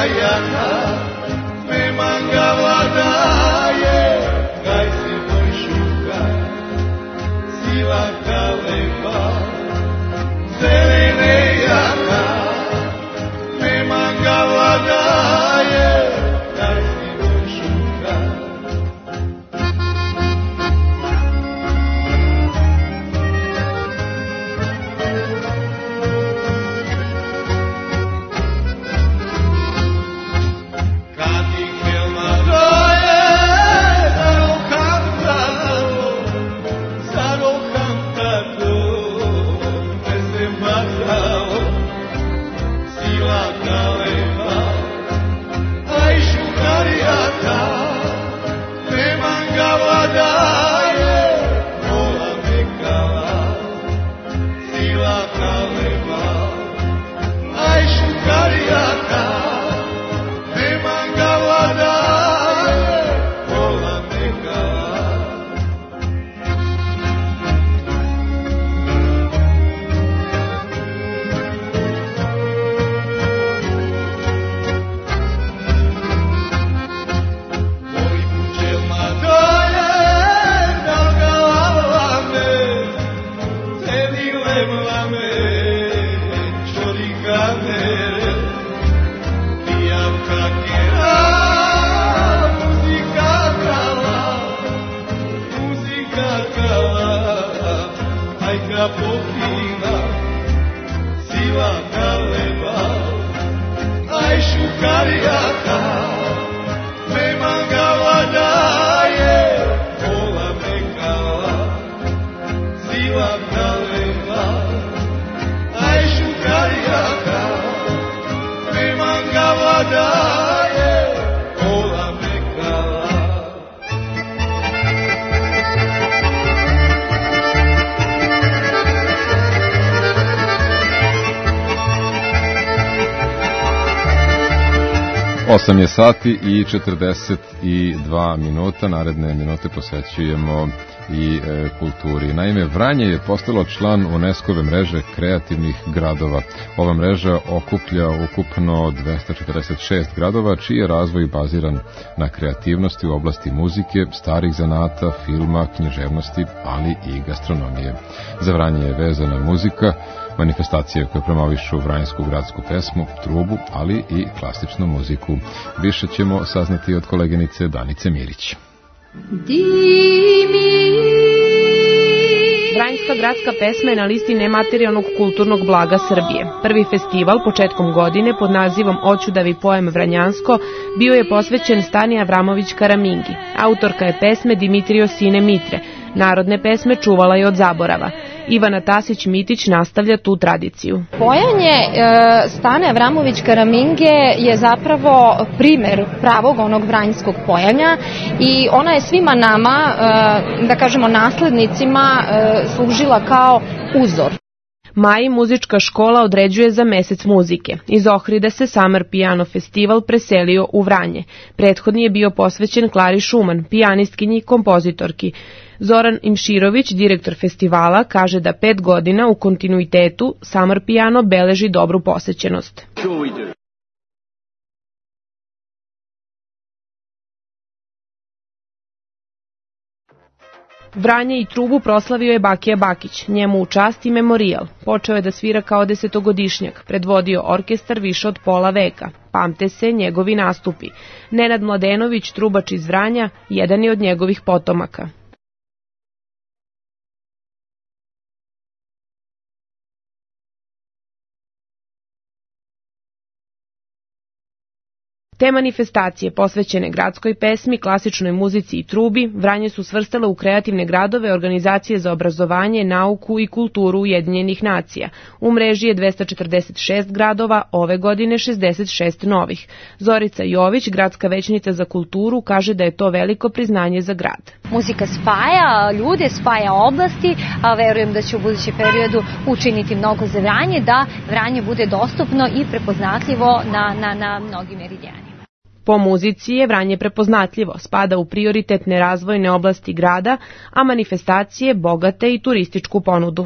jaka, nemam ga vladaje, kaj se moj šukaj, sila kaleba, zelene jaka, nemam ga vladaje, kaj se moj šukaj. Osam je sati i 42 minuta, naredne minute posvećujemo i kulturi. Naime, Vranje je postalo član UNESCO-ve mreže kreativnih gradova. Ova mreža okuplja ukupno 246 gradova, čiji je razvoj baziran na kreativnosti u oblasti muzike, starih zanata, filma, književnosti, ali i gastronomije. Za Vranje je vezana muzika, manifestacije koje promovišu vranjsku gradsku pesmu, trubu, ali i klasičnu muziku. Više ćemo saznati od koleginice Danice Mirić. Vranjska gradska pesma je na listi nematerijalnog kulturnog blaga Srbije. Prvi festival početkom godine pod nazivom Oćudavi poem Vranjansko bio je posvećen Stani Avramović Karamingi. Autorka je pesme Dimitrije Sine Mitre. Narodne pesme čuvala je od zaborava. Ivana Tasić-Mitić nastavlja tu tradiciju. Pojanje Stane Avramović Karaminge je zapravo primer pravog onog vranjskog pojanja i ona je svima nama, da kažemo naslednicima, služila kao uzor. Maj muzička škola određuje za mesec muzike. Iz Ohrida se Summer Piano Festival preselio u Vranje. Prethodni je bio posvećen Klari Šuman, pijanistkinji i kompozitorki. Zoran Imširović, direktor festivala, kaže da 5 godina u kontinuitetu Summer Piano beleži dobru posećenost. Vranje i trubu proslavio je Bakija Bakić, njemu u čast i memorijal. Počeo je da svira kao 10-godišnjak, predvodio orkestar više od pola veka. Pamte se njegovi nastupi. Nenad Mladenović, trubač iz Vranja, jedan je od njegovih potomaka. Te manifestacije, posvećene gradskoj pesmi, klasičnoj muzici i trubi, Vranje su svrstale u kreativne gradove Organizacije za obrazovanje, nauku i kulturu Ujedinjenih nacija. U mreži je 246 gradova, ove godine 66 novih. Zorica Jović, gradska većnica za kulturu, kaže da je to veliko priznanje za grad. Muzika spaja ljude, spaja oblasti, a verujem da će u budućem periodu učiniti mnogo za Vranje, da Vranje bude dostupno i prepoznatljivo na mnogim meridijanima. Po muzici je Vranje prepoznatljivo, spada u prioritetne razvojne oblasti grada, a manifestacije bogate i turističku ponudu.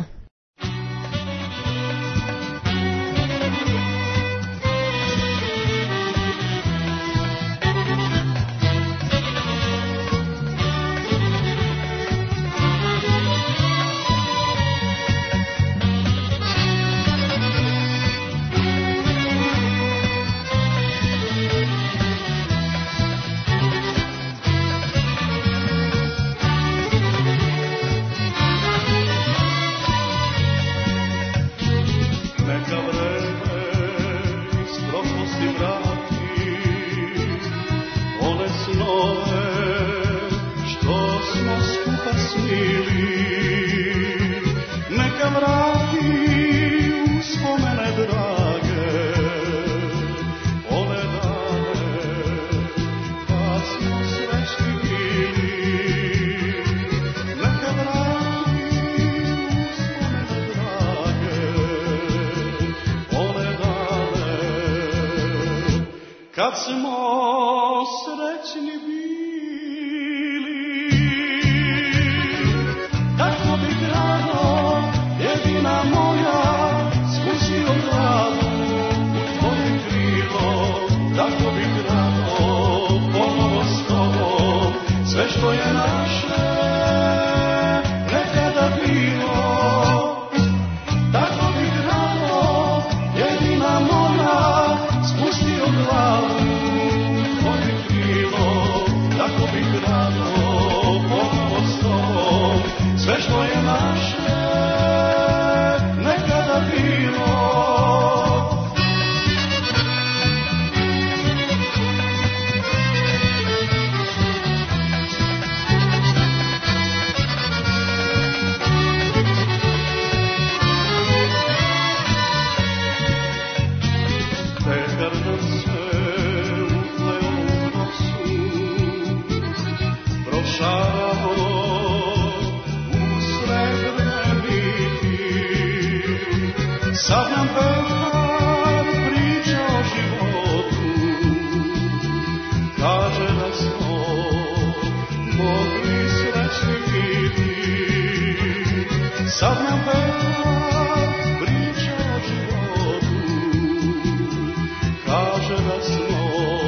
snove što smo skupa snili, neka vrati u spomene drage ove dane kad smo srećni bili, neka vrati u spomene drage ove dane kad smo srećni bili. Tako bi grano, jedina moja, spustio glavu u tvoje krilo. Tako bi grano, ponovo s tobom, sve što je naše nekada bilo. Tako bi grano, jedina moja, spustio glavu u tvoje krilo. Tako bi grano, ponovo s tobom, sve što je naše nekada bilo. Vetar nam se upleo u nosu, prošarao sad nam vetar priča o životu, kaže da smo mogli srećni biti. Sad nam vetar priča o životu, kaže da smo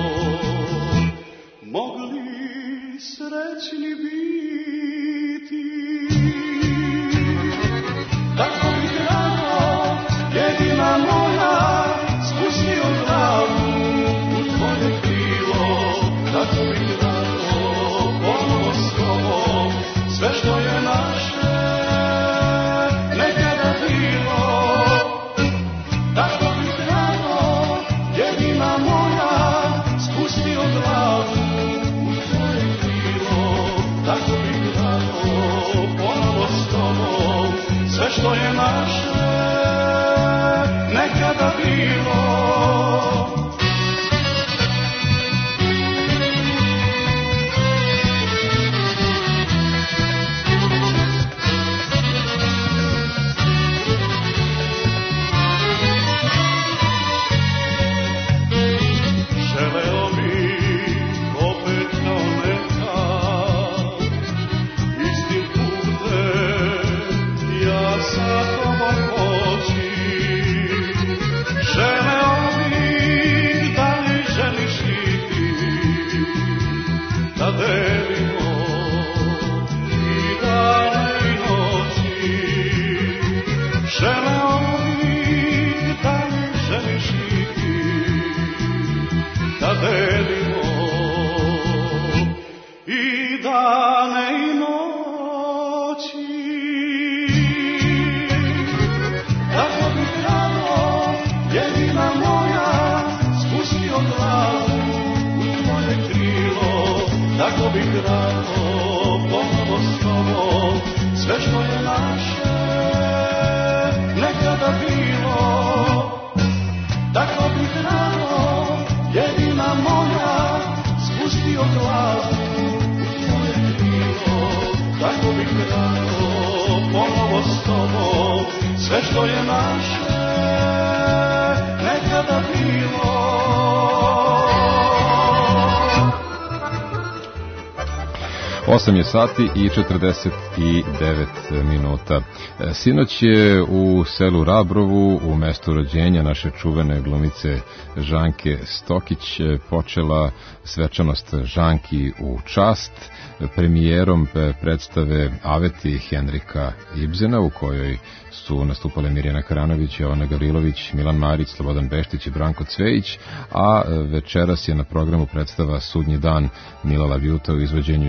mogli srećni biti. Tako bi grano, jedina moja, spustio glavu u tvoje krilo. Tako bi grano, ponovo s tobom, sve što je naše nekada bilo. Tako bi grano, jedina moja, spustio glavu u tvoje krilo. Tako bi grano, ponovo s tobom, sve što je naše nekada bilo. Želeo bih opet kao nekad, istim putem ja sa tobom poći. Želeo bih da li želiš i ti, da delimo i dane i noći. Želeo bih da li želiš i ti, da delimo i dane i noći. Tako bi grano, jedina moja, spustio glavu u tvoje krilo. Tako bi grano, ponovo s tobom, sve što je naše nekada bilo. Tako bi grano, jedina moja, spustio glavu u tvoje krilo. Tako bi grano, ponovo s tobom, sve što je naše nekada bilo. 8 je sati i 49 minuta. Sinoć je u selu Rabrovu, u mestu rođenja naše čuvene glumice Žanke Stokić, počela svečanost Žanki u čast premijerom predstave Aveti Henrika Ibsena, u kojoj su nastupale Mirjana Karanović, Jovana Gavrilović, Milan Marić, Slobodan Beštić i Branko Cvejić, a večeras je na programu predstava Sudnji dan Milala Vjuta u izvođenju Jugoslovenskog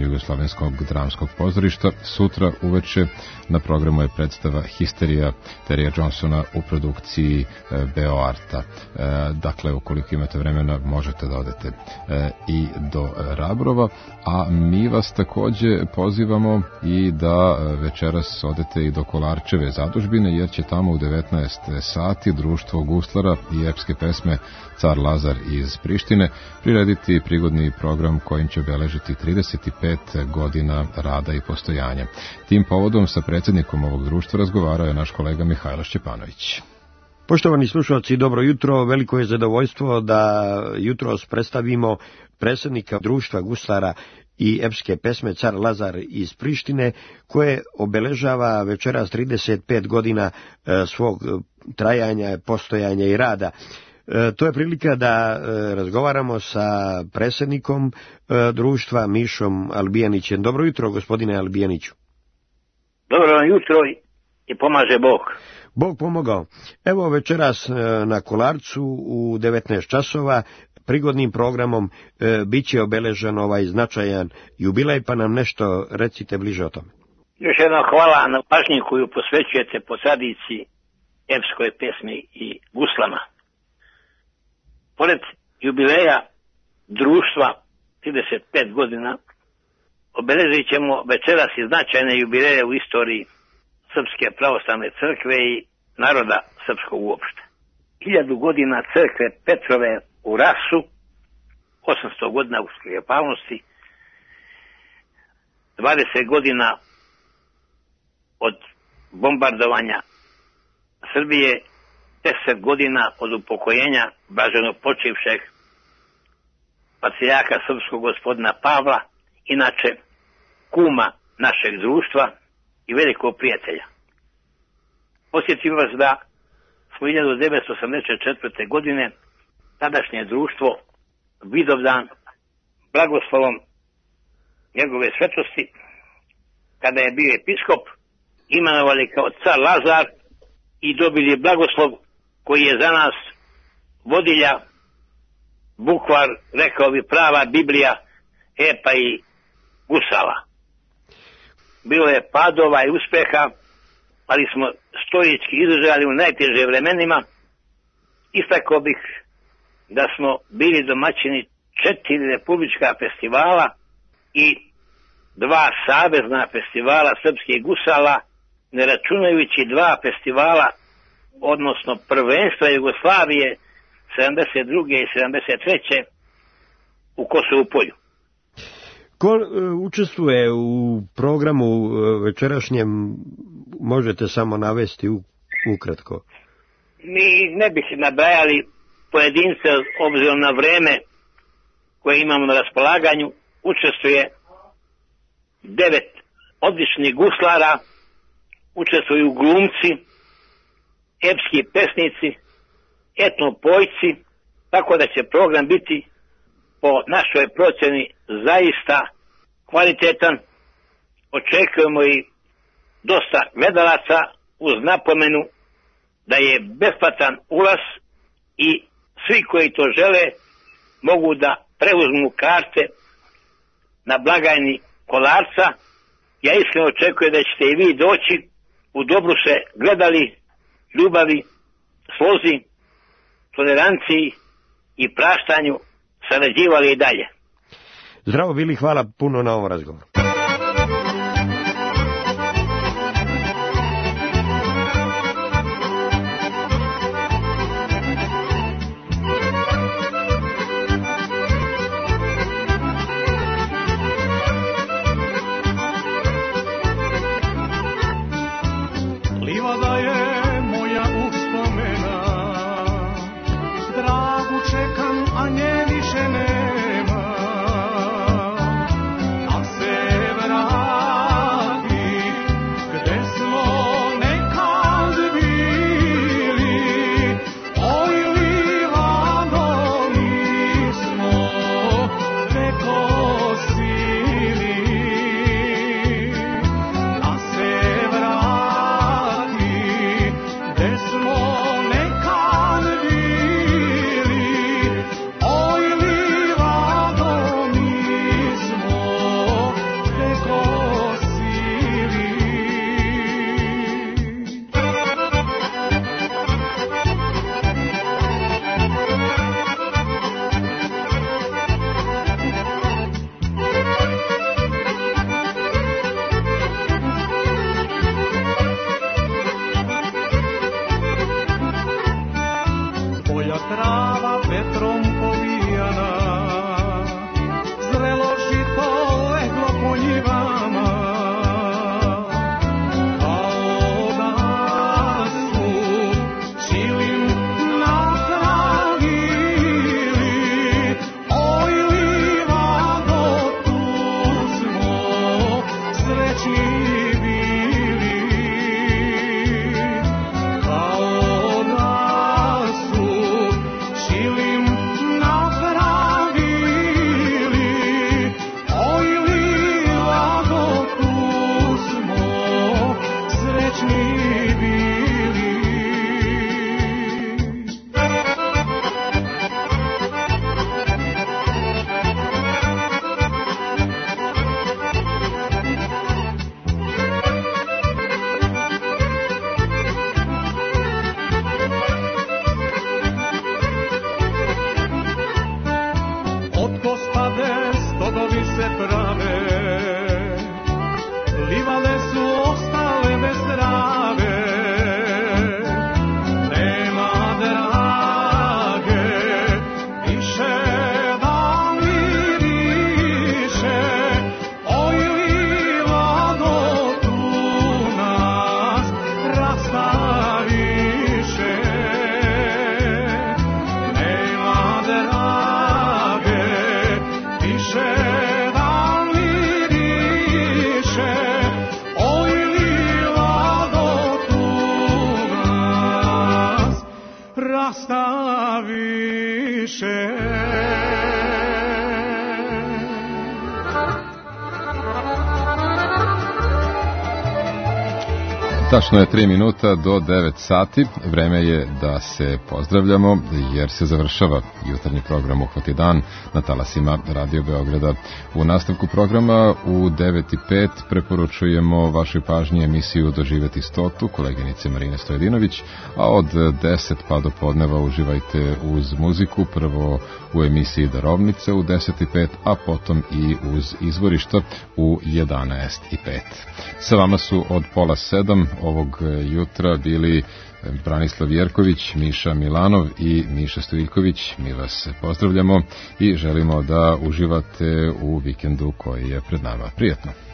Jugoslovenskog dramskog pozorišta. Sutra uveče na programu je predstava Histerija Terija Johnsona u produkciji Beoarta. Dakle, ukoliko imate vremena, možete da odete i do Rabrova, a mi vas takođe pozivamo i da večeras odete i do Kolarčeve zadužbine, jer će tamo u 19 sati društvo guslara i epske pesme Car Lazar iz Prištine prirediti prigodni program kojim će obeležiti 35 godina rada i postojanja. Tim povodom sa predsjednikom ovog društva razgovarao je naš kolega Mihajlo Šćepanović. Poštovani slušalci, dobro jutro. Veliko je zadovoljstvo da jutros predstavimo predsjednika društva guslara i epske pesme Car Lazar iz Prištine, koje obeležava večeras 35 godina svog trajanja, postojanja i rada. To je prilika da razgovaramo sa predsjednikom društva Mišom Albijanićem. Dobro jutro, gospodine Albijaniću. Dobro jutro i pomaže Bog. Bog pomogao. Evo večeras na Kolarcu u 19 časova prigodnim programom bit će obeležen ovaj značajan jubilej, pa nam nešto recite bliže o tome. Još jednom hvala na pažnji koju posvećujete po tradiciji epskoj pesmi i guslama. Pored jubileja društva 35 godina, obeležit ćemo večeras i značajne jubileje u istoriji Srpske pravoslavne crkve i naroda srpskog uopšte. 1000 godina crkve Petrove u Rasu, 800 godina u Skripalnosti, 20 godina od bombardovanja Srbije, 10 godina od upokojenja blaženopočivšeg patrijarha srpskog gospodina Pavla, inače kuma našeg društva i velikog prijatelja. Posjetim vas da smo 1984. godine tadašnje društvo Vidovdan blagoslovom njegove svetosti, kada je bio episkop, imenovali kao car Lazar i dobili blagoslov koji je za nas vodilja, bukvar, rekao bi prava Biblija epa i gusala. Bilo je padova i uspeha, ali smo stoički izdržali u najteže vremenima. Istakao bih da smo bili domaćini 4 republička festivala i 2 savezna festivala srpskih gusala, ne računajući 2 festivala, odnosno prvenstva Jugoslavije 72. i 73. u Kosovu polju. Ko učestvuje u programu večerašnjem, možete samo navesti ukratko? Mi ne bih nabrajali pojedince obzirom na vreme koje imamo na raspolaganju. Učestvuje 9 odličnih guslara, učestvuju glumci, epski pesnici, etnopojci, tako da će program biti po našoj procjeni zaista kvalitetan. Očekujemo i dosta gledalaca uz napomenu da je besplatan ulaz i svi koji to žele mogu da preuzmu karte na blagajni Kolarca. Ja iskreno očekujem da ćete i vi doći, u dobru se gledali, ljubavi, slozi, toleranciji i praštanju sarađivali i dalje. Zdravo bili, hvala puno na ovom razgovoru. Livada je moja uspomena, Dragu čekam, a nje više nema. Ak se Tačno je 3 minuta do 9 sati. Vreme je da se pozdravljamo jer se završava jutarnji program Uhvati dan na talasima Radio Beograda. U nastavku programa u 9:05 preporučujemo vašoj pažnji emisiju Doživeti stotu koleginice Marine Stojedinović, a od 10 pa do podneva uživajte uz muziku, prvo u emisiji Darovnice u 10:05, a potom i uz izvorišta u 11:05. Sa vama su od 6:30 ovog jutra bili Branislav Jerković, Miša Milanov i Miša Stojiljković. Mi vas pozdravljamo i želimo da uživate u vikendu koji je pred nama. Prijetno!